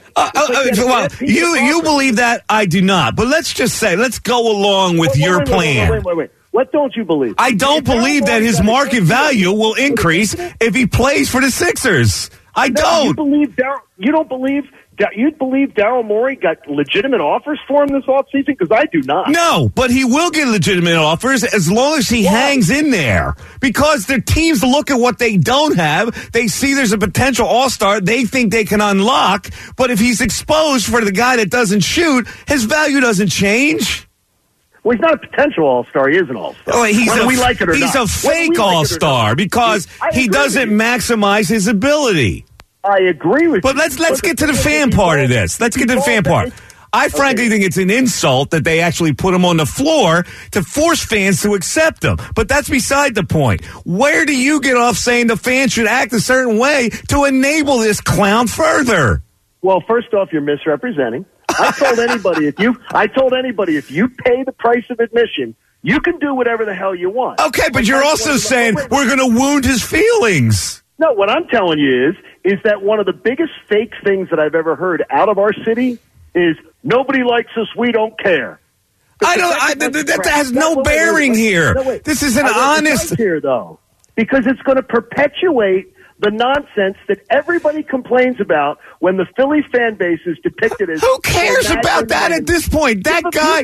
You believe that? I do not. But let's go along with your plan. Wait. What don't you believe? I don't believe that his market value will increase if he plays for the Sixers. I don't. You don't believe Daryl Morey got legitimate offers for him this offseason? Because I do not. No, but he will get legitimate offers as long as he hangs in there. Because the teams look at what they don't have. They see there's a potential all-star they think they can unlock. But if he's exposed for the guy that doesn't shoot, his value doesn't change. Well, he's not a potential all-star. He is an all-star. Whether we like it or not. He's a fake all-star because he doesn't maximize his ability. I agree with you. But let's get to the fan part of this. Let's get to the fan part. I frankly think it's an insult that they actually put him on the floor to force fans to accept him. But that's beside the point. Where do you get off saying the fans should act a certain way to enable this clown further? Well, first off, you're misrepresenting. I told anybody if you pay the price of admission, you can do whatever the hell you want. Okay, but you're also saying we're going to wound his feelings. No, what I'm telling you is that one of the biggest fake things that I've ever heard out of our city is nobody likes us, we don't care. That has no bearing here. This is an honest here, though, because it's going to perpetuate the nonsense that everybody complains about when the Philly fan base is depicted as... Who cares about that at this point? That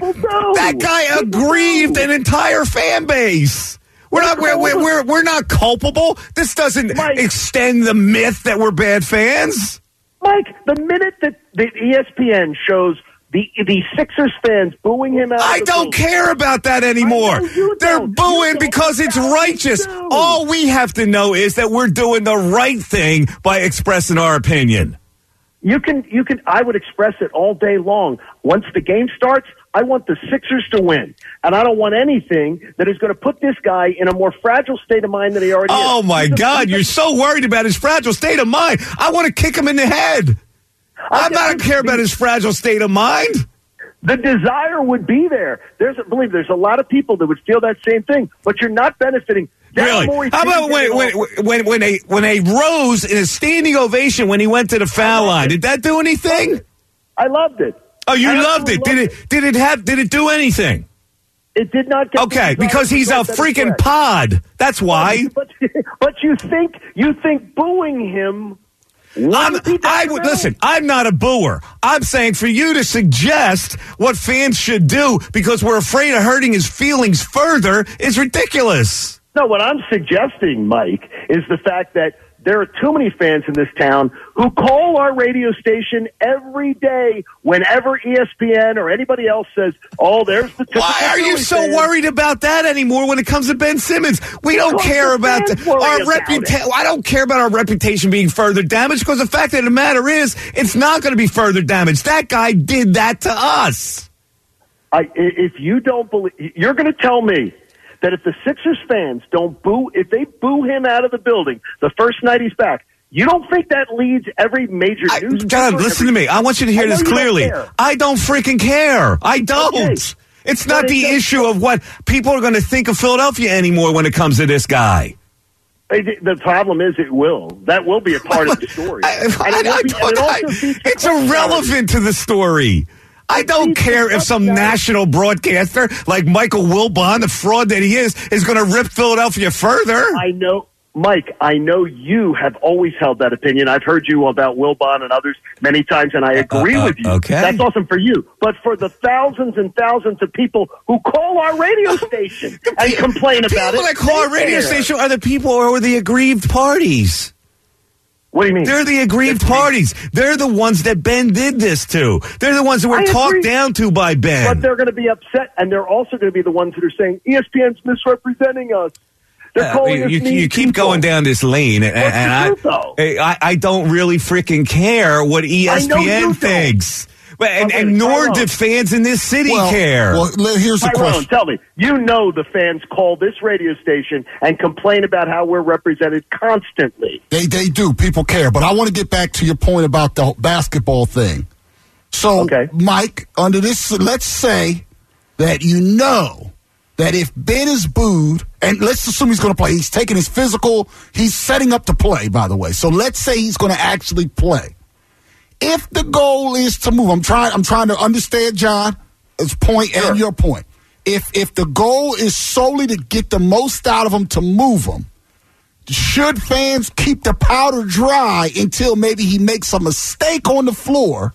guy aggrieved an entire fan base. We're not culpable. This doesn't extend the myth that we're bad fans. Mike, the minute that the ESPN shows the Sixers fans booing him out, I don't care about that anymore. They're booing because it's righteous. All we have to know is that we're doing the right thing by expressing our opinion. You can. I would express it all day long. Once the game starts, I want the Sixers to win, and I don't want anything that is going to put this guy in a more fragile state of mind than he already is. Oh my God, you're so worried about his fragile state of mind. I want to kick him in the head. I don't care about his fragile state of mind. The desire would be there. There's a lot of people that would feel that same thing, but you're not benefiting. Really? How about when they rose in a standing ovation when he went to the foul line? Did that do anything? I loved it. Oh, you loved it. Did it do anything? It did not get Okay, because he's a freaking pod. That's why. But you think booing him? Listen, I'm not a booer. I'm saying for you to suggest what fans should do because we're afraid of hurting his feelings further is ridiculous. No, what I'm suggesting, Mike, is the fact that there are too many fans in this town who call our radio station every day whenever ESPN or anybody else says, oh, there's the typical Why are you Philly so fan. worried about that anymore when it comes to Ben Simmons? We don't care about our reputation. I don't care about our reputation being further damaged because the fact of the matter is it's not going to be further damaged. That guy did that to us. If you don't believe, you're going to tell me that if the Sixers fans don't boo, if they boo him out of the building the first night he's back, you don't think that leads every major news? John, listen to me. I want you to hear this clearly. I don't freaking care. I don't. Okay. It's not the issue of what people are going to think of Philadelphia anymore when it comes to this guy. The problem is it will. That will be a part of the story. It's irrelevant to the story. I don't care if some national broadcaster like Michael Wilbon, the fraud that he is going to rip Philadelphia further. I know, Mike, I know you have always held that opinion. I've heard you about Wilbon and others many times, and I agree with you. Okay. That's awesome for you. But for the thousands and thousands of people who call our radio station and complain about it. People that call our radio station are the people who are the aggrieved parties. What do you mean? They're the aggrieved parties. They're the ones that Ben did this to. They're the ones that were talked down to by Ben. But they're going to be upset, and they're also going to be the ones that are saying, ESPN's misrepresenting us. They're calling us you keep going down this lane, and I don't really freaking care what ESPN thinks. And nor do fans in this city care. Well, here's the question. Tell me, you know the fans call this radio station and complain about how we're represented constantly. They do. People care. But I want to get back to your point about the basketball thing. So, Mike, under this, let's say that you know that if Ben is booed, and let's assume he's going to play. He's taking his physical. He's setting up to play, by the way. So let's say he's going to actually play. If the goal is to move, I'm trying to understand John's point and your point. If the goal is solely to get the most out of him to move him, should fans keep the powder dry until maybe he makes a mistake on the floor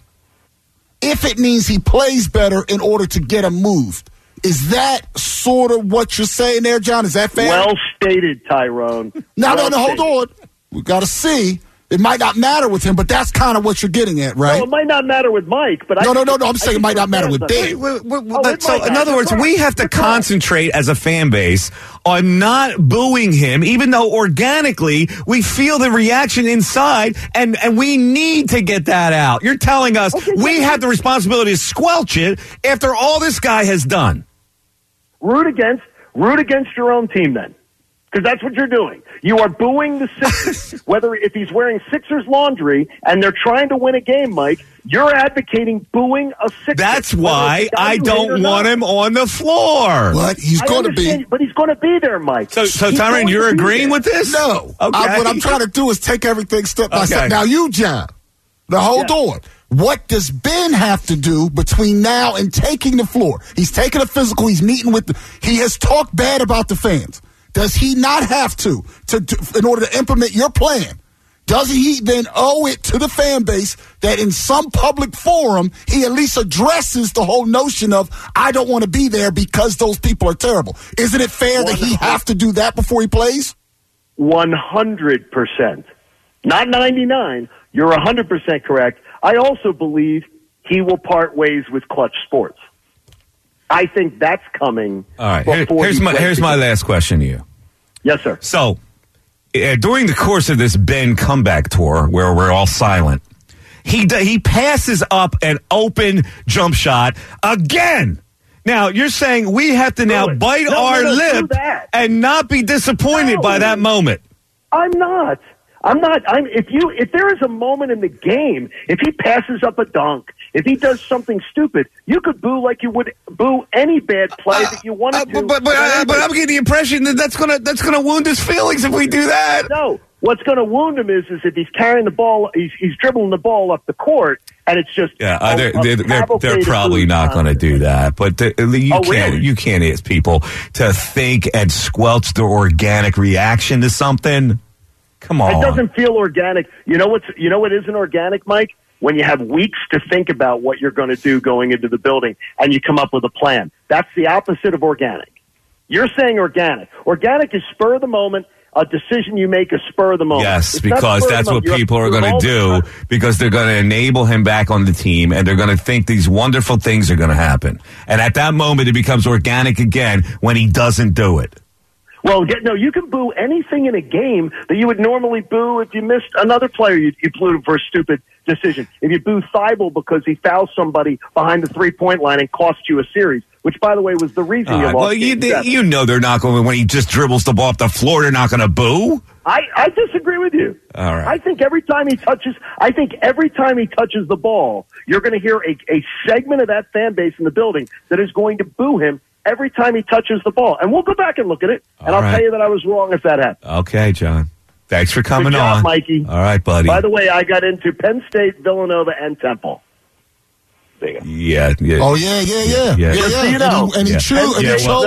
if it means he plays better in order to get him moved? Is that sort of what you're saying there, John? Is that fair? Well stated, Tyrone. No, hold on. We got to see. It might not matter with him, but that's kind of what you're getting at, right? No, it might not matter with Mike, but No, I'm saying it might not matter with Ben. So, in other words, we have to concentrate as a fan base on not booing him, even though organically we feel the reaction inside, and we need to get that out. You're telling us we have the responsibility to squelch it after all this guy has done. Root against your own team, then. Because that's what you're doing. You are booing the Sixers. If he's wearing Sixers laundry and they're trying to win a game, Mike, you're advocating booing a Sixers. That's why I don't want him on the floor. But he's going to be. But he's going to be there, Mike. So Tyrone, you're agreeing with this? No. Okay. What I'm trying to do is take everything step by step. Now, you, John, hold on. What does Ben have to do between now and taking the floor? He's taking a physical. He's meeting with he has talked bad about the fans. Does he not have to in order to implement your plan? Does he then owe it to the fan base that in some public forum he at least addresses the whole notion of I don't want to be there because those people are terrible? Isn't it fair that he have to do that before he plays? 100%. Not 99. You're 100% correct. I also believe he will part ways with Clutch Sports. I think that's coming. All right. Here's my last question to you. Yes, sir. So, during the course of this Ben comeback tour, where we're all silent, he passes up an open jump shot again. Now, you're saying we have to now bite our lip and not be disappointed by that moment. I'm not. If there is a moment in the game, if he passes up a dunk, If he does something stupid, you could boo like you would boo any bad play that you wanted to. But I'm getting the impression that that's gonna wound his feelings if we do that. No, what's going to wound him is if he's carrying the ball, he's dribbling the ball up the court, and it's just they're probably not going to do that. But you can't ask people to think and squelch their organic reaction to something. Come on, it doesn't feel organic. You know what isn't organic, Mike? When you have weeks to think about what you're going to do going into the building, and you come up with a plan. That's the opposite of organic. You're saying organic. Organic is spur of the moment. A decision you make is spur of the moment. Yes, because that's what people are going to do, because they're going to enable him back on the team, and they're going to think these wonderful things are going to happen. And at that moment, it becomes organic again when he doesn't do it. Well, no, you can boo anything in a game that you would normally boo if you missed another player. You booed him for a stupid decision. If you boo Thibault because he fouled somebody behind the three-point line and cost you a series, which, by the way, was the reason you lost. Well, you know they're not going to, when he just dribbles the ball off the floor, they're not going to boo. I disagree with you. All right. I think every time he touches the ball, you're going to hear a segment of that fan base in the building that is going to boo him every time he touches the ball. And we'll go back and look at it, and I'll tell you that I was wrong if that happened. Okay, John. Thanks for coming Good job, on. Mikey. All right, buddy. By the way, I got into Penn State, Villanova, and Temple. Yeah. Oh, yeah. Just so you know. And he chose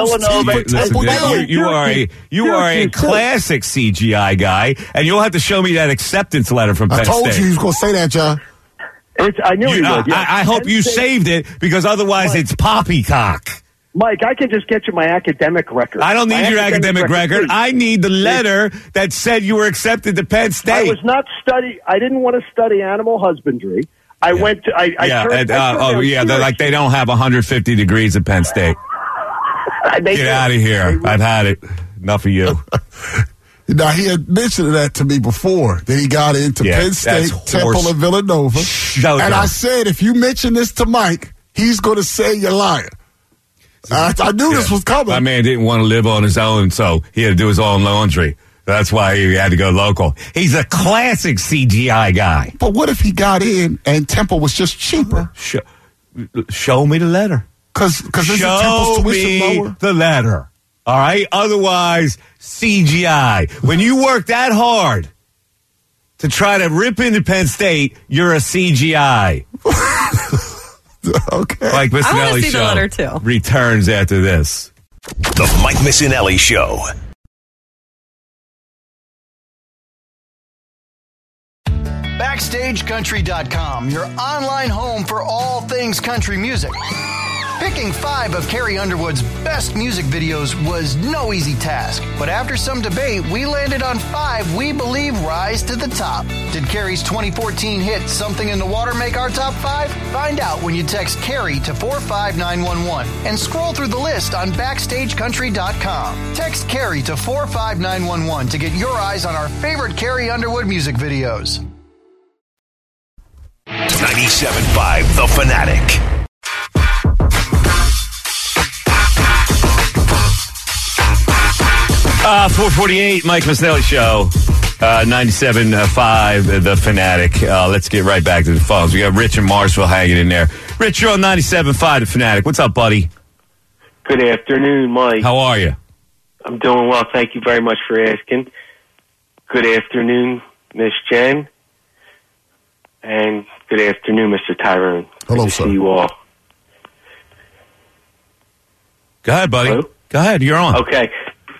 You are a classic CGI guy, and you'll have to show me that acceptance letter from Penn State. I told you he was going to say that, John. I knew he would. Yeah. I hope you saved it, because otherwise it's poppycock. Mike, I can just get you my academic record. I don't need your academic record. I need the letter that said you were accepted to Penn State. I was not I didn't want to study animal husbandry. I went to. They don't have 150 degrees at Penn State. Get out of here! I've had it. Enough of you. Now, he had mentioned that to me before, that he got into Penn State, Temple, and Villanova. And I said, if you mention this to Mike, he's going to say you're lying. I knew this was coming. My man didn't want to live on his own, so he had to do his own laundry. That's why he had to go local. He's a classic CGI guy. But what if he got in and Temple was just cheaper? Show me the letter. Because show me the letter. All right? Otherwise, CGI. When you work that hard to try to rip into Penn State, you're a CGI. Okay. Mike Missinelli see the letter too. Returns after this. The Mike Missinelli Show. BackstageCountry.com, your online home for all things country music. Picking 5 of Carrie Underwood's best music videos was no easy task, but after some debate, we landed on 5 we believe rise to the top. Did Carrie's 2014 hit Something in the Water make our top 5? Find out when you text Carrie to 45911 and scroll through the list on BackstageCountry.com. Text Carrie to 45911 to get your eyes on our favorite Carrie Underwood music videos. 97.5 The Fanatic. 448, Mike Missinelli Show, 97.5 The Fanatic. Let's get right back to the phones. We got Rich in Marsville hanging in there. Rich, you're on 97.5 The Fanatic. What's up, buddy? Good afternoon, Mike. How are you? I'm doing well. Thank you very much for asking. Good afternoon, Miss Jen. And good afternoon, Mr. Tyrone. Hello, good to sir. see you all. Go ahead, buddy. Hello? Go ahead. You're on. Okay.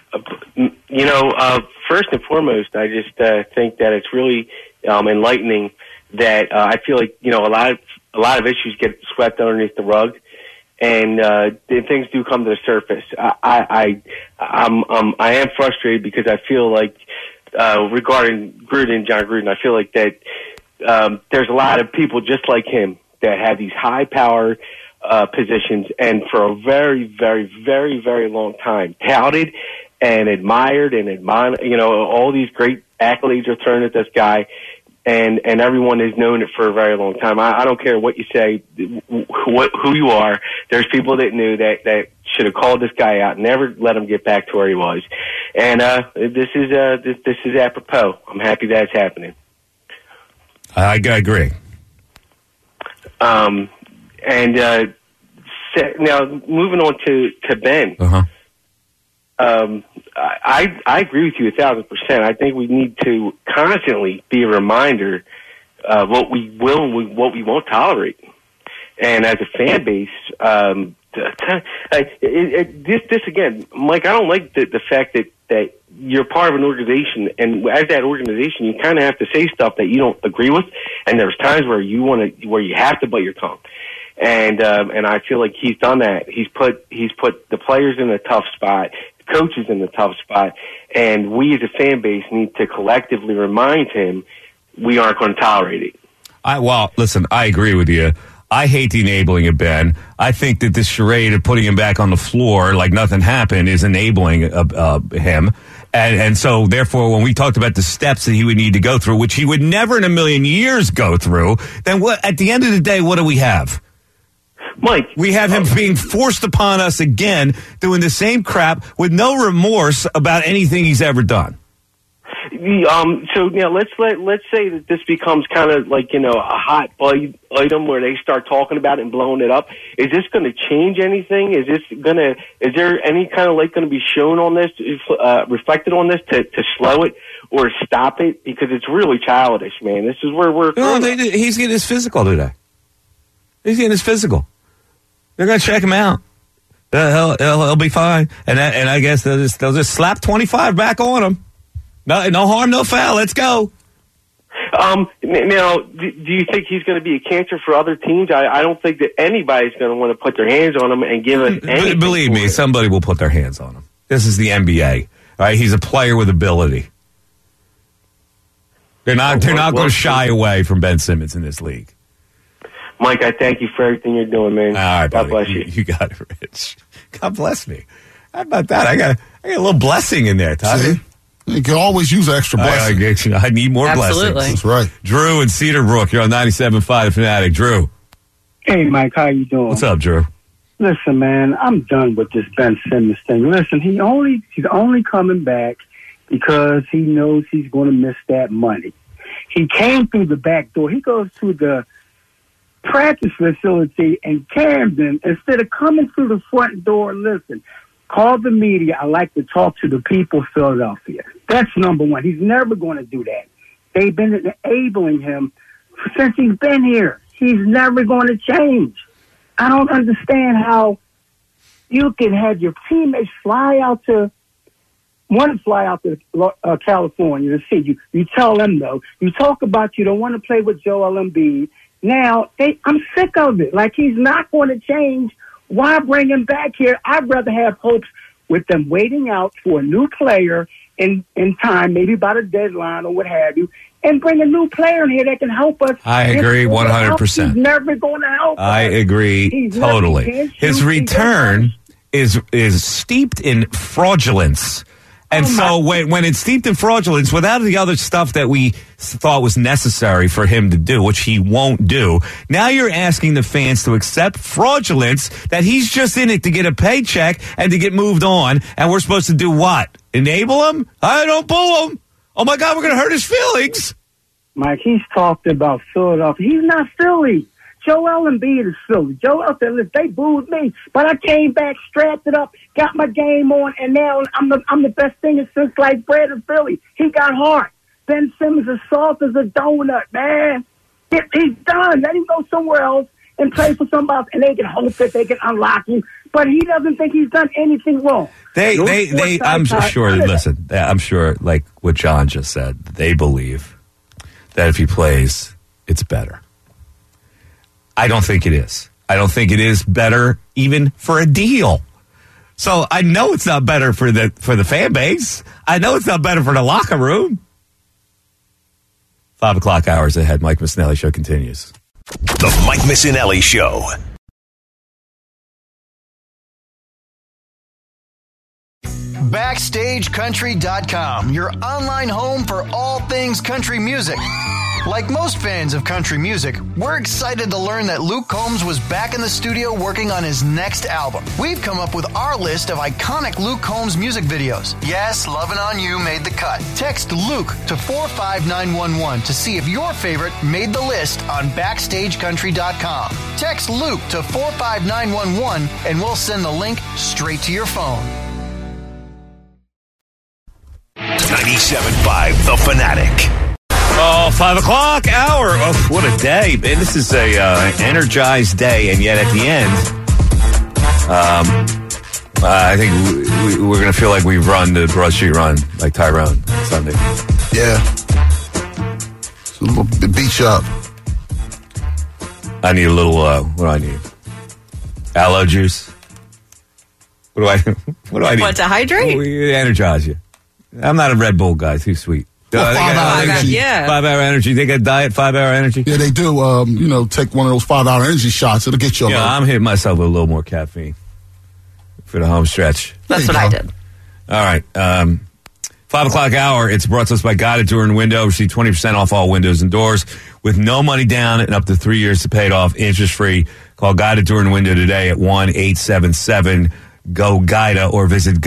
First and foremost, I just think that it's really enlightening that I feel like a lot of issues get swept underneath the rug, and things do come to the surface. I am frustrated because I feel like regarding Gruden, John Gruden, I feel like that there's a lot of people just like him that have these high power positions, and for a very, very, very, very long time touted and admired and admired, all these great accolades are thrown at this guy, and everyone has known it for a very long time. I don't care what you say, who you are. There's people that knew that should have called this guy out, never let him get back to where he was. And this is apropos. I'm happy that's happening. I agree. And now moving on to Ben. I agree with you 1,000%. I think we need to constantly be a reminder of what we will and what we won't tolerate. And as a fan base, this again, Mike, I don't like the fact that you're part of an organization, and as that organization, you kind of have to say stuff that you don't agree with. And there's times where where you have to bite your tongue. And I feel like he's done that. He's put the players in a tough spot, coaches in a tough spot, and we as a fan base need to collectively remind him we aren't going to tolerate it. Well, listen, I agree with you. I hate the enabling of Ben. I think that this charade of putting him back on the floor like nothing happened is enabling him. And so, therefore, when we talked about the steps that he would need to go through, which he would never in a million years go through, then at the end of the day, what do we have? Mike. We have him being forced upon us again, doing the same crap with no remorse about anything he's ever done. So let's say that this becomes kind of like, a hot item where they start talking about it and blowing it up. Is this going to change anything? Is there any kind of light going to be shown on this, reflected on this to slow it or stop it? Because it's really childish, man. This is where we're. He's getting his physical today. He's getting his physical. They're going to check him out. He'll be fine. And I guess they'll just slap 25 back on him. No harm, no foul. Let's go. Now, do you think he's going to be a cancer for other teams? I don't think that anybody's going to want to put their hands on him and give it anything. Believe me, somebody will put their hands on him. This is the NBA. All right, he's a player with ability. They're not going to shy away from Ben Simmons in this league. Mike, I thank you for everything you're doing, man. All right, God buddy. bless you. You got it, Rich. God bless me. How about that? I got a little blessing in there, Todd. You can always use extra blessing. I need more blessings. That's right. Drew in Cedar Brook. You're on 97.5 The Fanatic. Drew. Hey, Mike. How you doing? What's up, Drew? Listen, man, I'm done with this Ben Simmons thing. Listen, he's only coming back because he knows he's going to miss that money. He came through the back door. He goes to the practice facility in Camden instead of coming through the front door. Listen, call the media. I like to talk to the people of Philadelphia. That's number one. He's never going to do that. They've been enabling him since he's been here. He's never going to change. I don't understand how you can have your teammates fly out to California to see you. You tell them, though. You talk about you don't want to play with Joel Embiid. Now, I'm sick of it. Like, he's not going to change. Why bring him back here? I'd rather have hopes with them waiting out for a new player in time, maybe by the deadline or what have you, and bring a new player in here that can help us. I agree 100%. He's never going to help us. I agree totally. His return is steeped in fraudulence. And so when it's steeped in fraudulence, without the other stuff that we thought was necessary for him to do, which he won't do, now you're asking the fans to accept fraudulence that he's just in it to get a paycheck and to get moved on, and we're supposed to do what? Enable him? I don't boo him. Oh, my God, we're going to hurt his feelings. Mike, he's talked about Philadelphia. He's not Philly. Joel Embiid is Philly. Joel said, listen, they booed me, but I came back, strapped it up, got my game on, and now I'm the best thing since sliced bread in Philly. He got heart. Ben Simmons is soft as a donut, man. He's done. Let him go somewhere else and play for somebody else, and they can hope that they can unlock him. But he doesn't think he's done anything wrong. I'm sure, like what John just said, they believe that if he plays, it's better. I don't think it is. I don't think it is better even for a deal. So I know it's not better for the fan base. I know it's not better for the locker room. 5 o'clock hours ahead. Mike Missinelli Show continues. The Mike Missinelli Show. BackstageCountry.com, your online home for all things country music. Like most fans of country music, we're excited to learn that Luke Combs was back in the studio working on his next album. We've come up with our list of iconic Luke Combs music videos. Yes, Lovin' On You made the cut. Text Luke to 45911 to see if your favorite made the list on BackstageCountry.com. Text Luke to 45911 and we'll send the link straight to your phone. 97.5 The Fanatic. Oh, 5 o'clock hour. Oh, what a day. Man, this is a energized day, and yet at the end, I think we're going to feel like we've run the Broad Street Run, like Tyrone Sunday. Yeah. It's a little beat you up. I need a little, what do I need? Aloe juice? What do I need? What, to hydrate? Energize you. I'm not a Red Bull guy. Too sweet. Well, 5-hour energy. Yeah. 5-hour energy. They got diet 5-hour energy? Yeah, they do. Take one of those 5-hour energy shots. It'll get you a Yeah, I'm hitting myself with a little more caffeine for the home stretch. That's what I did. All right. 5 o'clock hour. It's brought to us by Guided Door and Window. Receive 20% off all windows and doors with no money down and up to 3 years to pay it off interest free. Call Guided Door and Window today at 1-877-GO-GUIDA or visit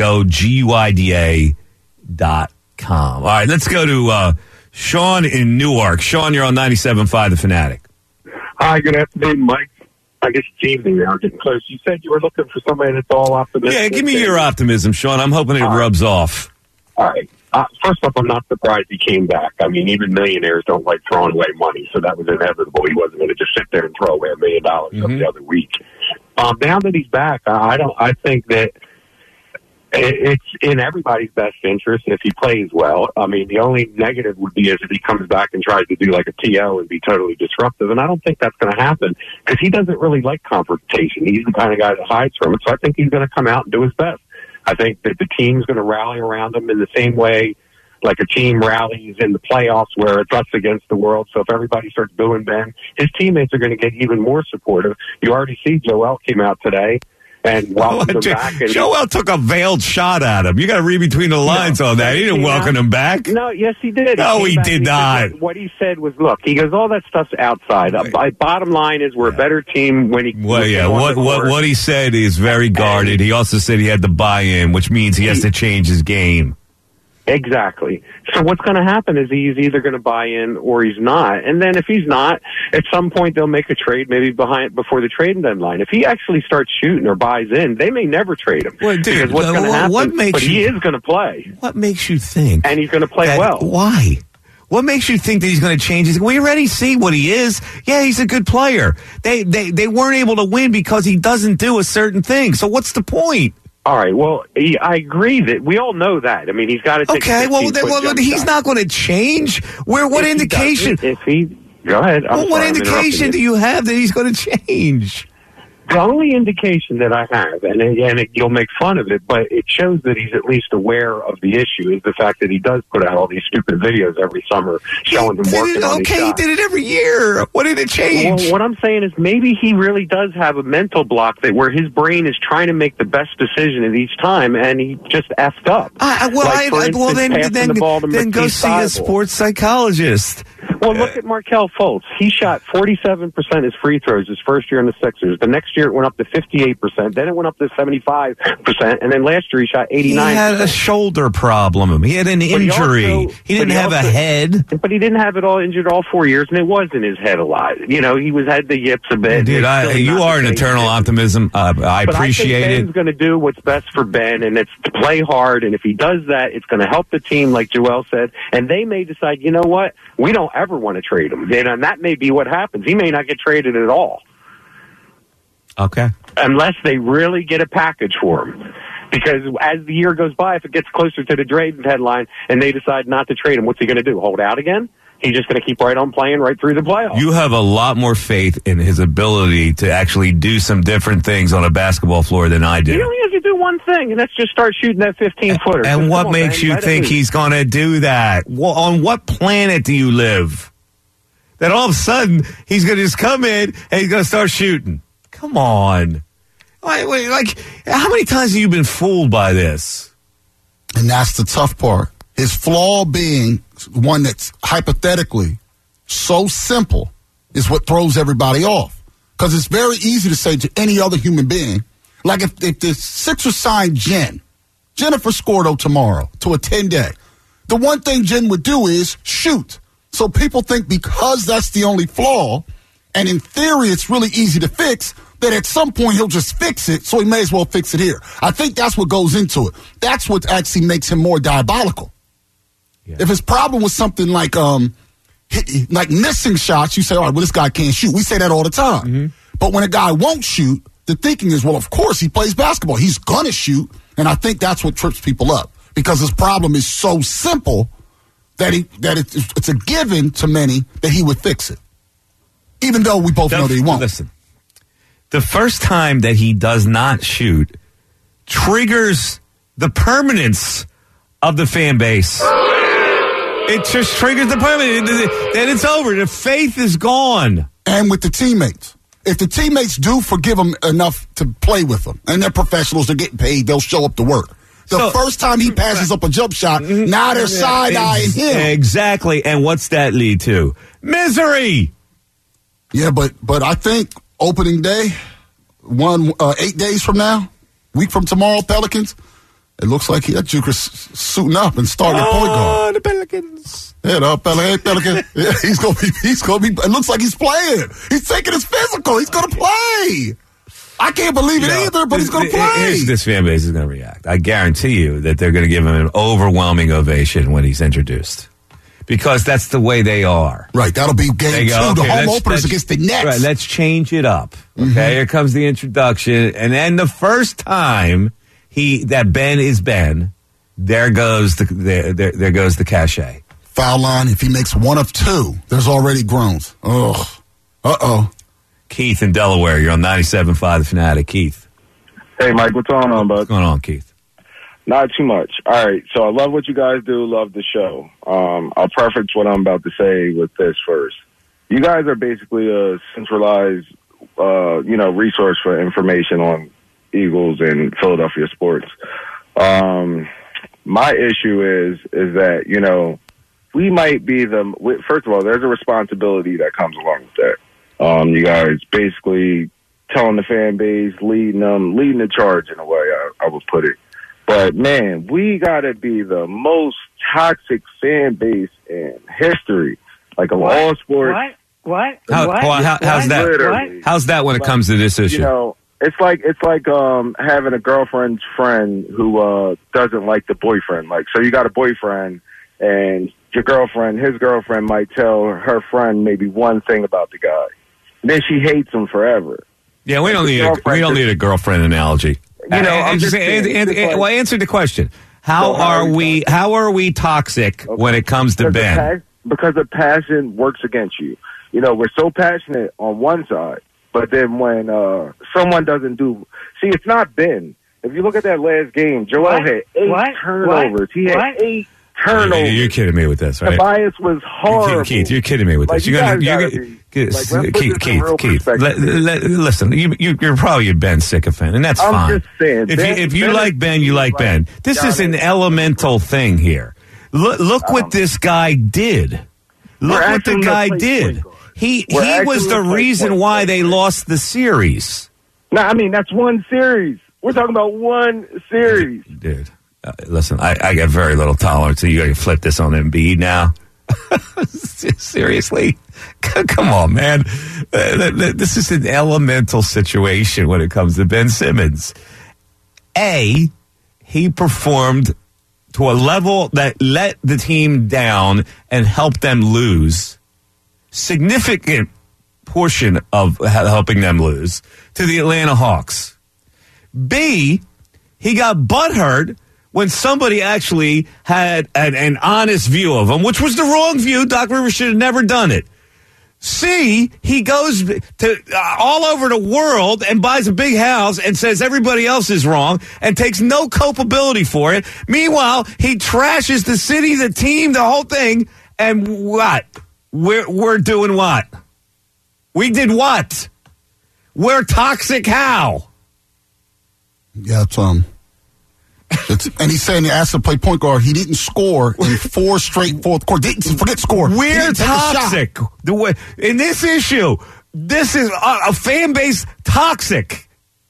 GoGUIDA.com. All right, let's go to Sean in Newark. Sean, you're on 97.5 The Fanatic. Hi, good afternoon, Mike. I guess it's evening now, getting close. You said you were looking for somebody that's all optimistic. Yeah, give me your optimism, Sean. I'm hoping it rubs off. All right. First off, I'm not surprised he came back. I mean, even millionaires don't like throwing away money, so that was inevitable. He wasn't going to just sit there and throw away $1 million every other week. Now that he's back, I think that it's in everybody's best interest if he plays well. I mean, the only negative would be is if he comes back and tries to do like a TO and be totally disruptive, and I don't think that's going to happen because he doesn't really like confrontation. He's the kind of guy that hides from it, so I think he's going to come out and do his best. I think that the team's going to rally around him in the same way like a team rallies in the playoffs where it's us against the world. So if everybody starts booing Ben, his teammates are going to get even more supportive. You already see Joel came out today and welcomed him back. And Joel took a veiled shot at him. You got to read between the lines on that. He didn't welcome him back. No, yes, he did. No, he did not. What he said was, look, he goes, all that stuff's outside. Bottom line is we're a better team when he... Well, yeah, what he said is very guarded. He also said he had to buy in, which means he has to change his game. Exactly. So what's going to happen is he's either going to buy in or he's not. And then if he's not, at some point they'll make a trade maybe before the trading deadline. If he actually starts shooting or buys in, they may never trade him. Well, dude, because what's going to happen, he is going to play. What makes you think? And he's going to play well. Why? What makes you think that he's going to change his... We already see what he is. Yeah, he's a good player. They weren't able to win because he doesn't do a certain thing. So what's the point? All right. Well, I agree that we all know that. I mean, he's got to take. Okay. Well, he's not going to change. What indication? Go ahead. What indication do you have that he's going to change? The only indication that I have, and again, you'll make fun of it, but it shows that he's at least aware of the issue, is the fact that he does put out all these stupid videos every summer showing him working on his shot. He did it every year. What did it change? Well, what I'm saying is maybe he really does have a mental block that where his brain is trying to make the best decision at each time, and he just effed up. Then go see a sports psychologist. Well, look at Markelle Fultz. He shot 47% his free throws his first year in the Sixers. The next year it went up to 58%. Then it went up to 75%. And then last year he shot 89%. He had a shoulder problem. He had an injury. He didn't have a head. But he didn't have it all injured all 4 years, and it was in his head a lot. You know, he had the yips a bit. Dude, you are an eternal optimism. I appreciate it. Ben's going to do what's best for Ben, and it's to play hard. And if he does that, it's going to help the team, like Joel said. And they may decide, you know what? We don't ever want to trade him. And that may be what happens. He may not get traded at all. Okay. Unless they really get a package for him. Because as the year goes by, if it gets closer to the trade deadline and they decide not to trade him, what's he going to do? Hold out again? He's just going to keep right on playing right through the playoffs. You have a lot more faith in his ability to actually do some different things on a basketball floor than I do. He only has to do one thing, and that's just start shooting that 15-footer. And what makes you think he's going to do that? Well, on what planet do you live? That all of a sudden, he's going to just come in and he's going to start shooting. Come on. Like, how many times have you been fooled by this? And that's the tough part. His flaw being one that's hypothetically so simple, is what throws everybody off. Because it's very easy to say to any other human being, like if the Sixers signed Jennifer Scordo tomorrow to a 10-day, the one thing Jen would do is shoot. So people think because that's the only flaw, and in theory it's really easy to fix, that at some point he'll just fix it, so he may as well fix it here. I think that's what goes into it. That's what actually makes him more diabolical. Yeah. If his problem was something like missing shots, you say, all right, well, this guy can't shoot. We say that all the time. Mm-hmm. But when a guy won't shoot, the thinking is, well, of course he plays basketball. He's going to shoot, and I think that's what trips people up because his problem is so simple that it's a given to many that he would fix it, even though we both know that he won't. Listen. The first time that he does not shoot triggers the permanence of the fan base. It just triggers the permanence. Then it's over. The faith is gone. And with the teammates. If the teammates do forgive him enough to play with him, and they're professionals, they're getting paid, they'll show up to work. The first time he passes up a jump shot, now they're side-eyeing him. Exactly. And what's that lead to? Misery. Yeah, but I think opening day, 8 days from now, week from tomorrow, Pelicans, it looks like that Joker's suiting up and starting at point guard. The Pelicans. Yeah, the Pelican. Yeah, he's gonna be. It looks like he's playing. He's taking his physical. He's gonna play. I can't believe it either, but he's gonna play. Here's this fan base is gonna react. I guarantee you that they're gonna give him an overwhelming ovation when he's introduced. Because that's the way they are. Right, that'll be game 2. The home openers against the Nets. Right, let's change it up. Okay, Here comes the introduction. And then the first time that Ben is Ben, there goes the cachet. Foul line, if he makes one of 2, there's already groans. Ugh. Uh-oh. Keith in Delaware, you're on 97.5 The Fanatic. Keith. Hey, Mike, what's going on, bud? What's going on, Keith? Not too much. All right, so I love what you guys do, love the show. I'll preface what I'm about to say with this first. You guys are basically a centralized, resource for information on Eagles and Philadelphia sports. My issue is that, we might be first of all, there's a responsibility that comes along with that. You guys basically telling the fan base, leading the charge in a way, I would put it. But, man, we got to be the most toxic fan base in history. Like, of all sports. What? How's that? Literally. How's that when it comes to this issue? It's like having a girlfriend's friend who doesn't like the boyfriend. Like, so you got a boyfriend, and his girlfriend might tell her friend maybe one thing about the guy. And then she hates him forever. Yeah, we don't need a girlfriend analogy. Answer the question. How are we toxic when it comes to Ben? Because the passion works against you. We're so passionate on one side, but then when someone doesn't do, it's not Ben. If you look at that last game, Joel had 8 turnovers. He had 8 turnovers. You're kidding me with this, right? Tobias was horrible. Keith, you're kidding me with this. Keith, listen, you're probably a Ben sycophant, and that's fine. I'm just saying. If you like Ben, you like Ben. This is an elemental thing here. Look what this guy did. Look what the guy did. He was the reason why they lost the series. No, that's one series. We're talking about one series. Dude, listen, I got very little tolerance, so you got to flip this on Embiid now. Seriously? Come on, man. This is an elemental situation when it comes to Ben Simmons. He performed to a level that let the team down and helped them lose. Significant portion of helping them lose to the Atlanta Hawks. B, he got butthurt when somebody actually had an honest view of him, which was the wrong view. Doc Rivers should have never done it. C, he goes to all over the world and buys a big house and says everybody else is wrong and takes no culpability for it. Meanwhile, he trashes the city, the team, the whole thing. And what? We're doing what? We did what? We're toxic how? Yeah, And he's saying he asked to play point guard. He didn't score in 4 straight fourth quarter. Forget score. We're toxic. The way in this issue, this is a fan base toxic.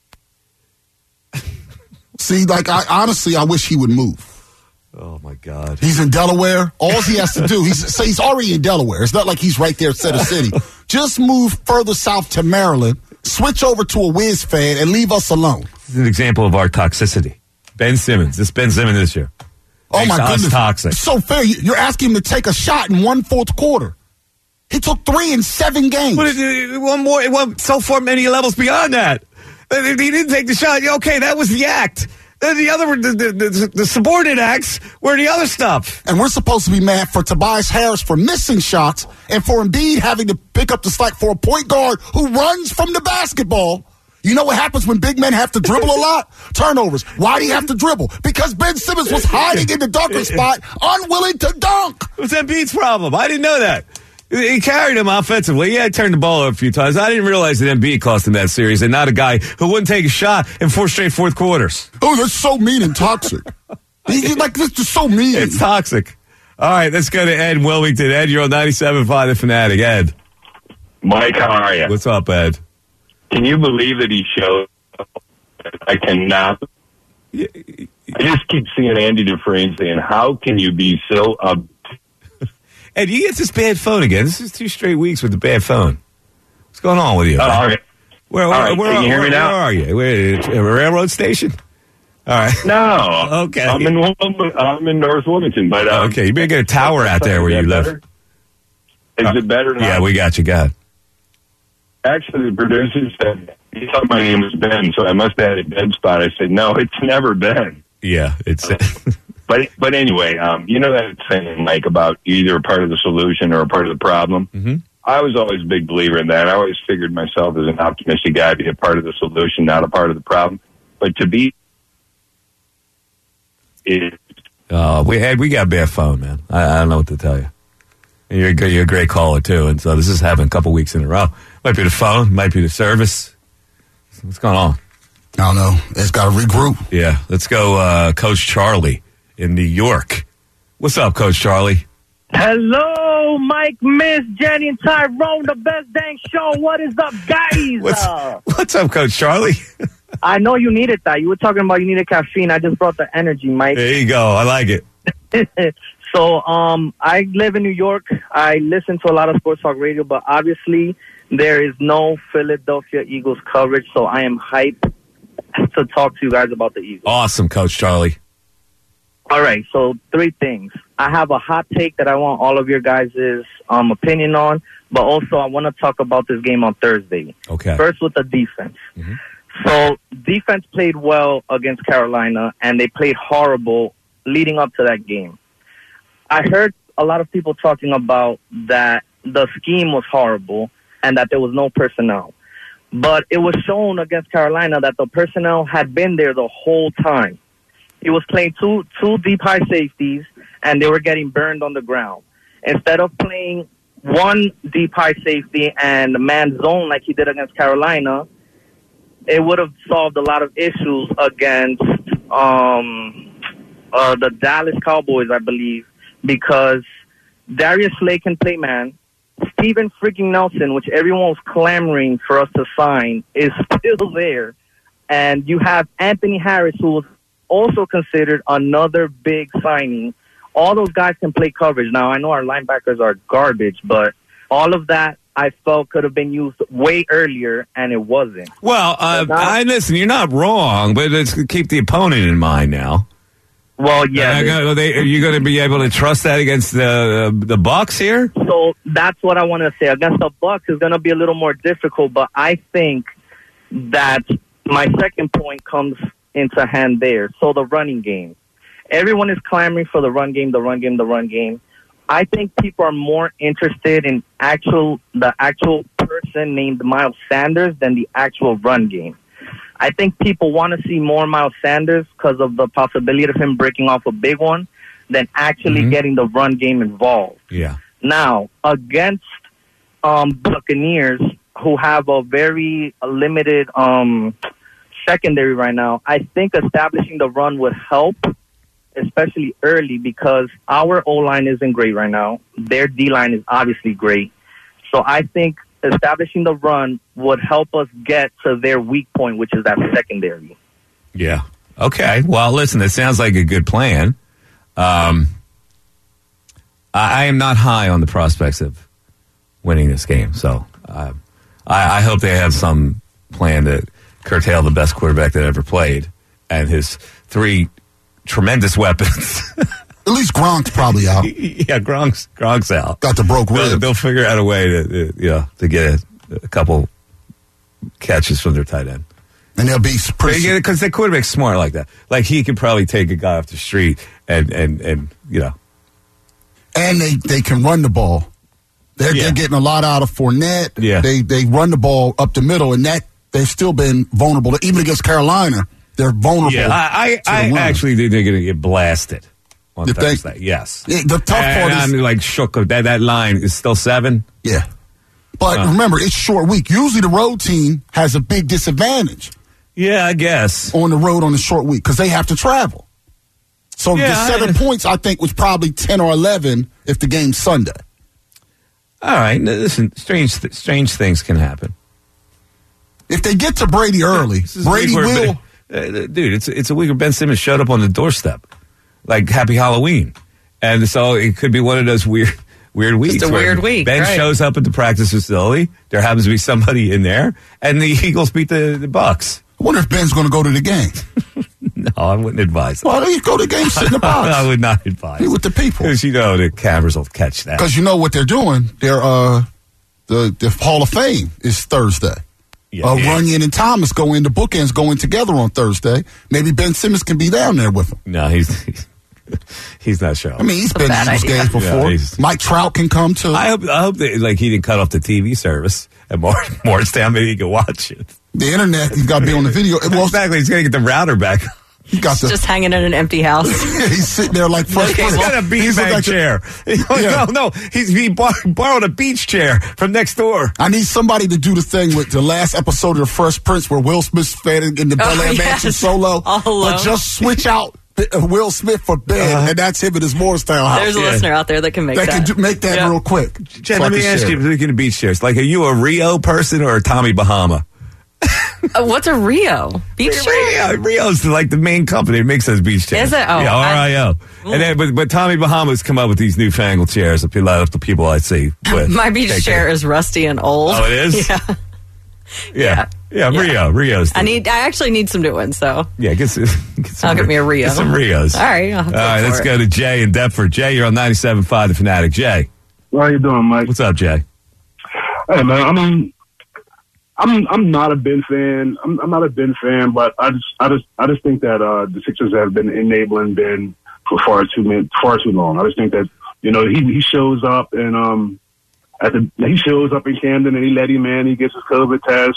See, like I wish he would move. Oh my God! He's in Delaware. All he has to do, he's already in Delaware. It's not like he's right there at Center City. Just move further south to Maryland, switch over to a Wiz fan, and leave us alone. This is an example of our toxicity. Ben Simmons. This Ben Simmons this year. Oh my goodness! Toxic. It's so fair. You're asking him to take a shot in 1 fourth quarter. He took 3 in 7 games. But one more. It went so far many levels beyond that. He didn't take the shot. Okay, that was the act. The other, the subordinate acts were the other stuff. And we're supposed to be mad for Tobias Harris for missing shots and for Embiid having to pick up the slack for a point guard who runs from the basketball. You know what happens when big men have to dribble a lot? Turnovers. Why do you have to dribble? Because Ben Simmons was hiding in the dunker spot, unwilling to dunk. It was Embiid's problem. I didn't know that. He carried him offensively. Yeah, he turned the ball over a few times. I didn't realize that Embiid cost him that series and not a guy who wouldn't take a shot in 4 straight fourth quarters. Oh, that's so mean and toxic. He's like, this is so mean. It's toxic. All right, let's go to Ed in Wilmington. Ed, you're on 97.5 The Fanatic. Ed. Mike, how are you? What's up, Ed? Can you believe that he showed? I cannot. I just keep seeing Andy Dufresne saying, how can you be so Ed, you get this bad phone again. This is 2 straight weeks with the bad phone. What's going on with you? All right. Where Can you hear me now? Where are you? A railroad station? All right. No. Okay. I'm in North Wilmington, but okay. You better get a tower out there where you live. Is it better now? Yeah, we got you. Got it. Actually, the producer said he thought my name was Ben, so I must have had a dead spot. I said, no, it's never Ben. Yeah, it's. But anyway, you know that saying, Mike, about either a part of the solution or a part of the problem? Mm-hmm. I was always a big believer in that. I always figured myself as an optimistic guy to be a part of the solution, not a part of the problem. But to be... we got a bad phone, man. I don't know what to tell you. You're a great caller, too, and so this is happening a couple weeks in a row. Might be the phone, might be the service. What's going on? I don't know. It's got to regroup. Yeah, let's go Coach Charlie in New York. What's up, Coach Charlie? Hello, Mike, Miss, Jenny, and Tyrone, the best dang show. What is up, guys? What's up, Coach Charlie? I know you needed that. You were talking about you needed caffeine. I just brought the energy, Mike. There you go. I like it. So, I live in New York. I listen to a lot of sports talk radio, but obviously there is no Philadelphia Eagles coverage, so I am hyped to talk to you guys about the Eagles. Awesome, Coach Charlie. All right, so 3 things. I have a hot take that I want all of your guys' opinion on, but also I want to talk about this game on Thursday. Okay. First with the defense. Mm-hmm. So defense played well against Carolina, and they played horrible leading up to that game. I heard a lot of people talking about that the scheme was horrible and that there was no personnel. But it was shown against Carolina that the personnel had been there the whole time. He was playing two deep high safeties, and they were getting burned on the ground. Instead of playing one deep high safety and man zone like he did against Carolina, it would have solved a lot of issues against the Dallas Cowboys, I believe, because Darius Slay can play man. Steven freaking Nelson, which everyone was clamoring for us to sign, is still there. And you have Anthony Harris, who was also considered another big signing. All those guys can play coverage. Now, I know our linebackers are garbage, but all of that I felt could have been used way earlier, and it wasn't. Well, listen, you're not wrong, but let's keep the opponent in mind now. Well, yeah. Are you going to be able to trust that against the Bucks here? So that's what I want to say. Against the Bucks is going to be a little more difficult, but I think that my second point comes into hand there. So the running game. Everyone is clamoring for the run game, the run game, the run game. I think people are more interested in the actual person named Miles Sanders than the actual run game. I think people want to see more Miles Sanders because of the possibility of him breaking off a big one than actually getting the run game involved. Yeah. Now, against Buccaneers, who have a very limited secondary right now. I think establishing the run would help, especially early, because our O-line isn't great right now. Their D-line is obviously great. So I think establishing the run would help us get to their weak point, which is that secondary. Yeah. Okay. Well, listen, it sounds like a good plan. I am not high on the prospects of winning this game, so I hope they have some plan to curtail the best quarterback that ever played and his 3 tremendous weapons. At least Gronk's probably out. Yeah, Gronk's out. Got the broke ribs. They'll figure out a way to get a couple catches from their tight end. And they'll be pretty... Because the quarterback's smart like that. Like, he could probably take a guy off the street and you know. And they can run the ball. They're getting a lot out of Fournette. Yeah. They run the ball up the middle, and that they've still been vulnerable. Even against Carolina, they're vulnerable. Yeah, I actually think they're going to get blasted on Thursday. Yes. Yeah, the tough part is... I'm like shook. That line is still 7? Yeah. But remember, it's a short week. Usually the road team has a big disadvantage. Yeah, I guess. On the road on the short week, because they have to travel. So the 7 points, I think, was probably 10 or 11 if the game's Sunday. All right. Listen, strange things can happen. If they get to Brady early, Brady will... dude, it's a week where Ben Simmons showed up on the doorstep. Like, Happy Halloween. And so it could be one of those weird weeks. Just a weird week. Ben shows up at the practice facility. There happens to be somebody in there. And the Eagles beat the Bucks. I wonder if Ben's going to go to the game. No, I wouldn't advise that. Well, you go to the game, sit in the box. I would not advise. Be with the people. Because you know the cameras will catch that. Because you know what they're doing. They're the Hall of Fame is Thursday. Runyon and Thomas go in. The bookends go in together on Thursday. Maybe Ben Simmons can be down there with them. No, he's not showing. I mean, he's been in those games before. Yeah, Mike Trout can come too. I hope that he didn't cut off the TV service at Morristown. Maybe he can watch it. The internet, he's got to be on the video. Exactly, he's going to get the router back. He got just hanging in an empty house. He's sitting there like first. He's got a beanbag chair. No, he borrowed a beach chair from next door. I need somebody to do the thing with the last episode of The Fresh Prince where Will Smith's fed in the Bel Air Mansion solo. But just switch out Will Smith for Ben, and that's him at his Morristown house. There's a listener out there that can make that. Can make that real quick. Jen, let me ask you, speaking of beach chairs, like, are you a Rio person or a Tommy Bahama? What's a Rio? Beach chair? Rio's like the main company that makes those beach chairs. Is it? Oh, yeah, RIO. And then, but Tommy Bahama's come up with these newfangled chairs that a lot of the people I see with. My beach chair is rusty and old. Oh, it is? Yeah. Yeah, Rio's. I actually need some new ones, so. Yeah, get some I'll get me a Rio. Get some Rios. All right. All right, let's go to Jay in Deptford. Jay, you're on 97.5 The Fanatic. Jay. How you doing, Mike? What's up, Jay? Hey, man, I mean, I'm not a Ben fan. I'm not a Ben fan, but I just think that the Sixers have been enabling Ben for far too long. I just think that he shows up and he shows up in Camden and he let him in. He gets his COVID test.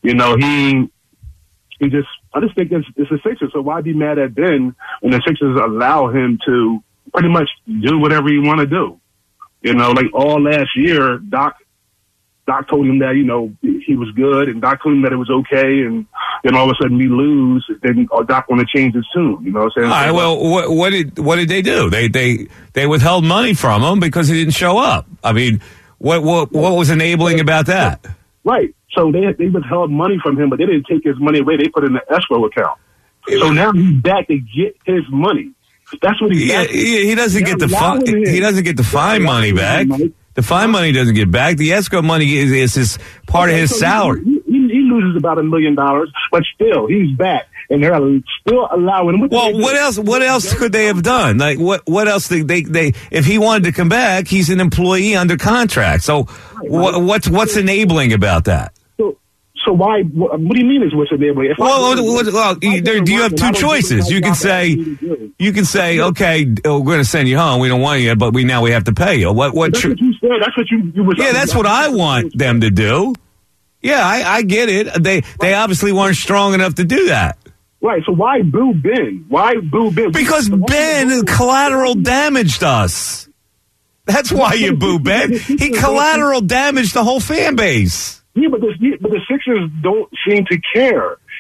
I just think it's the Sixers. So why be mad at Ben when the Sixers allow him to pretty much do whatever he want to do? Like all last year, Doc told him that, he was good, and Doc told him that it was okay, and then all of a sudden we lose, then Doc want to change his tune, you know what I'm saying? All right, well, what did they do? They withheld money from him because he didn't show up. I mean, what was enabling about that? Right. So they withheld money from him, but they didn't take his money away. They put it in the escrow account. So now he's back to get his money. That's what he's he doesn't get the fine money back. The fine money doesn't get back. The escrow money is his part of his salary. He loses about $1 million, but still, he's back, and they're still allowing him. Well, what else could they have done? Like, what else they if he wanted to come back, he's an employee under contract. So, what's enabling about that? So why? What do you mean is what's enabling? Do you have two choices? You can say, okay, we're going to send you home. We don't want you, but now we have to pay you. That's what you said. That's what you were. Yeah, that's what I want them to do. Yeah, I get it. They obviously weren't strong enough to do that. Right. So why boo Ben? Because Ben collateral damaged us. That's why you boo Ben. He collateral damaged the whole fan base. Yeah, but the Sixers don't seem to care.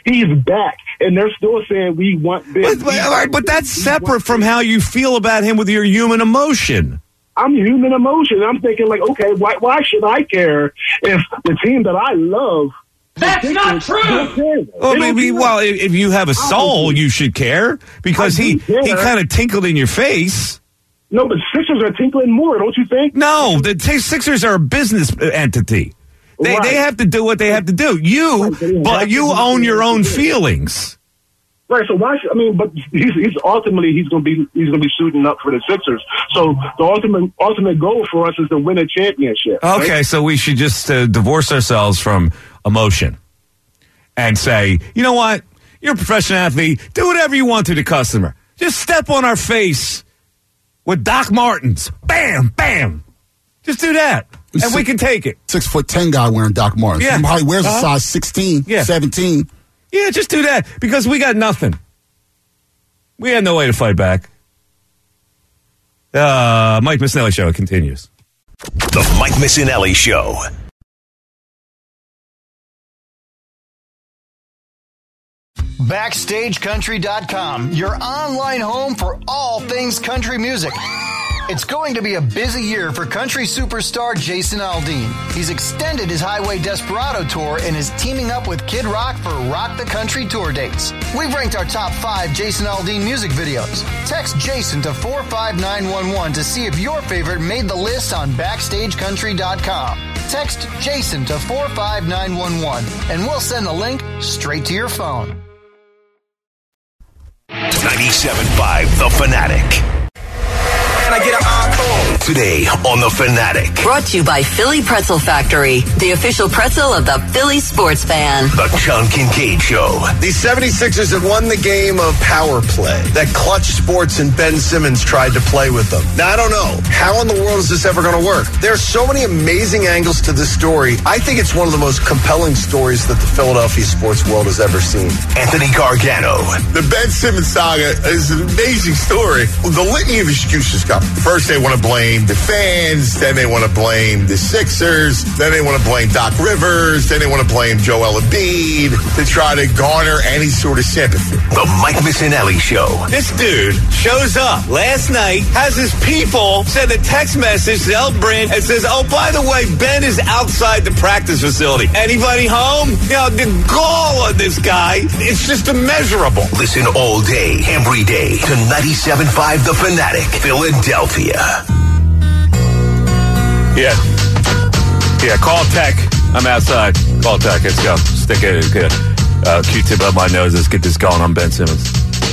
He's back, and they're still saying we want Ben. But that's separate from how you feel about him with your human emotion. I'm human emotion. I'm thinking like, okay, why should I care if the team that I love? That's not true. Well, maybe. Well, if you have a soul, you should care because he kind of tinkled in your face. No, but Sixers are tinkling more, don't you think? No, the Sixers are a business entity. They have to do what they have to do. But you own your own feelings. Right, so why? But he's ultimately going to be suiting up for the Sixers. So the ultimate goal for us is to win a championship. Okay, right? so we should just divorce ourselves from emotion and say, you know what? You're a professional athlete. Do whatever you want to the customer. Just step on our face with Doc Martens. Bam, bam. Just do that, and we can take it. 6'10" guy wearing Doc Martens. Yeah. He probably wears a size 16, 17. Yeah, just do that because we got nothing. We had no way to fight back. Mike Missinelli Show continues. The Mike Missinelli Show. BackstageCountry.com, your online home for all things country music. It's going to be a busy year for country superstar Jason Aldean. He's extended his Highway Desperado tour and is teaming up with Kid Rock for Rock the Country tour dates. We've ranked our top 5 Jason Aldean music videos. Text Jason to 45911 to see if your favorite made the list on BackstageCountry.com. Text Jason to 45911 and we'll send the link straight to your phone. 97.5 The Fanatic. Can I get an encore? Today on The Fanatic. Brought to you by Philly Pretzel Factory, the official pretzel of the Philly sports fan. The John Kincaid Show. The 76ers had won the game of power play that Clutch Sports and Ben Simmons tried to play with them. Now, I don't know. How in the world is this ever going to work? There are so many amazing angles to this story. I think it's one of the most compelling stories that the Philadelphia sports world has ever seen. Anthony Gargano. The Ben Simmons saga is an amazing story. The litany of excuses come. First, they want to blame the fans. Then they want to blame the Sixers. Then they want to blame Doc Rivers. Then they want to blame Joel Embiid to try to garner any sort of sympathy. The Mike Missinelli Show. This dude shows up last night, has his people send a text message to Elbrand and says, oh, by the way, Ben is outside the practice facility. Anybody home? You know, the gall on this guy, it's just immeasurable. Listen all day, every day to 97.5 The Fanatic, Philadelphia. Yeah, call tech. I'm outside. Call tech. Let's go. Stick a Q-tip up my nose. Let's get this going on Ben Simmons.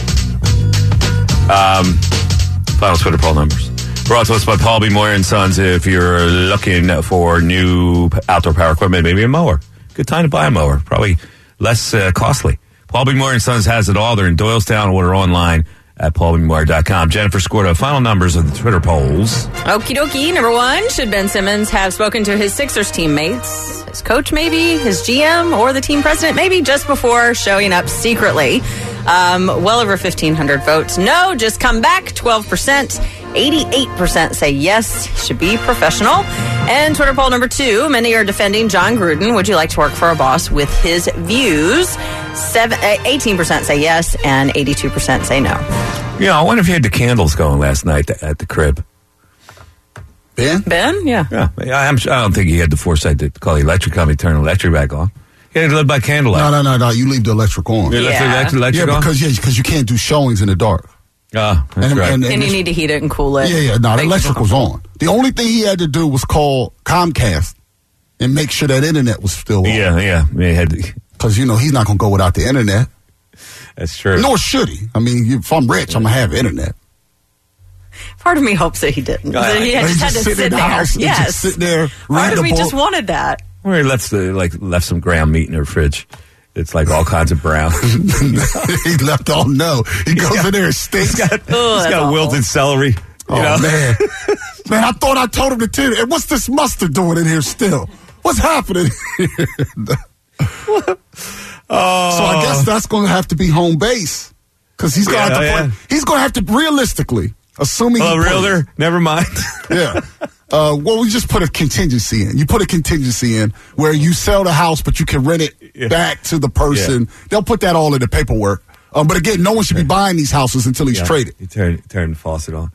Final Twitter poll numbers. Brought to us by Paul B. Moyer and Sons. If you're looking for new outdoor power equipment, maybe a mower. Good time to buy a mower. Probably less costly. Paul B. Moyer and Sons has it all. They're in Doylestown. Order online at paulbmoyer.com. Jennifer Scordo, final numbers of the Twitter polls. Okie dokie. Number 1, should Ben Simmons have spoken to his Sixers teammates, his coach maybe, his GM, or the team president maybe, just before showing up secretly? Well over 1,500 votes. No, just come back, 12%. 88% say yes, he should be professional. And Twitter poll number 2, many are defending John Gruden. Would you like to work for a boss with his views? 18% say yes, and 82% say no. Yeah, I wonder if he had the candles going last night at the crib. Ben? Ben? Yeah. I don't think he had the foresight to call the electric company, turn the electric back on. He had to live by candlelight. No. You leave the electric on. You left the electric on? Because you can't do showings in the dark. That's right. And you need to heat it and cool it. Yeah. No, the electric was on. The only thing he had to do was call Comcast and make sure that internet was still on. Yeah. Because, he's not going to go without the internet. That's true. Nor should he. I mean, if I'm rich, I'm going to have internet. Part of me hopes that he didn't. He just had to sit there. Yes. Just sit there. Part of me just wanted that. Or he left some ground meat in her fridge. It's like all kinds of brown. He left all no. He goes in there and stinks. He's got wilted celery. Man. Man, I thought I told him to tell you. And what's this mustard doing in here still? What's happening here? So I guess that's going to have to be home base. Because he's going to have to he's going to have to realistically, assuming realtor, never mind. Yeah. Well, we just put a contingency in. You put a contingency in where you sell the house, but you can rent it back to the person. Yeah. They'll put that all in the paperwork. But again, no one should be buying these houses until he's traded. You turn the faucet on.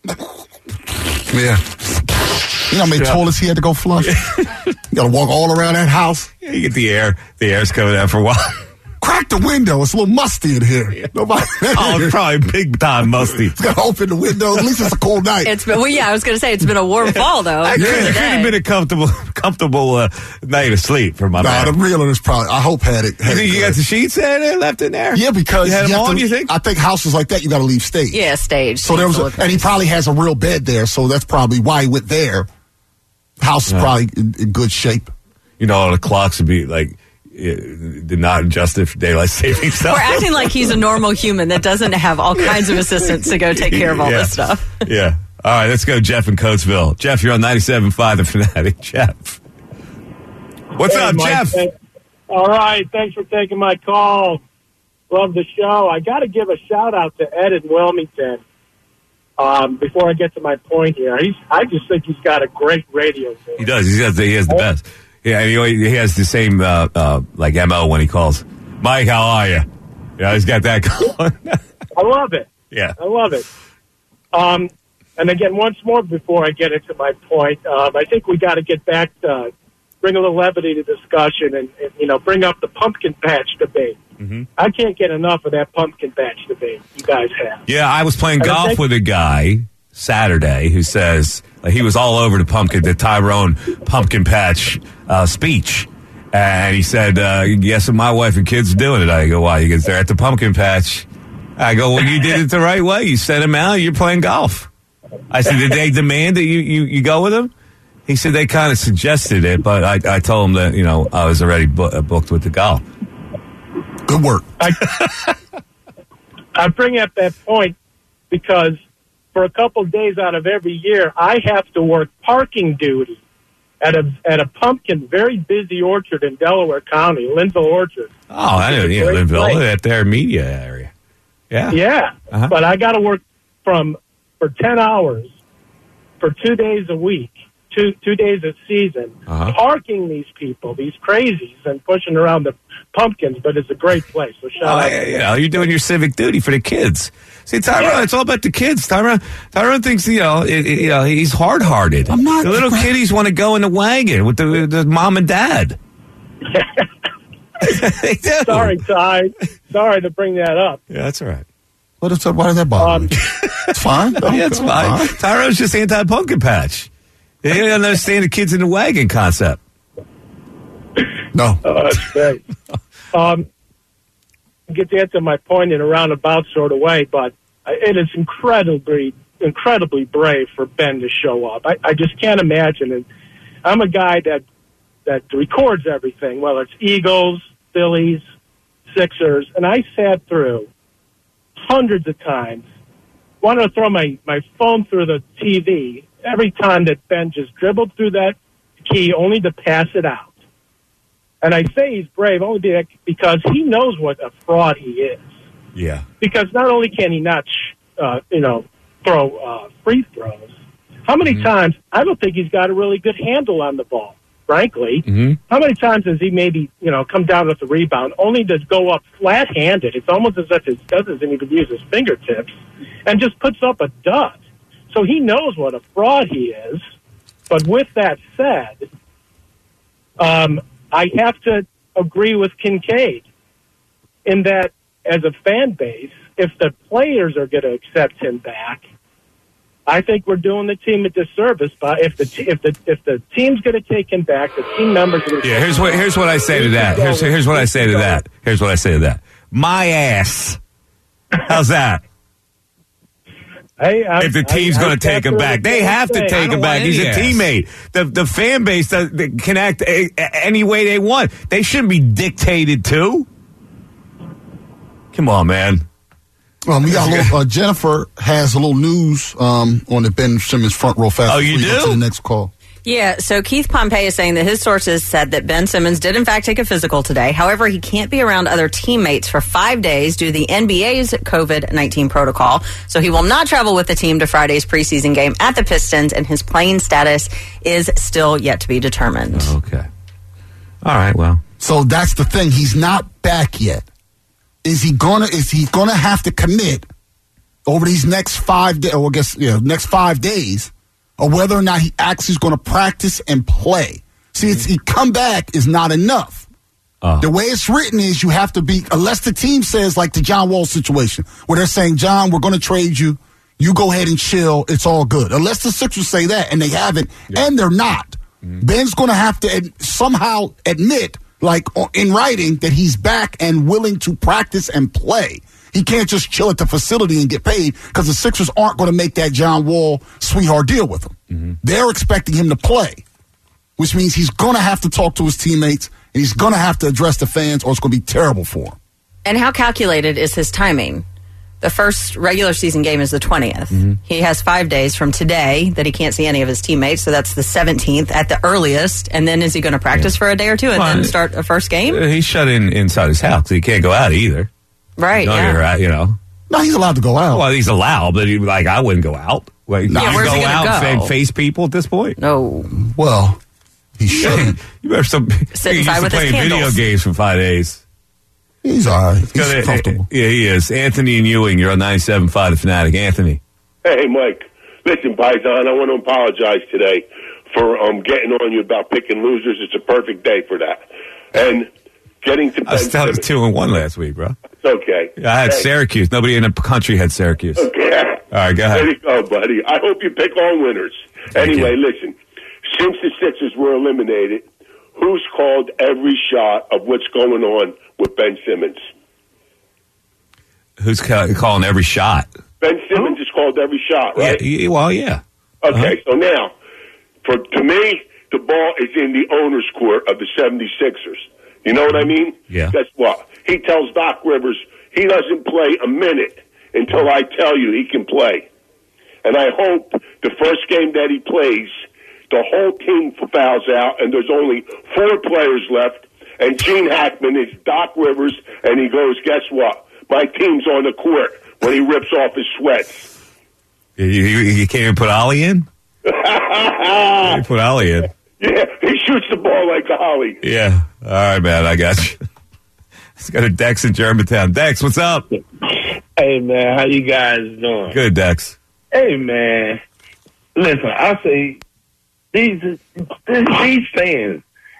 Yeah. You know how many toilets he had to go flush? You got to walk all around that house. Yeah, you get the air. The air's coming out for a while. Crack the window. It's a little musty in here. Yeah. It's probably big time musty. It's got to open the window. At least it's a cold night. I was going to say it's been a warm fall though. It could have been a comfortable night of sleep for my man. The realtor is probably. I hope had it. You think you got the sheets left in there? Yeah, because you had them on. You think? I think houses like that you got to leave stage. Yeah, stage. So there was, and he probably has a real bed there. So that's probably why he went there. House is probably in good shape. You know, all the clocks would be like. Did not adjust it for daylight savings stuff. We're acting like he's a normal human that doesn't have all kinds of assistants to go take care of all this stuff. Yeah. All right, let's go, Jeff in Coatesville. Jeff, you're on 97.5 The Fanatic. Jeff. What's up, Mike, Jeff? All right, thanks for taking my call. Love the show. I got to give a shout-out to Ed in Wilmington before I get to my point here. I just think he's got a great radio voice. He does. He has the best. Yeah, he has the same like MO when he calls. Mike, how are you? Yeah, he's got that going. I love it. Yeah, I love it. And again, once more before I get into my point, I think we got to get back to bring a little levity to discussion and bring up the pumpkin patch debate. Mm-hmm. I can't get enough of that pumpkin patch debate you guys have. Yeah, I was playing golf with a guy Saturday who says he was all over the Tyrone pumpkin patch speech. And he said, yes, my wife and kids are doing it. I go, why? He goes, they're at the pumpkin patch. I go, well, you did it the right way. You sent them out. You're playing golf. I said, did they demand that you go with them? He said they kind of suggested it, but I told him that, I was already booked with the golf. Good work. I bring up that point because for a couple of days out of every year, I have to work parking duty at a pumpkin, very busy orchard in Delaware County, Linville Orchard. Oh, I know, Linville, at their media area. Yeah. Yeah, but I got to work for 10 hours for 2 days a week, two days a season, parking these people, these crazies, and pushing around the pumpkins, but it's a great place. So shout out. You're doing your civic duty for the kids. See, Tyrone, it's all about the kids. Tyrone thinks, he's hard-hearted. I'm not. The little kiddies want to go in the wagon with the mom and dad. They do. Sorry, Ty. Sorry to bring that up. Yeah, that's all right. Why does that bother me? It's fine. Yeah, it's fine. Tyrone's just anti-pumpkin patch. They don't understand the kids in the wagon concept. No. That's great. Get to answer my point in a roundabout sort of way, but it is incredibly brave for Ben to show up. I just can't imagine it. I'm a guy that records everything, whether it's Eagles, Phillies, Sixers, and I sat through hundreds of times, wanted to throw my phone through the TV every time that Ben just dribbled through that key only to pass it out. And I say he's brave only because he knows what a fraud he is. Yeah. Because not only can he not, throw free throws, how many times, I don't think he's got a really good handle on the ball, frankly. Mm-hmm. How many times has he maybe, come down with the rebound only to go up flat-handed? It's almost as if he doesn't even use his fingertips and just puts up a dud. So he knows what a fraud he is. But with that said, I have to agree with Kincaid in that as a fan base, if the players are going to accept him back, I think we're doing the team a disservice. But if the team's going to take him back, the team members are going to here's what I say to that. Here's what I say to that. Here's what I say to that. My ass. How's that? If the team's going to take him back, they have to take him back. He's a teammate. The fan base can act any way they want. They shouldn't be dictated to. Come on, man. We got a little, Jennifer has a little news on the Ben Simmons front row fast. Oh, you do? To the next call. Yeah, so Keith Pompey is saying that his sources said that Ben Simmons did in fact take a physical today. However, he can't be around other teammates for 5 days due to the NBA's COVID-19 protocol. So he will not travel with the team to Friday's preseason game at the Pistons, and his playing status is still yet to be determined. Okay. All right, well. So that's the thing. He's not back yet. Is he gonna have to commit over these next 5 days, or I guess, next 5 days, or whether or not he actually is going to practice and play? See, he come back is not enough. The way it's written is you have to be, unless the team says, like the John Wall situation, where they're saying, John, we're going to trade you. You go ahead and chill. It's all good. Unless the Sixers say that, and they haven't, and they're not. Ben's going to have to somehow admit, like in writing, that he's back and willing to practice and play. He can't just chill at the facility and get paid, because the Sixers aren't going to make that John Wall sweetheart deal with him. They're expecting him to play, which means he's going to have to talk to his teammates, and he's going to have to address the fans, or it's going to be terrible for him. And how calculated is his timing? The first regular season game is the 20th. He has 5 days from today that he can't see any of his teammates, so that's the 17th at the earliest. And then is he going to practice for a day or two and then start a first game? He's shut inside his house, so he can't go out either. Right, No, he's allowed to go out. Well, he's allowed, but I wouldn't go out. Wait, Yeah, you where's he go gonna out go? and face people at this point? No. Well, he shouldn't. You better Sit inside with his playing video candles. games for 5 days. He's all right. He's comfortable. Yeah, he is. Anthony and Ewing, you're on 97.5 The Fanatic. Anthony. Hey, Mike. Listen, Paisan, I want to apologize today for getting on you about picking losers. It's a perfect day for that. And getting to I was Ben Simmons. 2-1 last week, bro. It's okay. I had Hey. Syracuse. Nobody in the country had Syracuse. Okay. All right, go ahead. There you go, buddy. I hope you pick all winners. Anyway, listen. Since the Sixers were eliminated, who's called every shot of what's going on with Ben Simmons? Who's calling every shot? Ben Simmons is called every shot, right? Yeah, well, yeah. Okay, so now, to me, the ball is in the owner's court of the 76ers. You know what I mean? Yeah. Guess what? He tells Doc Rivers he doesn't play a minute until I tell you he can play. And I hope the first game that he plays, the whole team fouls out, and there's only 4 players left, and Gene Hackman is Doc Rivers, and he goes, guess what? My team's on the court when he rips off his sweats. You can't even put Ollie in? You put Ollie in. Yeah, he shoots the ball like Ollie. Yeah. All right, man. I got you. Let's go to Dex in Germantown. Dex, what's up? Hey, man. How you guys doing? Good, Dex. Hey, man. Listen, I say these fans,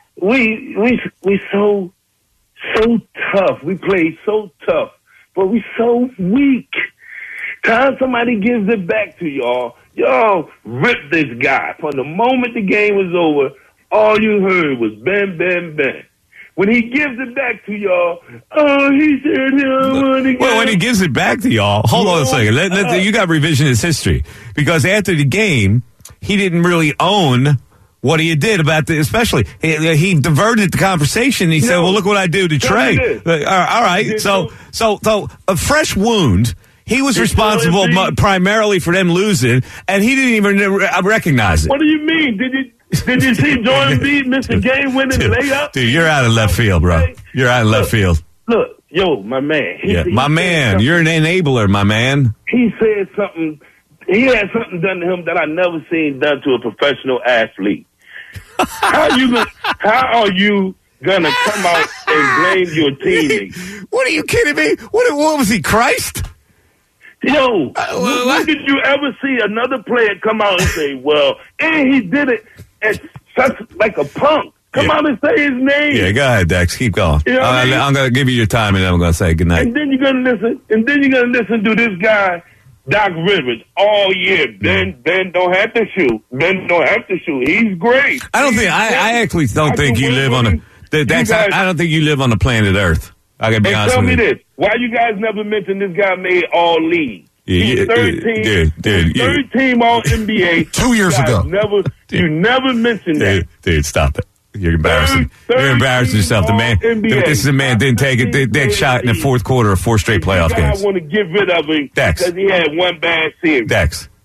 we so tough. We play so tough, but we so weak. Time somebody gives it back to y'all rip this guy. From the moment the game was over, all you heard was Ben, Ben, Ben. When he gives it back to y'all, he said he don't want to Well, when he gives it back to y'all, hold on a second. You got revisionist history. Because after the game, he didn't really own what he did about especially he diverted the conversation. He said, well, look what I do to Trey. All right. So a fresh wound. He was responsible primarily for them losing, and he didn't even recognize it. What do you mean? Did you see Joel Embiid miss a game-winning layup? Dude, you're out of left field, bro. You're out of left field. Look, my man. My man. You're an enabler, my man. He said something. He had something done to him that I never seen done to a professional athlete. How are you gonna come out and blame your teammates? What are you kidding me? What was he, Christ? Yo, when did you ever see another player come out and say, well, and he did it as such like a punk? Come out and say his name. Yeah, go ahead, Dex. Keep going. You know what I mean? I'm going to give you your time, and then I'm going to say goodnight. And then you're going to listen to this guy, Doc Rivers, all year. Ben don't have to shoot. Ben don't have to shoot. He's great. I actually don't think you live on I don't think you live on the planet Earth. I got to be honest with you. Tell me this. Why you guys never mentioned this guy made all league? He's third team all NBA 2 years ago. You never mentioned that. Dude, stop it. You're embarrassing. You're embarrassing yourself. The man. This is a man didn't take it. They shot in the fourth quarter of 4 straight playoff games. I want to get rid of him Dex. because he had one bad series. Dex.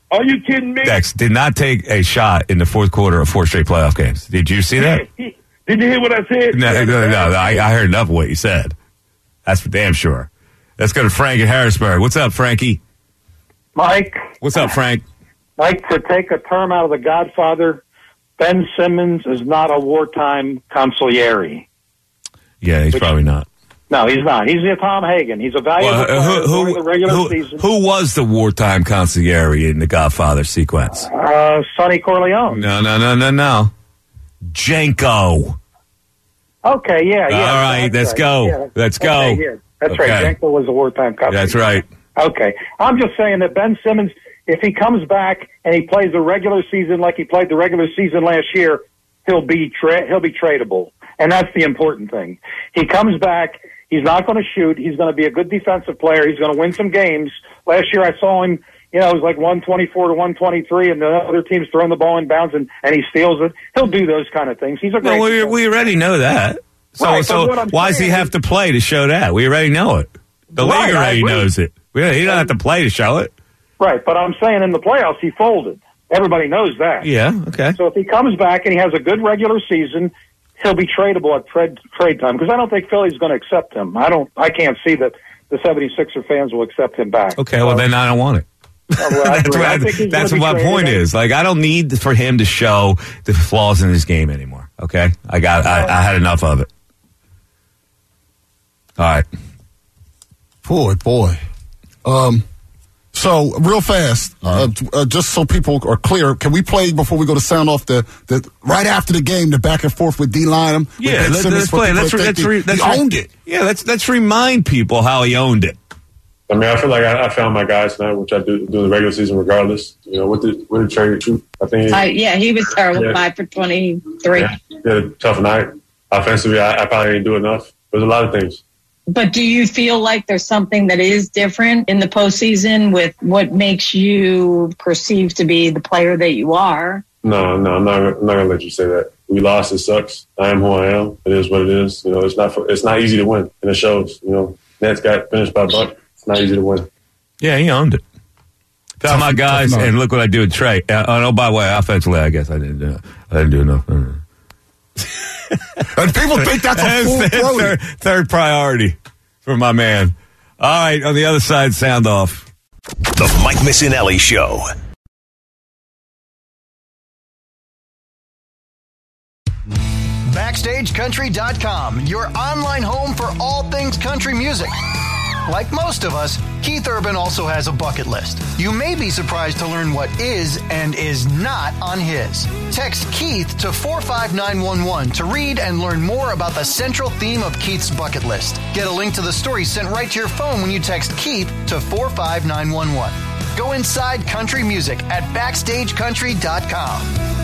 Are you kidding me? Dex did not take a shot in the fourth quarter of 4 straight playoff games. Did you see that? Did you hear what I said? No, I heard enough of what you said. That's for damn sure. Let's go to Frank in Harrisburg. What's up, Frankie? Mike. What's up, Frank? Mike, to take a term out of The Godfather, Ben Simmons is not a wartime consigliere. Yeah, he's probably not. No, he's not. He's a Tom Hagen. He's a valuable player during the regular season. Who was the wartime consigliere in the Godfather sequence? Sonny Corleone. No. Janko. Okay, yeah. All right, let's go. Yeah. Let's go. Okay, yeah. That's right. Janko was a wartime consigliere. That's right. Okay. I'm just saying that Ben Simmons, if he comes back and he plays the regular season like he played the regular season last year, he'll be tradable. And that's the important thing. He comes back. He's not going to shoot. He's going to be a good defensive player. He's going to win some games. Last year I saw him, it was like 124 to 123, and the other team's throwing the ball in bounds, and he steals it. He'll do those kind of things. He's a great player. We already know that. So why does he have to play to show that? We already know it. The league already knows it. He don't have to play to show it. Right, but I'm saying in the playoffs he folded. Everybody knows that. Yeah, okay. So if he comes back and he has a good regular season, he'll be tradable at trade time, because I don't think Philly's going to accept him. I can't see that the 76er fans will accept him back. Okay, well then I don't want it. That's what my point is. Like, I don't need for him to show the flaws in his game anymore. Okay, I had enough of it. All right. Boy. So real fast, just so people are clear, can we play before we go to sound off the right after the game, the back and forth with D. Lynam? Yeah, let's play. He owned it. Yeah, let's remind people how he owned it. I mean, I feel like I found my guys tonight, which I do in the regular season regardless. With the trade, I think. He was terrible. 5 for 23. Yeah, he had a tough night. Offensively, I probably didn't do enough. There's a lot of things. But do you feel like there's something that is different in the postseason with what makes you perceived to be the player that you are? No, I'm not going to let you say that. We lost. It sucks. I am who I am. It is what it is. It's not easy to win, and it shows. Nets got finished by Buck. It's not easy to win. Yeah, he owned it. Found my guys, and look what I do with Trey. Oh, by the way, offensively, I guess I didn't do enough. And people think that's a full third priority for my man. All right, on the other side, sound off. The Mike Missinelli Show. BackstageCountry.com, your online home for all things country music. Like most of us, Keith Urban also has a bucket list. You may be surprised to learn what is and is not on his. Text Keith to 45911 to read and learn more about the central theme of Keith's bucket list. Get a link to the story sent right to your phone when you text Keith to 45911. Go inside country music at BackstageCountry.com.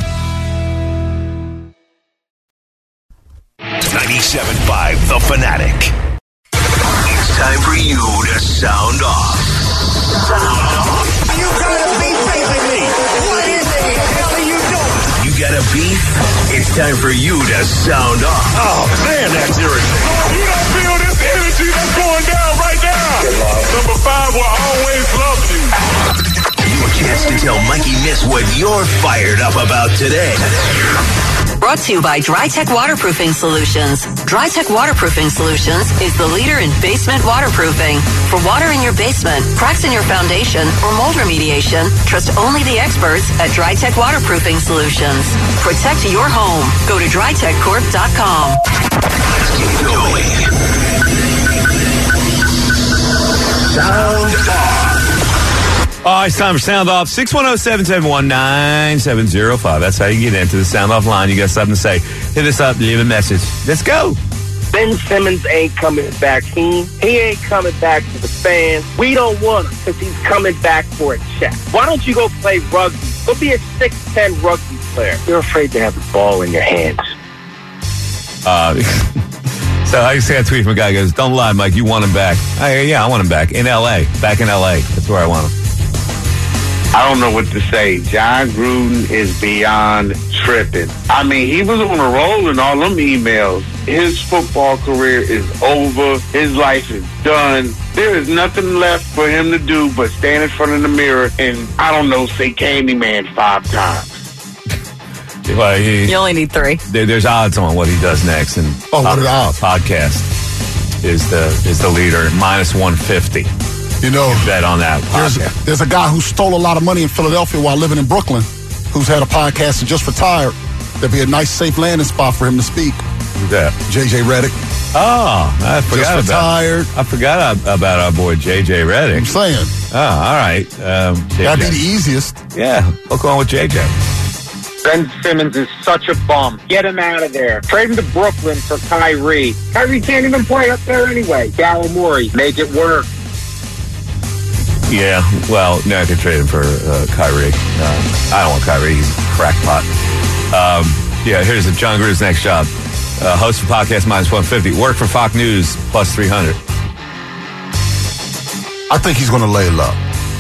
97.5 The Fanatic. Time for you to sound off. You got a beef facing me. What in the hell are you doing? You got a beef? It's time for you to sound off. Oh, man, that's irritating. You don't feel this energy that's going down right now. Number 5 will always love you. Your chance to tell Mikey Miss what you're fired up about today. Brought to you by DryTech Waterproofing Solutions. DryTech Waterproofing Solutions is the leader in basement waterproofing. For water in your basement, cracks in your foundation, or mold remediation, trust only the experts at DryTech Waterproofing Solutions. Protect your home. Go to DryTechCorp.com. Keep going. Sound off. All right, it's time for Sound Off. 610-771-9705. That's how you get into the Sound Off line. You got something to say. Hit us up, leave a message. Let's go. Ben Simmons ain't coming back. He ain't coming back to the fans. We don't want him because he's coming back for a check. Why don't you go play rugby? Go be a 6'10" rugby player. You're afraid to have the ball in your hands. So I just got a tweet from a guy who goes, don't lie, Mike, you want him back. Yeah, I want him back. In L.A. Back in L.A. That's where I want him. I don't know what to say. John Gruden is beyond tripping. I mean, he was on a roll in all them emails. His football career is over. His life is done. There is nothing left for him to do but stand in front of the mirror and, I don't know, say Candyman 5 times. Well, You only need 3. There's odds on what he does next, and what are the odds? Podcast is the leader, minus 150. You know, bet on that podcast. There's a guy who stole a lot of money in Philadelphia while living in Brooklyn, who's had a podcast and just retired. There'd be a nice, safe landing spot for him to speak. Who's that? JJ Redick. Oh, I forgot just retired. I forgot about our boy JJ Redick. I'm saying. Oh, all right. That'd be the easiest. Yeah, hook on with JJ. Ben Simmons is such a bum. Get him out of there. Trade him to Brooklyn for Kyrie. Kyrie can't even play up there anyway. Daryl Morey, make it work. Yeah, well, no, I could trade him for Kyrie. I don't want Kyrie. He's a crackpot. Yeah, here's John Gruden's next job. Host for podcast, minus 150. Work for Fox News, plus 300. I think he's going to lay low.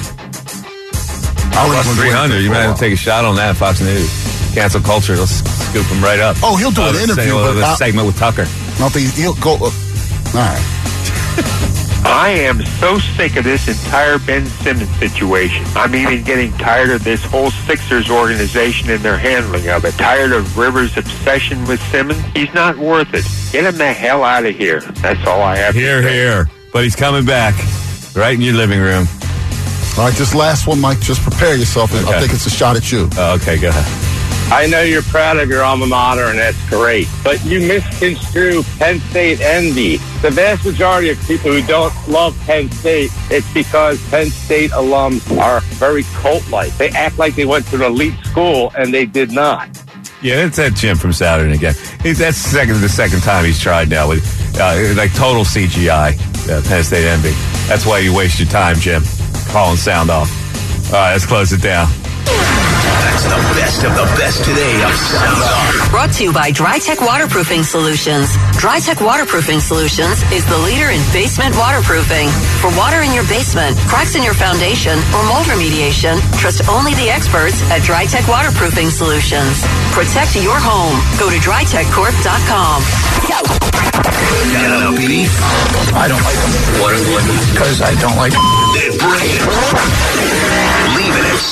Plus 300. You might have to take a shot on that, Fox News. Cancel culture. They'll scoop him right up. Oh, he'll do an interview. A segment with Tucker. I don't think he'll go. All right. I am so sick of this entire Ben Simmons situation. I'm even getting tired of this whole Sixers organization and their handling of it. Tired of Rivers' obsession with Simmons. He's not worth it. Get him the hell out of here. That's all I have to say. Here. But he's coming back right in your living room. All right, this last one, Mike, just prepare yourself. Okay. I think it's a shot at you. Okay, go ahead. I know you're proud of your alma mater, and that's great. But you misconstrue Penn State envy. The vast majority of people who don't love Penn State, it's because Penn State alums are very cult-like. They act like they went to an elite school, and they did not. Yeah, it's that Jim from Saturday again. That's the second time he's tried now with like total CGI, Penn State envy. That's why you waste your time, Jim. Calling sound off. All right, let's close it down. That's the best of the best today of Sound Off. Brought to you by DryTech Waterproofing Solutions. DryTech Waterproofing Solutions is the leader in basement waterproofing. For water in your basement, cracks in your foundation, or mold remediation, trust only the experts at DryTech Waterproofing Solutions. Protect your home. Go to DryTechCorp.com. Got a beef? I don't like them. What are they? Because I don't like them. Bring it. Leave it at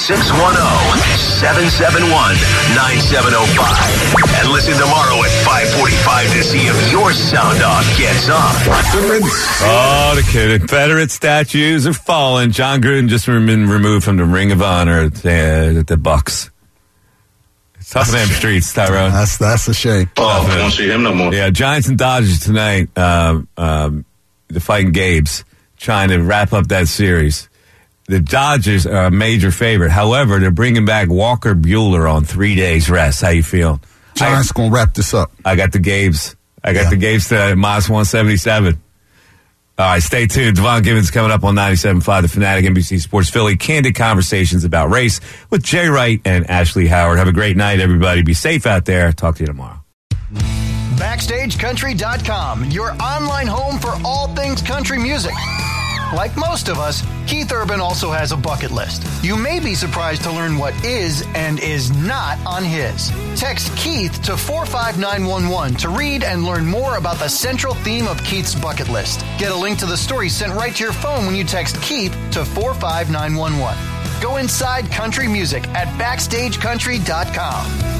610-771-9705. And listen tomorrow at 5:45 to see if your Sound Off gets on. Oh, the Confederate statues are falling. John Gruden just been removed from the Ring of Honor at the Bucks. It's tough on them streets, Tyrone. That's a shame. Oh, I don't see him no more. Yeah, Giants and Dodgers tonight. The fighting Gabes trying to wrap up that series. The Dodgers are a major favorite. However, they're bringing back Walker Buehler on 3 days rest. How you feel? Giants going to wrap this up. I got the Gabes. The Gabes tonight at minus 177. All right, stay tuned. Devon Gibbons coming up on 97.5, The Fanatic, NBC Sports Philly. Candid conversations about race with Jay Wright and Ashley Howard. Have a great night, everybody. Be safe out there. Talk to you tomorrow. BackstageCountry.com, your online home for all things country music. Like most of us, Keith Urban also has a bucket list. You may be surprised to learn what is and is not on his. Text Keith to 45911 to read and learn more about the central theme of Keith's bucket list. Get a link to the story sent right to your phone when you text Keith to 45911. Go inside country music at BackstageCountry.com.